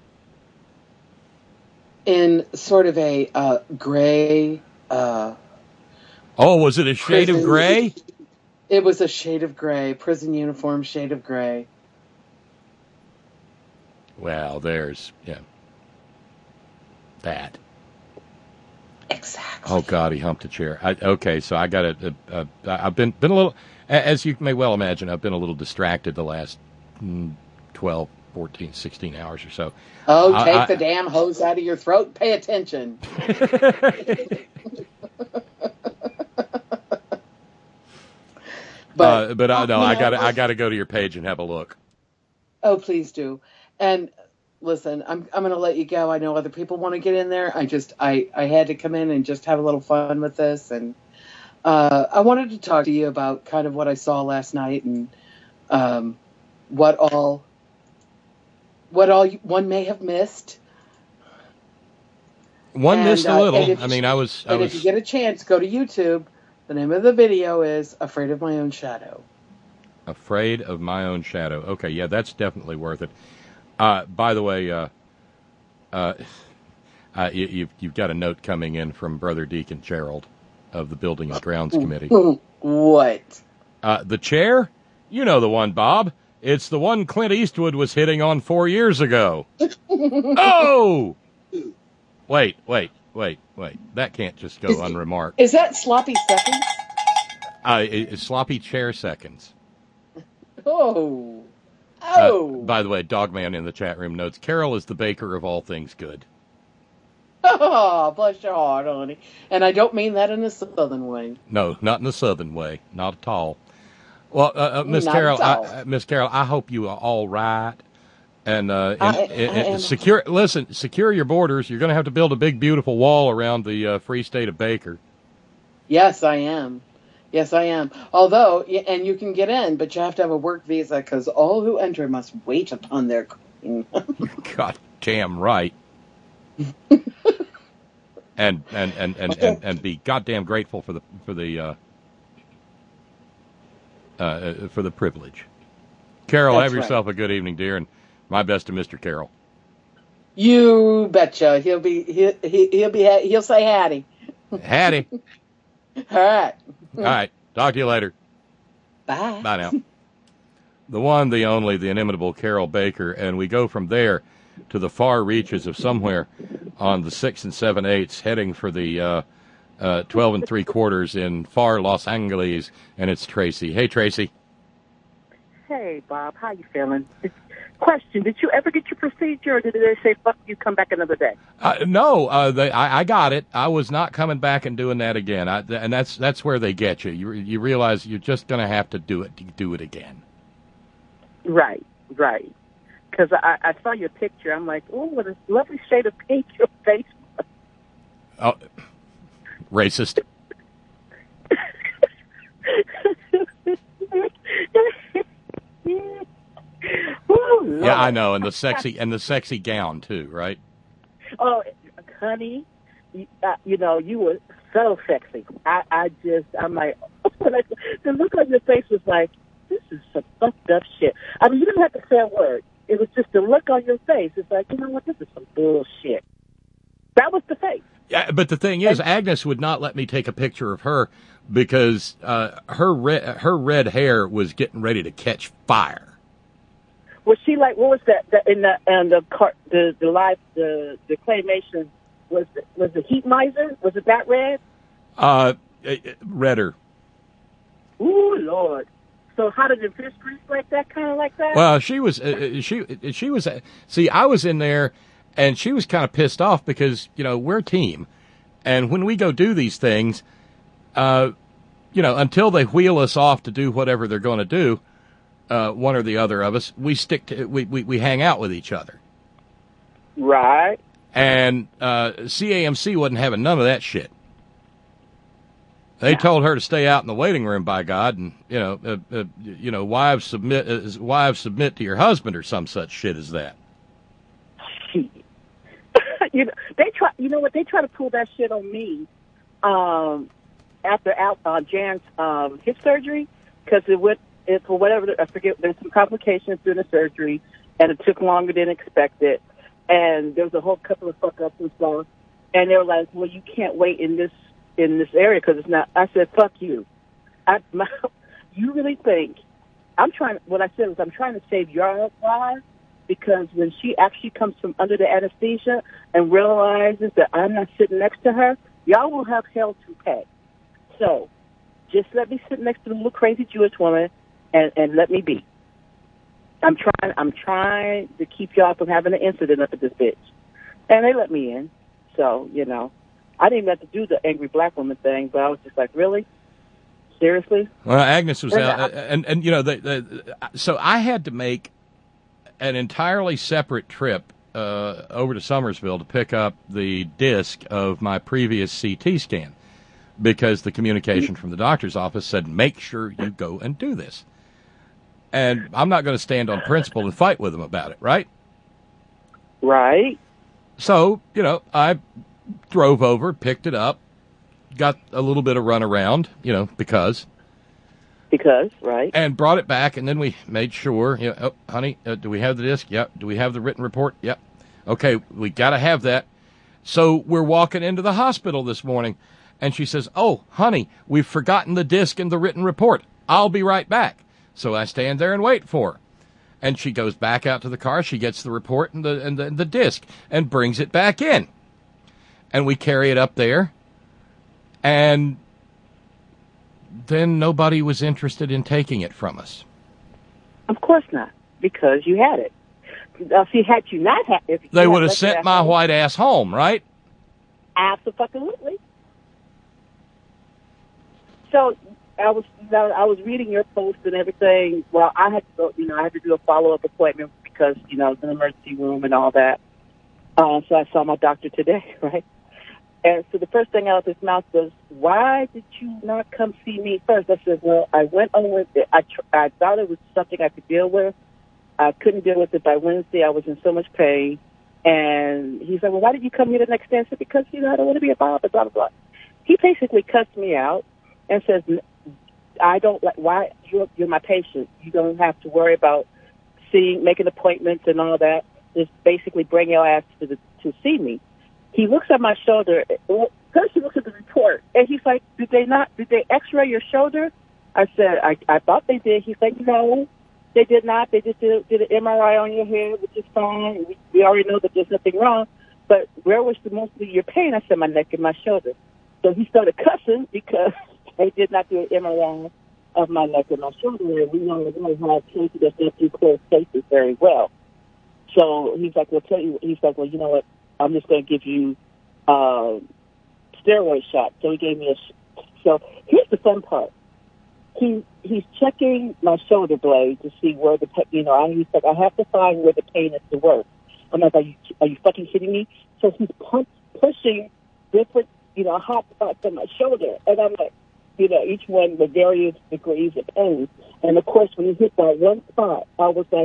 In sort of a uh, gray. Uh, Oh, was it a shade prison. of gray? It was a shade of gray, prison uniform shade of gray. Well, there's, yeah, that. Exactly. Oh God, he humped a chair. I, okay, so I got to. Uh, uh, I've been been a little, as you may well imagine, I've been a little distracted the last mm, twelve, fourteen, sixteen hours or so. Oh, I, take I, the damn hose out of your throat and pay attention. But, uh, but I no, you I know, got I got to go to your page and have a look. Oh, please do. And listen, I'm I'm going to let you go. I know other people want to get in there. I just I I had to come in and just have a little fun with this, and uh, I wanted to talk to you about kind of what I saw last night and um, what all what all you, one may have missed. One and, missed a uh, little. and if I you- mean, I was I And was if you get a chance, go to YouTube. The name of the video is "Afraid of My Own Shadow." afraid of my own shadow. Okay, yeah, that's definitely worth it. Uh, by the way, uh, uh, uh, you, you've you've got a note coming in from Brother Deacon Gerald of the Building and Grounds Committee. What? Uh, the chair? You know the one, Bob. It's the one Clint Eastwood was hitting on four years ago. Oh! Wait, wait, wait, wait. That can't just go Is- unremarked. Is that sloppy seconds? Uh, it- it's sloppy chair seconds. Oh. Uh, Oh. by the way, Dogman in the chat room notes, Carol is the baker of all things good. Oh, bless your heart, honey. And I don't mean that in a southern way. No, not in the southern way. Not at all. Well, uh, uh, Miss Not Carol, at all. I, uh, Miss Carol, I hope you are all right. And, uh, and, I- and- I and am. secure. Listen, secure your borders. You're going to have to build a big, beautiful wall around the uh, free state of Baker. Yes, I am. Yes, I am. Although, y- and you can get in, but you have to have a work visa because all who enter must wait upon their queen. God damn right. and, and, and, and, and, and be goddamn grateful for the for the uh, uh, for the privilege. Carol, That's have right. yourself a good evening, dear, and my best to Mister Carroll. You betcha. He'll be he he he'll be ha- he'll say howdy. Hattie. All right. All right. Talk to you later. Bye. Bye now. The one, the only, the inimitable Carol Baker, and we go from there to the far reaches of somewhere on the six and seven eighths, heading for the uh, uh, twelve and three quarters in far Los Angeles, and it's Tracy. Hey, Tracy. Hey, Bob. How you feeling? Question: did you ever get your procedure, or did they say "fuck you"? Come back another day. Uh, no, uh, they, I, I got it. I was not coming back and doing that again. I, and that's that's where they get you. You you realize you're just going to have to do it to do it again. Right, right. Because I, I saw your picture. I'm like, oh, what a lovely shade of pink your face was. Oh, racist. Ooh, yeah, I know, and the sexy and the sexy gown too, right? Oh, honey, you, uh, you know you were so sexy. I, I just, I'm like, the look on your face was like, this is some fucked up shit. I mean, you didn't have to say a word. It was just the look on your face. It's like, you know what, this is some bullshit. That was the face. Yeah, but the thing is, Agnes would not let me take a picture of her because uh, her red, her red hair was getting ready to catch fire. Was she like, what was that, that in the and the car, the the live the the claymation was the, was the heat miser? Was it that red? Uh, redder. Ooh, Lord. So how did the fish grease like that, kind of like that? Well, she was uh, she she was uh, see, I was in there, and she was kind of pissed off because you know we're a team, and when we go do these things, uh, you know, until they wheel us off to do whatever they're going to do. Uh, one or the other of us, we stick to, we, we, we hang out with each other. Right. And uh, C A M C wasn't having none of that shit. They no. told her to stay out in the waiting room, by God, and you know, uh, uh, you know, wives submit, uh, wives submit to your husband or some such shit as that. Shit. you know, they try. You know what? They try to pull that shit on me um, after out uh, Jan's um, hip surgery because it went. It, for whatever, I forget, there's some complications during the surgery, and it took longer than expected, and there was a whole couple of fuck-ups and stuff, and they were like, well, you can't wait in this in this area because it's not. I said, fuck you. I, my, you really think, I'm trying, what I said was I'm trying to save your life, because when she actually comes from under the anesthesia and realizes that I'm not sitting next to her, y'all will have hell to pay. So, just let me sit next to the little crazy Jewish woman, And, and let me be. I'm trying. I'm trying to keep y'all from having an incident up at this bitch, and they let me in. So you know, I didn't even have to do the angry black woman thing, but I was just like, really, seriously. Well, Agnes was out, and and you know, the, the, so I had to make an entirely separate trip uh, over to Somersville to pick up the disc of my previous C T scan because the communication from the doctor's office said, make sure you go and do this. And I'm not going to stand on principle and fight with them about it, right? Right. So, you know, I drove over, picked it up, got a little bit of run around, you know, because. Because, right. And brought it back, and then we made sure, you know, oh, honey, uh, do we have the disc? Yep. Do we have the written report? Yep. Okay, we got to have that. So we're walking into the hospital this morning, and she says, oh, honey, we've forgotten the disc and the written report. I'll be right back. So I stand there and wait for her. And she goes back out to the car. She gets the report and the, and the, and the disc and brings it back in. And we carry it up there. And then nobody was interested in taking it from us. Of course not, because you had it. Now, see, had you not had it, they would have sent my home. white ass home, right? Absolutely. So I was, I was reading your post and everything. Well, I had to go, you know, I had to do a follow-up appointment because, you know, it's an emergency room and all that. Uh, so I saw my doctor today, right? And so the first thing out of his mouth was, why did you not come see me first? I said, well, I went on with it. I, tr- I thought it was something I could deal with. I couldn't deal with it by Wednesday. I was in so much pain. And he said, well, why did you come here the next day? I said, because, you know, I don't want to be a bother, blah, blah, blah. He basically cussed me out and says, I don't like, why, you're, you're my patient. You don't have to worry about seeing, making appointments and all that. Just basically bring your ass to the, to see me. He looks at my shoulder. Hershey looks at the report, and he's like, did they not, did they x-ray your shoulder? I said, I, I thought they did. He's like, no, they did not. They just did, did an M R I on your head, which is fine. We, we already know that there's nothing wrong. But where was the most of your pain? I said, my neck and my shoulder. So he started cussing because they did not do an M R I of my neck and my shoulder. And we know that we have cases that don't do close cases very well. So he's like, well, tell you, he's like, well, you know what? I'm just going to give you uh, steroid shot. So he gave me a. Sh- so here's the fun part. He he's checking my shoulder blade to see where the pa- you know. I he's like, I have to find where the pain is the worst. I'm like, are you are you fucking kidding me? So he's punch, pushing different you know hot spots on my shoulder, and I'm like, you know, each one with various degrees of pain. And of course, when he hit that one spot, I was like.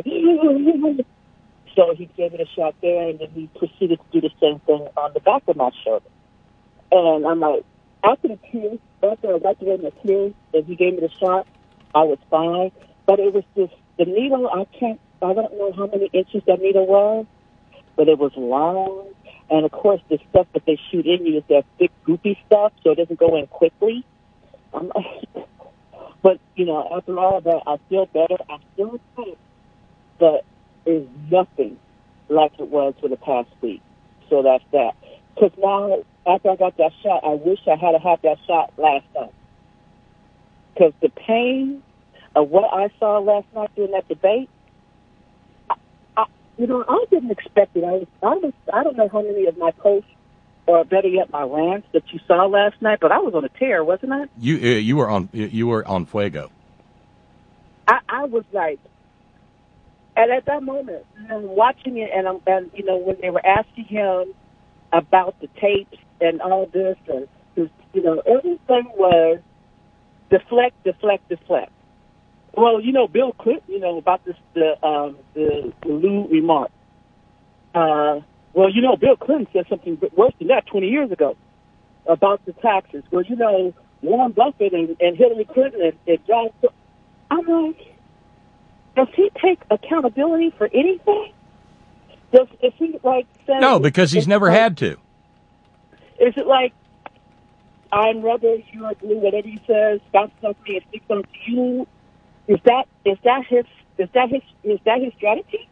So he gave it a shot there, and then he proceeded to do the same thing on the back of my shoulder. And I'm like, after the tears, after I got to get the tears, and he gave me the shot, I was fine. But it was just, the needle, I can't, I don't know how many inches that needle was, but it was long. And of course, the stuff that they shoot in you is that thick, goopy stuff, so it doesn't go in quickly. I'm like, but, you know, after all of that, I feel better. I still sick, but is nothing like it was for the past week. So that's that. Because now, after I got that shot, I wish I had had that shot last night. Because the pain of what I saw last night during that debate, I, I, you know, I didn't expect it. I was, I was, I don't know how many of my posts, or better yet, my rants that you saw last night, but I was on a tear, wasn't I? You uh, you were on you were on fuego. I, I was like. And at that moment, you know, watching it, and, um, and you know, when they were asking him about the tapes and all this, and you know, everything was deflect, deflect, deflect. Well, you know, Bill Clinton, you know, about this the um, the, the Lou remark. Uh, well, you know, Bill Clinton said something worse than that twenty years ago about the taxes. Well, you know, Warren Buffett and, and Hillary Clinton and, and John. I'm like. Does he take accountability for anything? Does is he like say, no? Because he's never like, had to. Is it like I'm rubber, you are glue, whatever he says, bounce on me and sticks on to you? Is that is that his is that his is that his strategy?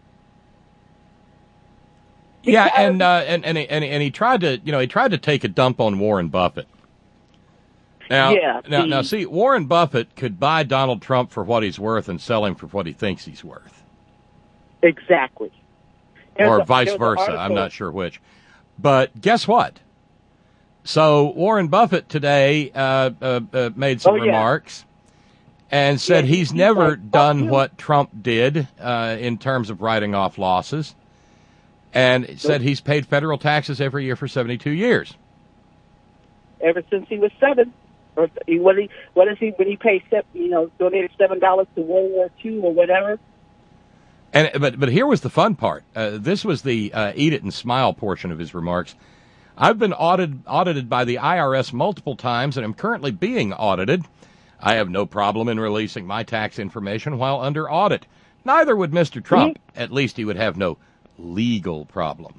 Because, yeah, and uh, and and he, and he, and he tried to you know he tried to take a dump on Warren Buffett. Now, yeah, now, the, now, see, Warren Buffett could buy Donald Trump for what he's worth and sell him for what he thinks he's worth. Exactly. There's or a, vice versa. I'm not sure which. But guess what? So Warren Buffett today uh, uh, uh, made some oh, yeah. remarks and said yeah, he's, he's never like, done what Trump did uh, in terms of writing off losses, and nope. said he's paid federal taxes every year for seventy-two years. Ever since he was seven. Or what he what is he when he paid you know donated seven dollars to World War Two or whatever. And but but here was the fun part. Uh, this was the uh, eat it and smile portion of his remarks. I've been audited audited by the I R S multiple times, and am currently being audited. I have no problem in releasing my tax information while under audit. Neither would Mister Trump. Mm-hmm. At least he would have no legal problem.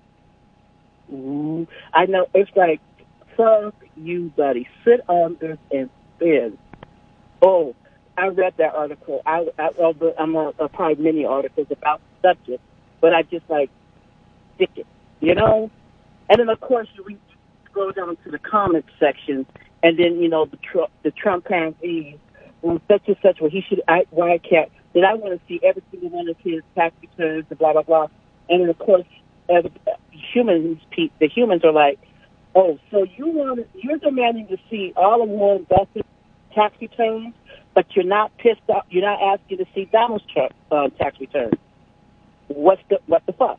Ooh, I know it's like. Fuck you, buddy. Sit on this and spin. Oh, I read that article. I, I well, I'm a, a probably many articles about the subject, but I just like stick it, you know. And then of course you read, scroll down to the comments section, and then you know the Trump, the Trump pansies, well, such and such. Well, he should. I, why can't? Then I want to see every single one of his tax returns, and blah blah blah. And then of course, as humans, the humans are like. Oh, so you want you're demanding to see all of Warren Buffett's tax returns, but you're not pissed off. You're not asking to see Donald Trump's uh, tax returns. What's the what the fuck?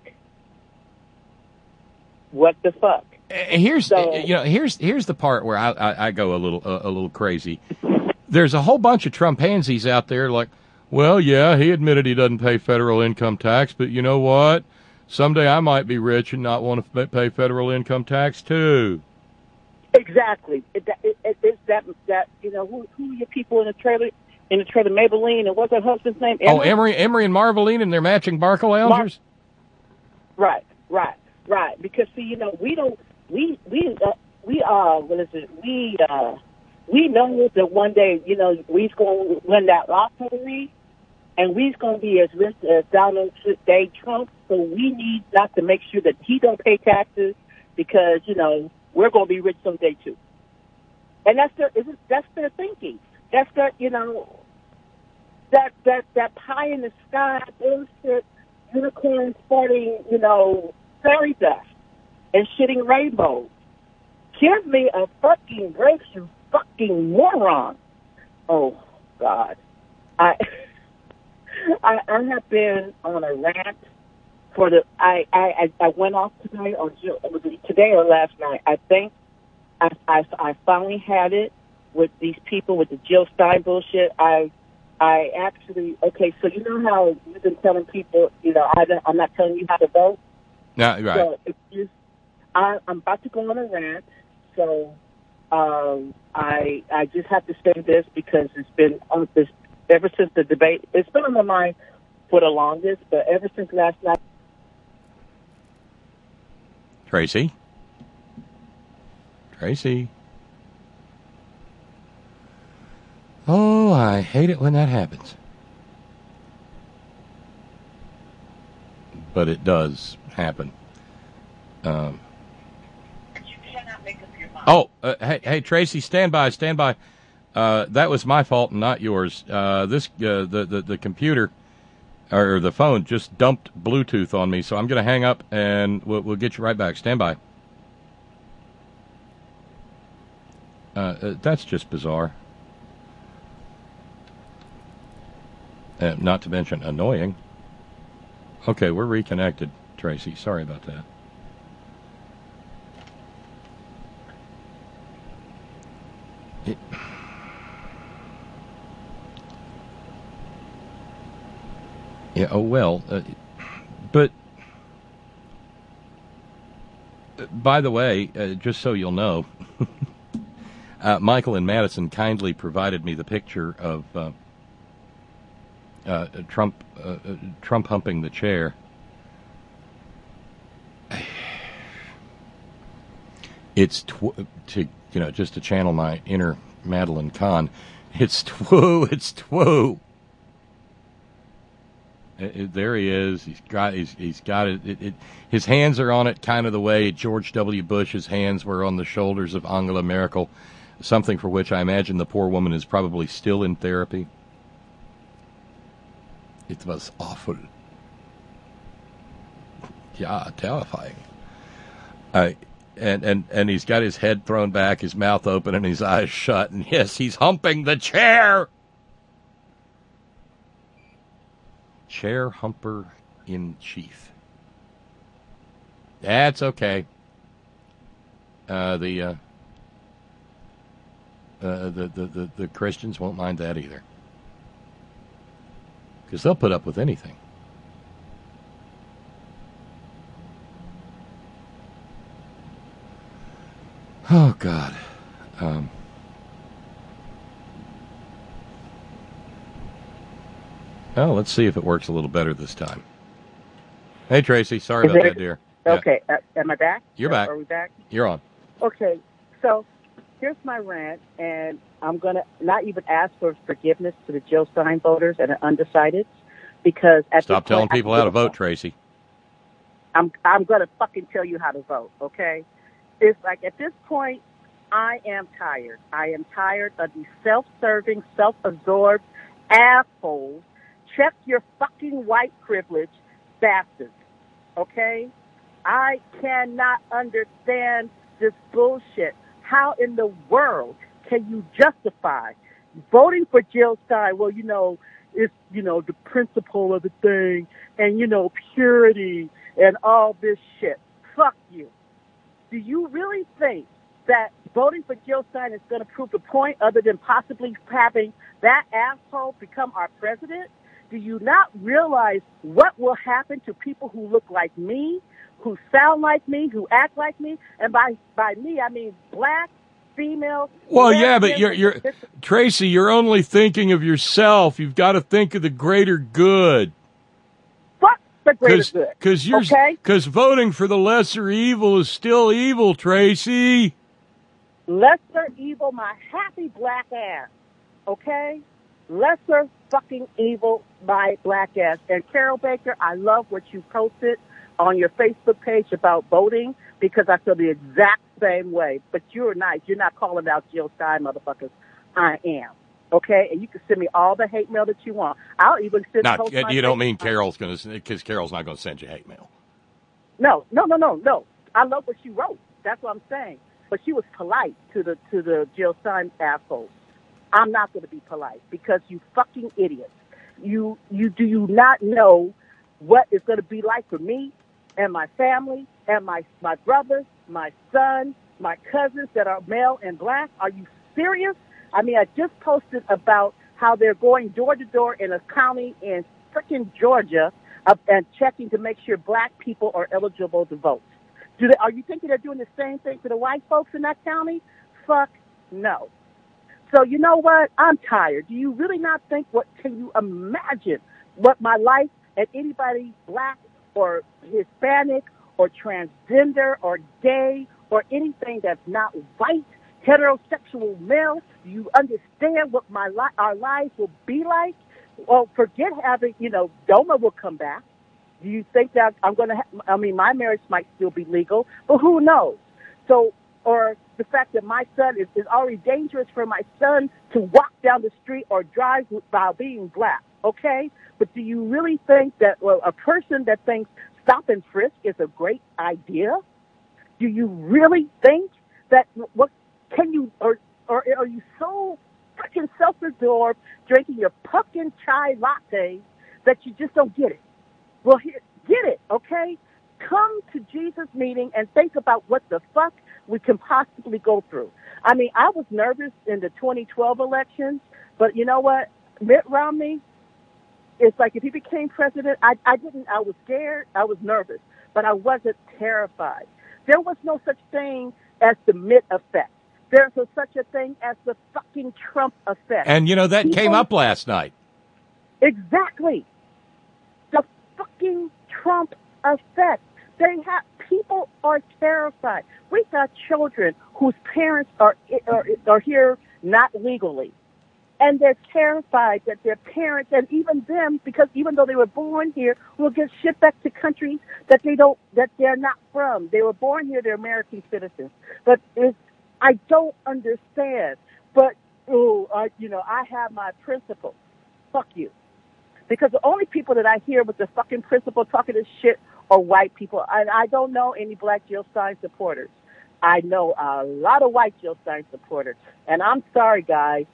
What the fuck? Here's so, you know here's here's the part where I I, I go a little uh, a little crazy. There's a whole bunch of Trumpansies out there like, well, yeah, he admitted he doesn't pay federal income tax, but you know what? Someday I might be rich and not want to pay federal income tax too. Exactly. It, it, it, it's that that you know who who are your people in the trailer in the trailer Maybelline and what's her husband's name? Emory? Oh, Emory, Emory and Marveline and their matching Barcalouncers. Mar- right, right, right. Because see, you know, we don't we we uh, we uh, what is it? We uh, we know that one day, you know, we's going to win that lottery, and we's going to be as rich as Donald J. Trump. So we need not to make sure that he don't pay taxes because you know we're going to be rich someday too. And that's their that's their thinking. That's their you know that that that pie in the sky bullshit, unicorn sporting you know fairy dust and shitting rainbows. Give me a fucking break, you fucking moron. Oh, God. I, I I have been on a rant for the, I, I, I went off today, or was it today or last night? I think I, I, I finally had it with these people with the Jill Stein bullshit. I, I actually, okay, so you know how you've been telling people, you know, I, I'm not telling you how to vote? No, right. So if you, I, I'm about to go on a rant. So um, I I just have to say this because it's been on this ever since the debate. It's been on my mind for the longest, but ever since last night. Tracy? Tracy? Oh, I hate it when that happens. But it does happen. Um. Oh, uh, hey, hey, Tracy, stand by, stand by. Uh, that was my fault and not yours. Uh, this, uh, the, the, the computer, or the phone, just dumped Bluetooth on me, so I'm going to hang up, and we'll, we'll get you right back. Stand by. Uh, uh, that's just bizarre. Uh, not to mention annoying. Okay, we're reconnected, Tracy. Sorry about that. It, yeah, oh well, uh, but uh, by the way, uh, just so you'll know, uh, Michael and Madison kindly provided me the picture of uh, uh, Trump uh, uh, Trump humping the chair. It's tw- to you know just to channel my inner Madeline Kahn. It's twoo. It's twoo. It, it, there he is. He's got. He's, he's got it, it, it. His hands are on it, kind of the way George W. Bush's hands were on the shoulders of Angela Merkel. Something for which I imagine the poor woman is probably still in therapy. It was awful. Yeah, terrifying. I. Uh, And, and and he's got his head thrown back, his mouth open, and his eyes shut. And yes, he's humping the chair. Chair humper in chief. That's okay. Uh, the, uh, uh, the, the the the Christians won't mind that either, because they'll put up with anything. Oh, God. Um, oh, let's see if it works a little better this time. Hey, Tracy. Sorry Is about it, that, dear. Okay. Yeah. Uh, am I back? You're are, back. Are we back? You're on. Okay. So here's my rant, and I'm going to not even ask for forgiveness to the Jill Stein voters and the undecideds, because at Stop this telling point, people how to vote, Tracy. I'm I'm going to fucking tell you how to vote, okay? It's like at this point, I am tired. I am tired of these self-serving, self-absorbed assholes. Check your fucking white privilege bastards, okay? I cannot understand this bullshit. How in the world can you justify voting for Jill Stein? Well, you know, it's, you know, the principle of the thing and, you know, purity and all this shit. Fuck you. Do you really think that voting for Jill Stein is going to prove the point other than possibly having that asshole become our president? Do you not realize what will happen to people who look like me, who sound like me, who act like me? And by, by me, I mean black, female. Well, yeah, but you're, you're, Tracy, you're only thinking of yourself. You've got to think of the greater good. Fuck the greater Cause, good. Cause you're, okay? Because voting for the lesser evil is still evil, Tracy. Lesser evil, my happy black ass. Okay? Lesser fucking evil, my black ass. And Carol Baker, I love what you posted on your Facebook page about voting because I feel the exact same way. But you're nice. You're not calling out Jill Stein, motherfuckers. I am. Okay? And you can send me all the hate mail that you want. I'll even send Now, post my you don't Facebook- mean Carol's going to, because Carol's not going to send you hate mail. No, no, no, no, no. I love what she wrote. That's what I'm saying. But she was polite to the to the Jill Stein assholes. I'm not going to be polite because you fucking idiots. You you do you not know what it's going to be like for me and my family and my my brothers, my son, my cousins that are male and black? Are you serious? I mean, I just posted about how they're going door to door in a county in freaking Georgia uh, and checking to make sure black people are eligible to vote. Do they, are you thinking they're doing the same thing to the white folks in that county? Fuck no. So you know what? I'm tired. Do you really not think, what can you imagine what my life and anybody black or Hispanic or transgender or gay or anything that's not white, heterosexual male, do you understand what my li- our lives will be like? Well, forget having, you know, DOMA will come back. Do you think that I'm going to, ha- I mean, my marriage might still be legal, but who knows? So, or the fact that my son is, is already dangerous for my son to walk down the street or drive while being black, okay? But do you really think that, well, a person that thinks stop and frisk is a great idea? Do you really think that, what can you, or, or are you so freaking self-absorbed drinking your pumpkin chai latte that you just don't get it? Well, here, get it, okay? Come to Jesus meeting and think about what the fuck we can possibly go through. I mean, I was nervous in the twenty twelve elections, but you know what? Mitt Romney, it's like if he became president, I, I didn't, I was scared, I was nervous, but I wasn't terrified. There was no such thing as the Mitt effect. There's no such a thing as the fucking Trump effect. And, you know, that People, came up last night. Exactly. The fucking Trump effect. They have, people are terrified. We got children whose parents are, are are here not legally, and they're terrified that their parents and even them, because even though they were born here, will get shipped back to countries that they don't, that they're not from. They were born here; they're American citizens. But it's, I don't understand. But oh, uh, you know, I have my principles. Fuck you. Because the only people that I hear with the fucking principle talking this shit are white people. And I don't know any black Jill Stein supporters. I know a lot of white Jill Stein supporters. And I'm sorry, guys.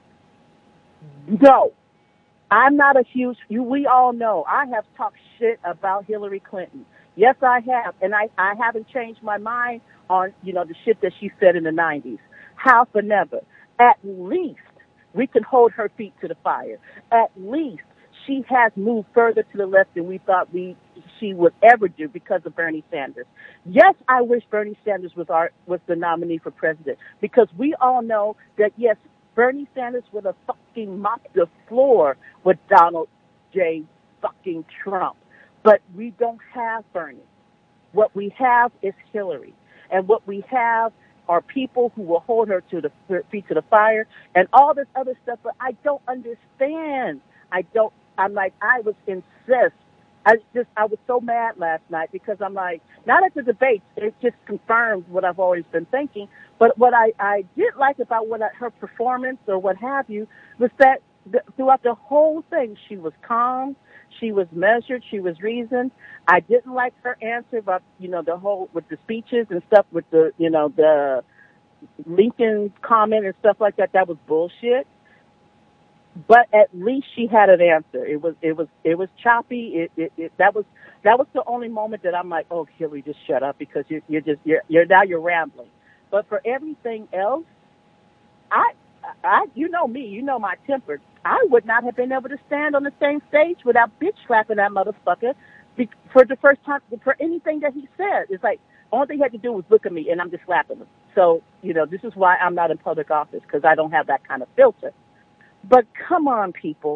No. I'm not a huge, you, we all know, I have talked shit about Hillary Clinton. Yes, I have. And I, I haven't changed my mind on, you know, the shit that she said in the nineties. Half or never. At least we can hold her feet to the fire. At least she has moved further to the left than we thought we she would ever do because of Bernie Sanders. Yes, I wish Bernie Sanders was our was the nominee for president, because we all know that, yes, Bernie Sanders would have fucking mopped the floor with Donald J. fucking Trump. But we don't have Bernie. What we have is Hillary. And what we have are people who will hold her to the feet to the fire and all this other stuff. But I don't understand. I don't. I'm like, I was incensed. I just, I was so mad last night because I'm like, not at the debates, it just confirmed what I've always been thinking. But what I, I did like about what I, her performance or what have you was that the, throughout the whole thing, she was calm, she was measured, she was reasoned. I didn't like her answer about, you know, the whole, with the speeches and stuff with the, you know, the Lincoln comment and stuff like that. That was bullshit. But at least she had an answer. It was, it was, it was choppy. It, it, it, that was, that was the only moment that I'm like, oh, Hillary, just shut up, because you're, you're just, you're, you're now you're rambling. But for everything else, I, I, you know me, you know my temper. I would not have been able to stand on the same stage without bitch slapping that motherfucker be, for the first time, for anything that he said. It's like, all they had to do was look at me and I'm just slapping him. So, you know, this is why I'm not in public office, because I don't have that kind of filter. But come on, people.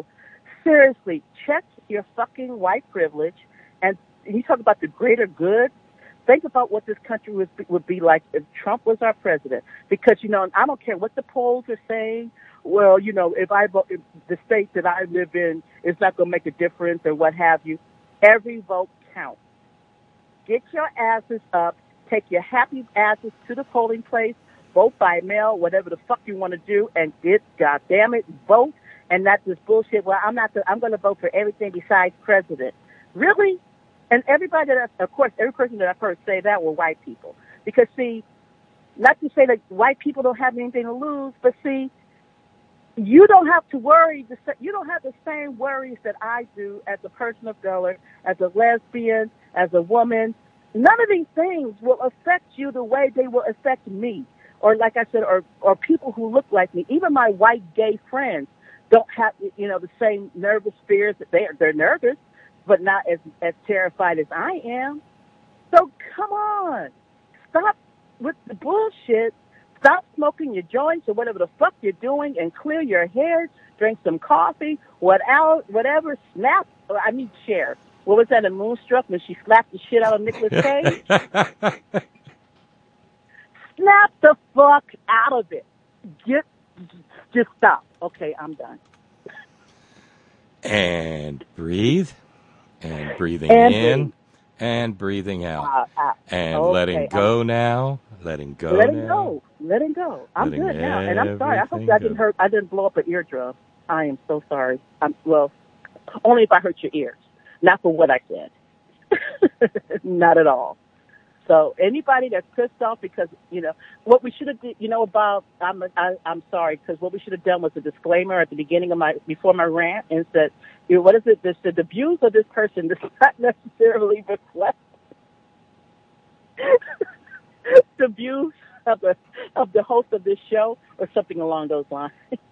Seriously, check your fucking white privilege. And you talk about the greater good. think about what this country would be, would be like if Trump was our president. Because, you know, I don't care what the polls are saying. Well, you know, if I vote, if the state that I live in is not going to make a difference or what have you, every vote counts. Get your asses up. Take your happy asses to the polling place. Vote by mail, whatever the fuck you want to do, and get, goddamn it, vote. And not this bullshit. Well, I'm not. The, I'm going to vote for everything besides president. Really? And everybody that, I, of course, every person that I've heard say that were white people. Because see, not to say that white people don't have anything to lose, but see, you don't have to worry. The, you don't have the same worries that I do as a person of color, as a lesbian, as a woman. None of these things will affect you the way they will affect me. Or like I said, or, or people who look like me. Even my white gay friends don't have, you know, the same nervous fears that they are. They're nervous, but not as, as terrified as I am. So come on. Stop with the bullshit. Stop smoking your joints or whatever the fuck you're doing and clear your hair, drink some coffee, whatever, whatever, snap. I mean, Cher. What was that in Moonstruck when she slapped the shit out of Nicolas Cage? Snap the fuck out of it. Get, just stop. Okay, I'm done. And breathe. And breathing and in. breathe. And breathing out. Uh, uh, and okay, letting go I'm, now. Letting go letting now. go. Letting go. I'm Letting good now. And I'm sorry. I hope everything I didn't go. hurt. I didn't blow up an eardrum. I am so sorry. I'm, well, only if I hurt your ears. Not for what I said. Not at all. So anybody that's pissed off because, you know, what we should have, you know, about, I'm, I, I'm sorry, because what we should have done was a disclaimer at the beginning of my, before my rant and said, you know, what is it, this, the views of this person does not necessarily reflect the views of the, of the host of this show or something along those lines.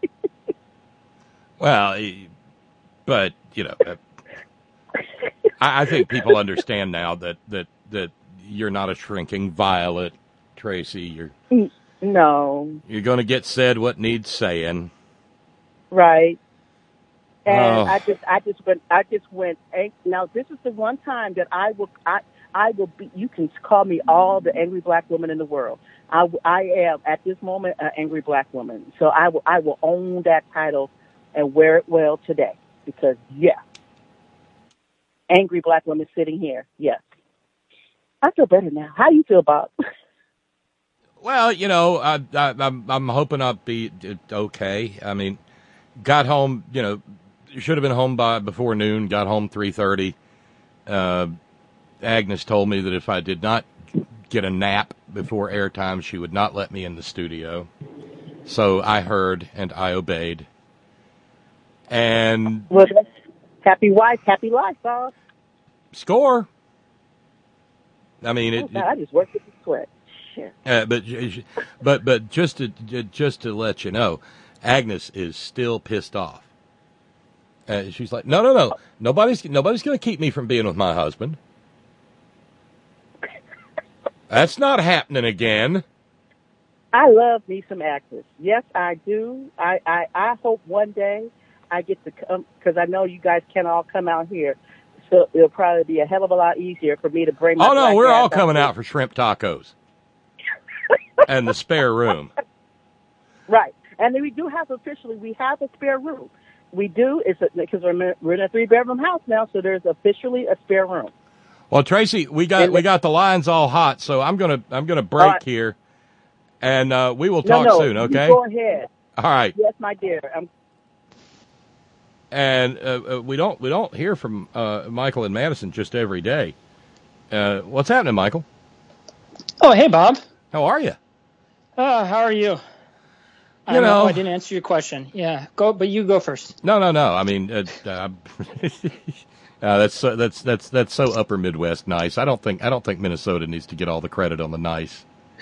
Well, but, you know, uh, I, I think people understand now that, that, that, you're not a shrinking violet, Tracy. You're no. You're going to get said what needs saying. Right. And oh. I just, I just went, I just went. Now this is the one time that I will, I, I will be. You can call me all the angry black woman in the world. I, I am at this moment an angry black woman. So I will, I will own that title and wear it well today because yeah, angry black woman sitting here. Yes. I feel better now. How do you feel, Bob? Well, you know, I, I, I'm I'm hoping I'll be okay. I mean, got home, you know, should have been home by before noon. Got home three thirty. Uh, Agnes told me that if I did not get a nap before airtime, she would not let me in the studio. So I heard and I obeyed. And well, happy wife, happy life, Bob. Score. I mean, it, oh, God, I just worked with the sweat. Shit. Uh, but but but just to just to let you know, Agnes is still pissed off. Uh, she's like, no, no, no, nobody's nobody's going to keep me from being with my husband. That's not happening again. I love me some Agnes. Yes, I do. I I, I hope one day I get to come because I know you guys can't all come out here. So it'll probably be a hell of a lot easier for me to bring my Oh, no, we're all coming out out for shrimp tacos. And the spare room. Right. And then we do have officially, we have a spare room. We do, it's because we're, we're in a three-bedroom house now, so there's officially a spare room. Well, Tracy, we got we got the lines all hot, so I'm gonna I'm gonna break right. here, and uh, we will talk no, no, soon. Okay. Go ahead. All right. Yes, my dear. I'm And uh, we don't we don't hear from uh, Michael and Madison just every day. Uh, what's happening, Michael? Oh, hey, Bob. How are you? Uh, how are you? You I know, know I didn't answer your question. Yeah, go, but you go first. No, no, no. I mean, uh, uh, uh, that's so, that's that's that's so upper Midwest nice. I don't think I don't think Minnesota needs to get all the credit on the nice.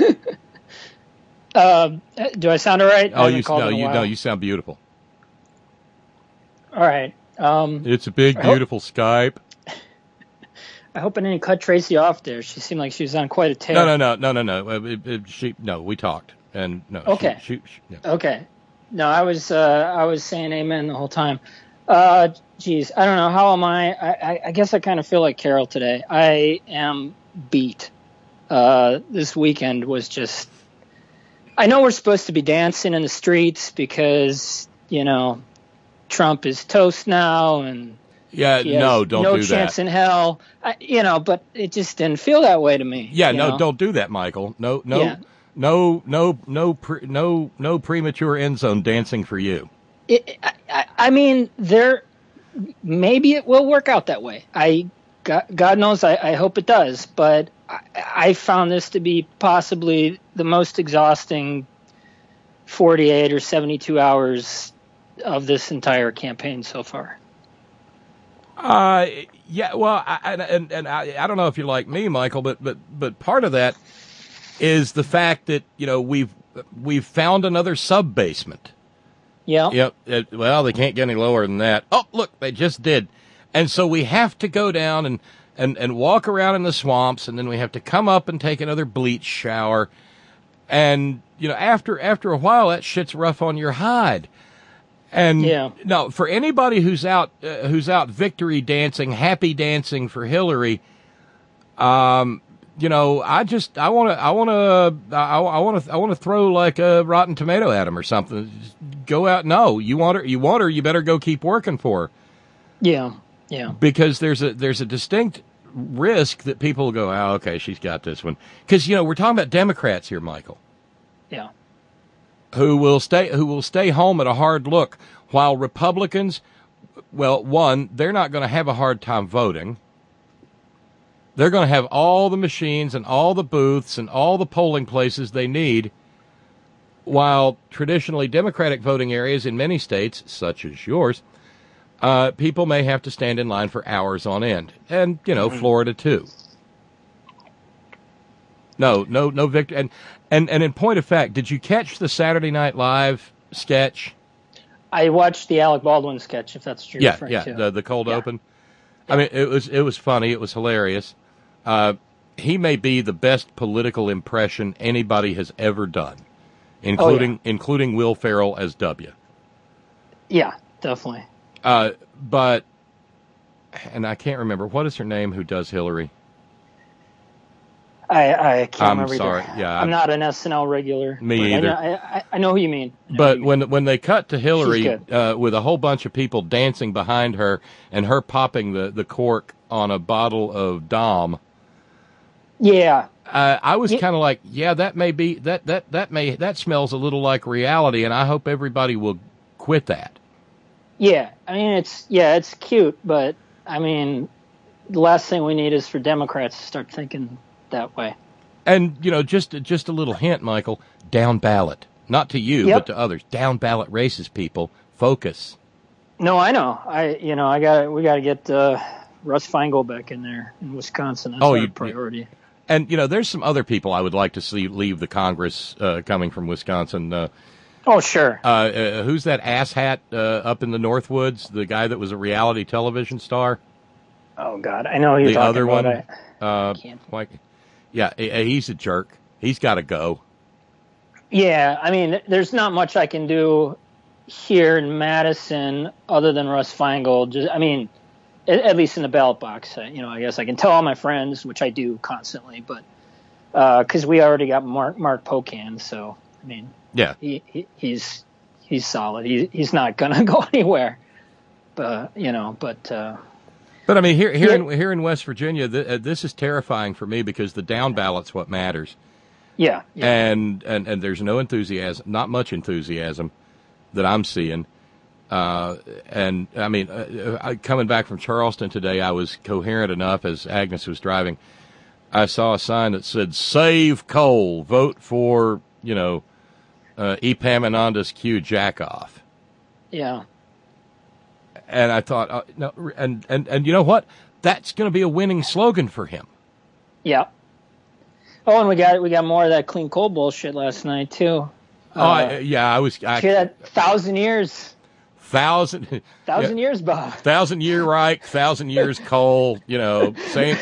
uh, do I sound all right? Oh, you no, you no, you sound beautiful. All right. Um, it's a big, beautiful hope, Skype. I hope I didn't cut Tracy off there. She seemed like she was on quite a tear. No, no, no, no, no, no. It, it, she, no, we talked, and no. Okay. She, she, she, no. Okay. No, I was, uh, I was saying amen the whole time. Uh, geez, I don't know. How am I? I, I guess I kind of feel like Carol today. I am beat. uh, this weekend was just. I know we're supposed to be dancing in the streets because you know Trump is toast now, and yeah, no, don't no do that. No chance in hell, I, you know. But it just didn't feel that way to me. Yeah, no, know? don't do that, Michael. No, no, yeah. no, no, no, pre, no, no premature end zone dancing for you. It, I, I mean, there maybe it will work out that way. I God, God knows, I, I hope it does. But I, I found this to be possibly the most exhausting forty-eight or seventy-two hours of this entire campaign so far. Uh, yeah. Well, I, and and I, I don't know if you're like me, Michael, but but but part of that is the fact that you know we've we've found another sub basement. Yeah. Yep. It, well, they can't get any lower than that. Oh, look, they just did. And so we have to go down and, and, and walk around in the swamps, and then we have to come up and take another bleach shower. And, you know, after after a while, that shit's rough on your hide. And yeah. no, for anybody who's out uh, who's out victory dancing, happy dancing for Hillary, um, you know, I just I want to I want to I want to I want to throw like a rotten tomato at him or something. Just go out. No, you want her. You want her. You better go keep working for her. Yeah, yeah. Because there's a there's a distinct risk that people go, oh, okay, she's got this one. Because you know we're talking about Democrats here, Michael. Yeah. Who will stay who will stay home at a hard look, while Republicans, well, one, they're not going to have a hard time voting. They're going to have all the machines and all the booths and all the polling places they need, while traditionally Democratic voting areas in many states, such as yours, uh, people may have to stand in line for hours on end. And, you know, mm-hmm. Florida, too. No, no, no victory. And, and, and in point of fact, did you catch the Saturday Night Live sketch? I watched the Alec Baldwin sketch, if that's what you're yeah, referring yeah, to. the, the cold yeah. open. I mean, it was it was funny. It was hilarious. Uh, he may be the best political impression anybody has ever done, including oh, yeah. including Will Ferrell as W. Yeah, definitely. Uh, but, and I can't remember, what is her name who does Hillary? I, I can't I'm remember sorry. either. Yeah, I'm not an S N L regular. Me either. I, I, I know who you mean. But you when mean. when they cut to Hillary uh, with a whole bunch of people dancing behind her and her popping the, the cork on a bottle of Dom, yeah, uh, I was yeah. kind of like, yeah, that may be that that that may that smells a little like reality, and I hope everybody will quit that. Yeah, I mean it's yeah it's cute, but I mean the last thing we need is for Democrats to start thinking that way. And, you know, just just a little hint, Michael, down ballot. Not to you, yep. but to others. Down ballot races, people. Focus. No, I know. I you know, I got we got to get uh, Russ Feingold back in there in Wisconsin. That's oh, our you, priority. And, you know, there's some other people I would like to see leave the Congress uh, coming from Wisconsin. Uh, oh, sure. Uh, uh, who's that asshat uh, up in the Northwoods? The guy that was a reality television star? Oh, God. I know who you're the talking other about. one. I, uh, I can't. Like, yeah, he's a jerk. He's got to go. Yeah, I mean, there's not much I can do here in Madison other than Russ Feingold. Just, I mean, at, at least in the ballot box, you know, I guess I can tell all my friends, which I do constantly, but because uh, we already got Mark Mark Pocan, so I mean, yeah, he, he he's he's solid. He he's not gonna go anywhere. But you know, but. Uh, But I mean, here here yeah. in here in West Virginia, th- uh, this is terrifying for me because the down ballot's what matters. Yeah, yeah. And, and and there's no enthusiasm, not much enthusiasm that I'm seeing. Uh, and I mean, uh, I, coming back from Charleston today, I was coherent enough as Agnes was driving. I saw a sign that said "Save coal, vote for you know, uh, Epaminondas Q Jackoff." Yeah. And I thought, uh, no, and, and, and you know what? That's going to be a winning slogan for him. Yeah. Oh, and we got we got more of that clean coal bullshit last night too. Oh, uh, I, yeah, I was. I, hear that thousand years. Thousand. Thousand yeah, years, Bob. Thousand year Reich, thousand years coal. You know, same.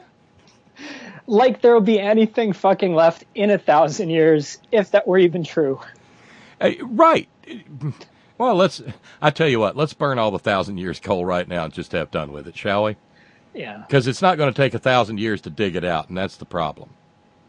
Like there will be anything fucking left in a thousand years, if that were even true. Uh, right. Well, let's, I tell you what, let's burn all the thousand years coal right now and just have done with it, shall we? Yeah. Because it's not going to take a thousand years to dig it out, and that's the problem.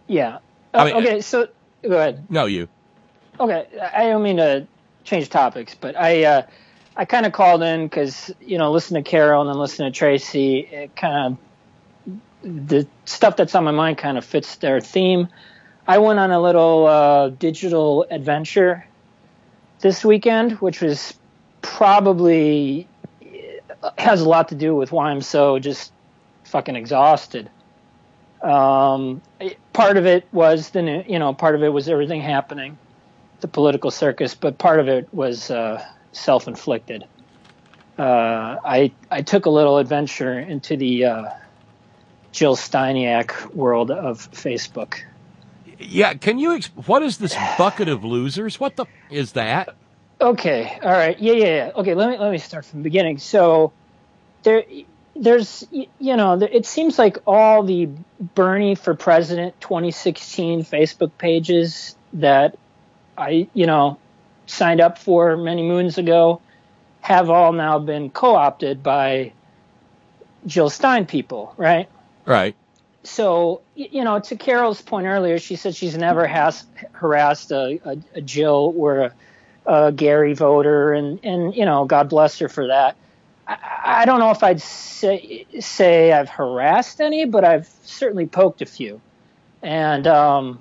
Yeah. Uh, I mean, okay, so go ahead. No, you. Okay, I don't mean to change topics, but I uh, I kind of called in because, you know, listen to Carol and then listen to Tracy. It kind of, the stuff that's on my mind kind of fits their theme. I went on a little uh, digital adventure this weekend, which was probably has a lot to do with why I'm so just fucking exhausted. Um, part of it was the new, you know, part of it was everything happening, the political circus, but part of it was uh, self-inflicted. Uh, I I took a little adventure into the uh, Jill Steiniak world of Facebook. Yeah, can you? Ex- what is this bucket of losers? What the is that? Okay, all right, yeah, yeah, yeah. Okay, let me let me start from the beginning. So there, there's, you know, it seems like all the Bernie for President twenty sixteen Facebook pages that I, you know, signed up for many moons ago have all now been co-opted by Jill Stein people, right? Right. So, you know, to Carol's point earlier, she said she's never has harassed a, a, a Jill or a, a Gary voter, and, and, you know, God bless her for that. I, I don't know if I'd say, say I've harassed any, but I've certainly poked a few. And um,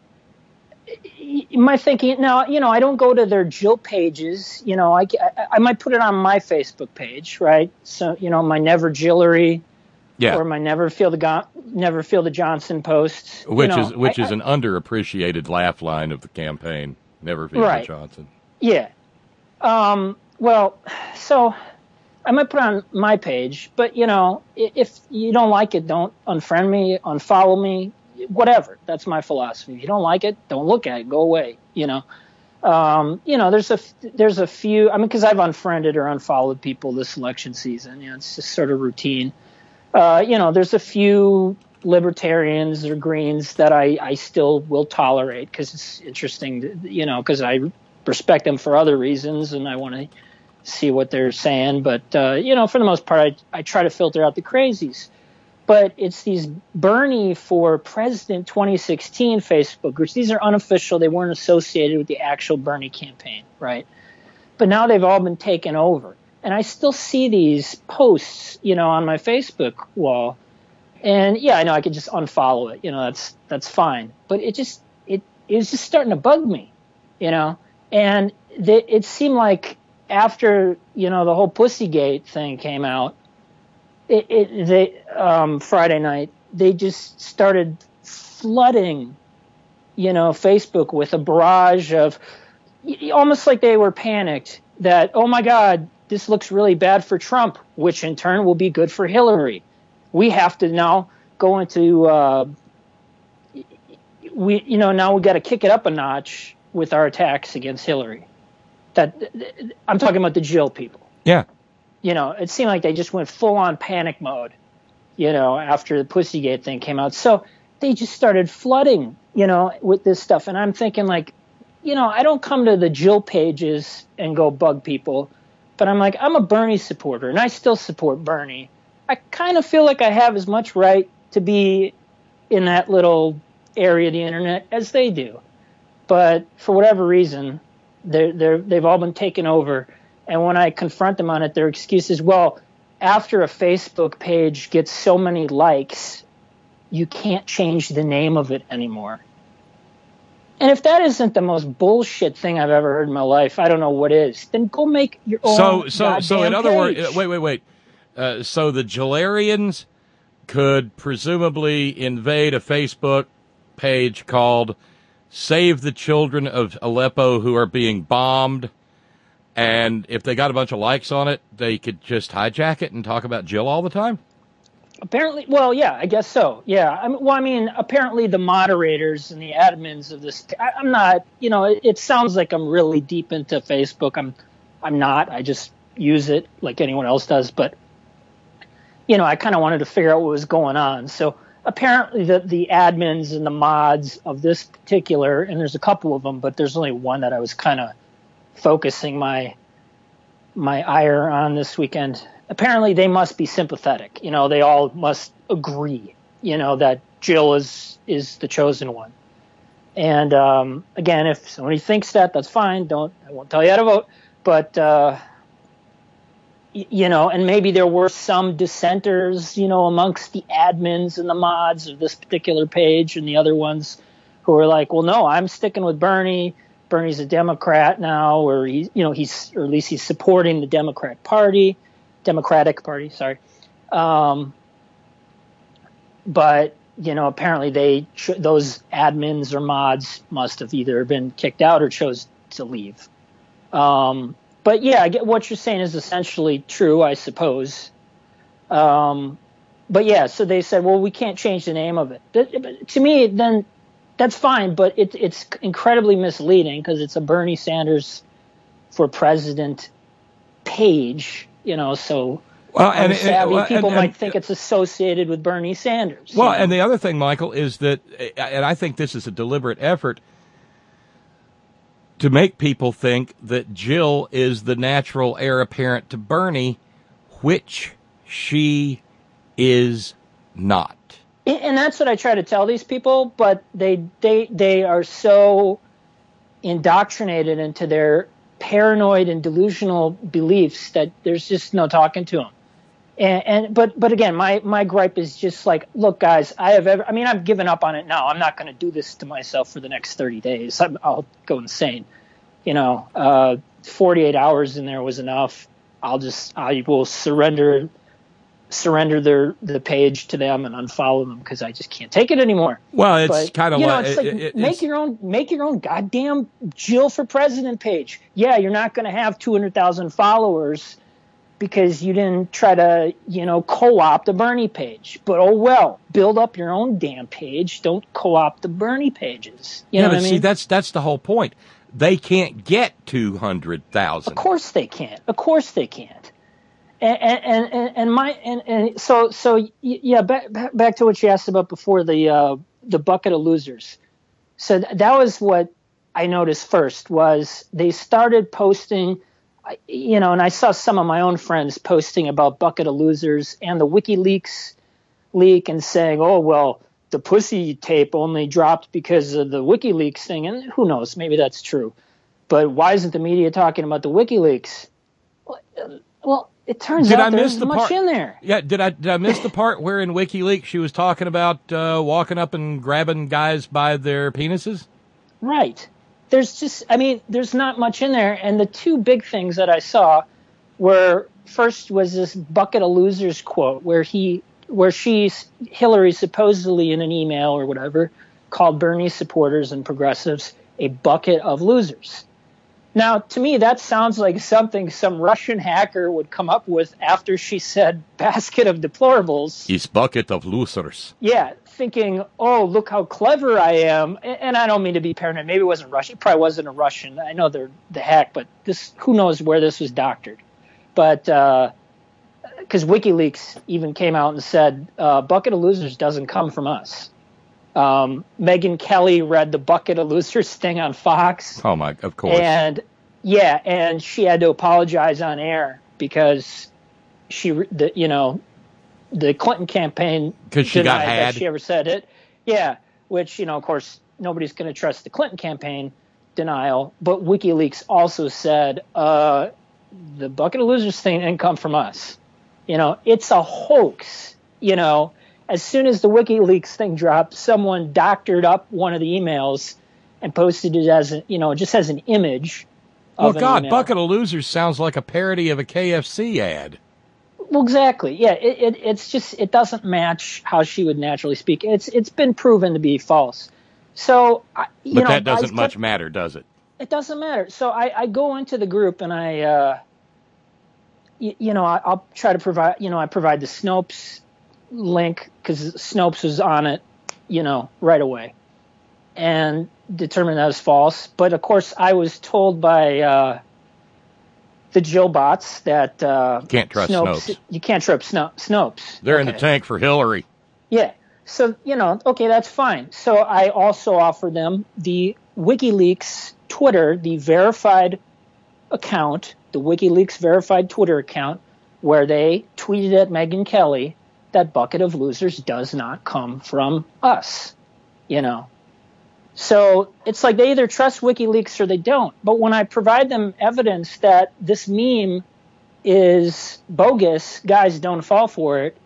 my thinking now, you know, I don't go to their Jill pages. You know, I, I, I might put it on my Facebook page, right? So, you know, my Never Jillery. Yeah. Or my Never Feel the Go- Never Feel the Johnson posts, which you know, is which I, is an underappreciated laugh line of the campaign. Never Feel right. the Johnson. Yeah. Um, well, so I might put it on my page, but you know, if you don't like it, don't unfriend me, unfollow me, whatever. That's my philosophy. If you don't like it, don't look at it. Go away. You know. Um, you know, there's a there's a few. I mean, because I've unfriended or unfollowed people this election season. You know, it's just sort of routine. Uh, you know, there's a few libertarians or Greens that I, I still will tolerate because it's interesting, to, you know, because I respect them for other reasons and I want to see what they're saying. But, uh, you know, for the most part, I, I try to filter out the crazies. But it's these Bernie for President twenty sixteen Facebook groups. These are unofficial. They weren't associated with the actual Bernie campaign, right? But now they've all been taken over. And I still see these posts, you know, on my Facebook wall. And yeah, I know I could just unfollow it. You know, that's that's fine. But it just it it was just starting to bug me, you know. And they, it seemed like after, you know, the whole Pussygate thing came out, it, it they um, Friday night, they just started flooding, you know, Facebook with a barrage of almost like they were panicked that, oh my God, this looks really bad for Trump, which in turn will be good for Hillary. We have to now go into, uh, we, you know, now we got to kick it up a notch with our attacks against Hillary. That I'm talking about the Jill people. Yeah. You know, it seemed like they just went full on panic mode, you know, after the Pussygate thing came out. So they just started flooding, you know, with this stuff. And I'm thinking like, you know, I don't come to the Jill pages and go bug people. But I'm like, I'm a Bernie supporter, and I still support Bernie. I kind of feel like I have as much right to be in that little area of the internet as they do. But for whatever reason, they're, they're, they've all been taken over. And when I confront them on it, their excuse is, well, after a Facebook page gets so many likes, you can't change the name of it anymore. And if that isn't the most bullshit thing I've ever heard in my life, I don't know what is. Then go make your own. So, so, goddamn so, in other page. words, wait, wait, wait. Uh, so the Jillarians could presumably invade a Facebook page called "Save the Children of Aleppo Who Are Being Bombed," and if they got a bunch of likes on it, they could just hijack it and talk about Jill all the time. Apparently, well, yeah, I guess so. Yeah, I mean, well, I mean, apparently the moderators and the admins of this, I, I'm not, you know, it, it sounds like I'm really deep into Facebook. I'm, I'm not. I just use it like anyone else does. But, you know, I kind of wanted to figure out what was going on. So apparently the the admins and the mods of this particular, and there's a couple of them, but there's only one that I was kind of focusing my my ire on this weekend. Apparently they must be sympathetic. You know, they all must agree you know, that Jill is is the chosen one. And um, again, if somebody thinks that, that's fine. Don't I won't tell you how to vote. But uh, y- you know, and maybe there were some dissenters, you know, amongst the admins and the mods of this particular page, and the other ones who were like, well, no, I'm sticking with Bernie. Bernie's a Democrat now, or he, you know, he's or at least he's supporting the Democrat Party, Democratic Party. Sorry. Um, but you know, apparently they those admins or mods must have either been kicked out or chose to leave. Um, but yeah, I get what you're saying is essentially true, I suppose. Um, but yeah, so they said, well, we can't change the name of it. But, but to me, then that's fine, but it, it's incredibly misleading because it's a Bernie Sanders for president page, you know, so. Well, and, savvy and, people and, might and, think it's associated with Bernie Sanders. Well, you know? and the other thing, Michael, is that, and I think this is a deliberate effort to make people think that Jill is the natural heir apparent to Bernie, which she is not. And that's what I try to tell these people, but they they they are so indoctrinated into their paranoid and delusional beliefs that there's just no talking to them. And, and but but again, my, my gripe is just like, look, guys, I have ever, I mean, I've given up on it now. I'm not going to do this to myself for the next thirty days. I'm, I'll go insane. You know, uh, forty-eight hours in there was enough. I'll just, I will surrender, surrender their the page to them and unfollow them because I just can't take it anymore. Well, it's kind of you know, like, it's like it, it, make it's, your own, make your own goddamn Jill for President page. Yeah, you're not going to have two hundred thousand followers because you didn't try to, you know, co-opt the Bernie page. But oh well, build up your own damn page. Don't co-opt the Bernie pages. You yeah, know but what I mean? see, that's that's the whole point. They can't get two hundred thousand. Of course they can't. Of course they can't. And and and, and my and, and so so yeah. Back back to what you asked about before, the uh, the bucket of losers. So that was what I noticed first. Was they started posting. You know, and I saw some of my own friends posting about bucket of losers and the WikiLeaks leak and saying, oh, well, the pussy tape only dropped because of the WikiLeaks thing. And who knows, maybe that's true. But why isn't the media talking about the WikiLeaks? Well, it turns did out I there's miss the much part, in there. Yeah, did I did I miss the part where in WikiLeaks she was talking about uh, walking up and grabbing guys by their penises? Right. There's just, I mean, there's not much in there. And the two big things that I saw were, first was this bucket of losers quote where he, where she's, Hillary supposedly in an email or whatever, called Bernie supporters and progressives a bucket of losers. Now, to me, that sounds like something some Russian hacker would come up with after she said basket of deplorables. His bucket of losers. Yeah, thinking, oh, look how clever I am. And I don't mean to be paranoid. Maybe it wasn't Russian. It probably wasn't a Russian. I know they're the hack, but this, who knows where this was doctored. But because uh, WikiLeaks even came out and said, uh, bucket of losers doesn't come from us. Um, Megyn Kelly read the bucket of losers thing on Fox. Oh, my, of course. And, yeah, and she had to apologize on air because she, the, you know, the Clinton campaign because she got denied had. that she ever said it. Yeah, which, you know, of course, nobody's going to trust the Clinton campaign denial. But WikiLeaks also said uh, the bucket of losers thing didn't come from us. You know, it's a hoax. You know, as soon as the WikiLeaks thing dropped, someone doctored up one of the emails and posted it as, a, you know, just as an image. Well, of an God, email. bucket of losers sounds like a parody of a K F C ad. Well, exactly. Yeah, it, it it's just it doesn't match how she would naturally speak. It's it's been proven to be false. So, I, you but know, that doesn't I, much matter, does it? It doesn't matter. So I, I go into the group and I, uh, you, you know, I, I'll try to provide. You know, I provide the Snopes link because Snopes was on it, you know, right away, and determined that was false. But of course, I was told by. Uh, The Jill bots that uh, can't trust Snopes. Snopes. You can't trust Sno- Snopes. They're okay. in the tank for Hillary. Yeah. So, you know, okay, that's fine. So I also offer them the WikiLeaks Twitter, the verified account, the WikiLeaks verified Twitter account, where they tweeted at Megyn Kelly that Bucket of Losers does not come from us, you know. So it's like they either trust WikiLeaks or they don't. But when I provide them evidence that this meme is bogus, guys, don't fall for it,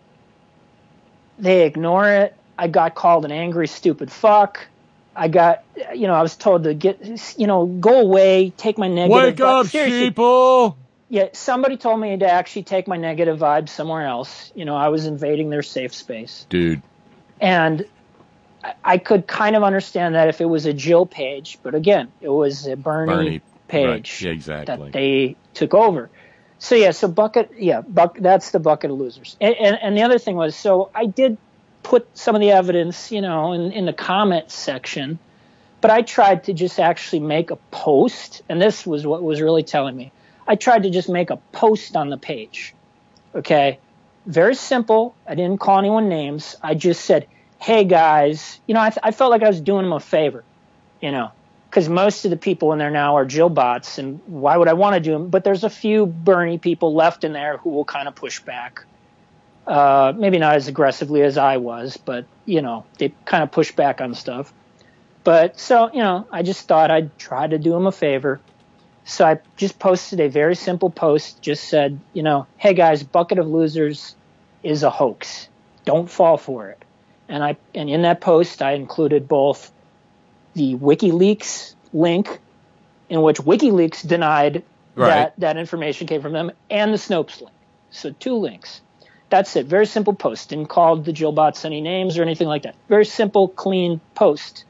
they ignore it. I got called an angry, stupid fuck. I got, you know, I was told to get, you know, go away, take my negative. Wake up, sheeple! Yeah, somebody told me to actually take my negative vibes somewhere else. You know, I was invading their safe space. Dude. And I, I could kind of understand that if it was a Jill page, but again, it was a Bernie, Bernie page right. Yeah, exactly. that they took over. So yeah, so Bucket, yeah, buck, that's the Bucket of Losers. And, and, and the other thing was, so I did put some of the evidence, you know, in, in the comments section, but I tried to just actually make a post, and this was what was really telling me. I tried to just make a post on the page, okay? Very simple. I didn't call anyone names. I just said, hey, guys, you know, I, th- I felt like I was doing them a favor, you know, because most of the people in there now are Jill bots, and why would I want to do them? But there's a few Bernie people left in there who will kind of push back. Uh, maybe not as aggressively as I was, but, you know, they kind of push back on stuff. But so, you know, I just thought I'd try to do them a favor. So I just posted a very simple post, just said, you know, hey, guys, Bucket of Losers is a hoax. Don't fall for it. And I and in that post, I included both the WikiLeaks link, in which WikiLeaks denied right. that that information came from them, and the Snopes link. So two links. That's it. Very simple post. Didn't call the Jill bots any names or anything like that. Very simple, clean post.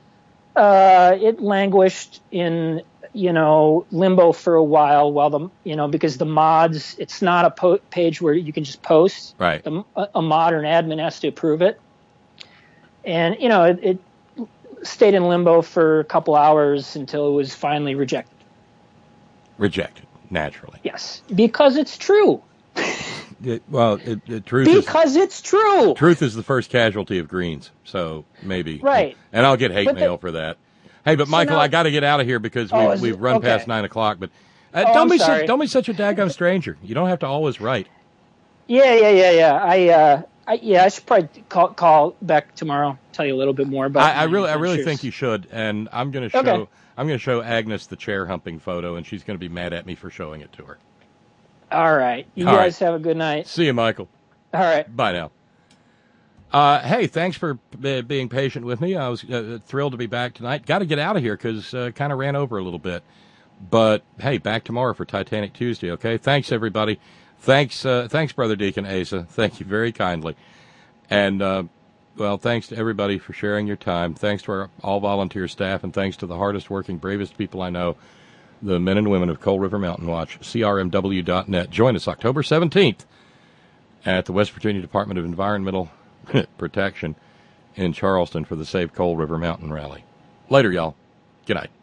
Uh, it languished in, you know, limbo for a while while the, you know, because the mods, it's not a po- page where you can just post. Right. A, a modern admin has to approve it. And, you know, it, it stayed in limbo for a couple hours until it was finally rejected. Rejected, naturally. Yes. Because it's true. It, well, it, the truth because is, it's true. Truth is the first casualty of Greens, so maybe. Right. And I'll get hate but mail the, for that. Hey, but so Michael, now, I got to get out of here because oh, we've, we've run okay. past nine o'clock. But uh, oh, don't I'm be sorry. such, don't be such a daggum stranger. You don't have to always write. Yeah, yeah, yeah, yeah. I, uh, I yeah, I should probably call, call back tomorrow. Tell you a little bit more about. I, I really, I really think you should, and I'm going to show, okay. I'm going to show Agnes the chair humping photo, and she's going to be mad at me for showing it to her. All right, you All guys right. have a good night. See you, Michael. All right. Bye now. Uh, hey, thanks for b- being patient with me. I was uh, thrilled to be back tonight. Got to get out of here because uh, kind of ran over a little bit. But, hey, back tomorrow for Titanic Tuesday, okay? Thanks, everybody. Thanks, uh, thanks, Brother Deacon Asa. Thank you very kindly. And, uh, well, thanks to everybody for sharing your time. Thanks to our all-volunteer staff, and thanks to the hardest-working, bravest people I know, the men and women of Coal River Mountain Watch, C R M W dot net. Join us October seventeenth. At the West Virginia Department of Environmental Protection in Charleston for the Save Coal River Mountain Rally. Later, y'all. Good night.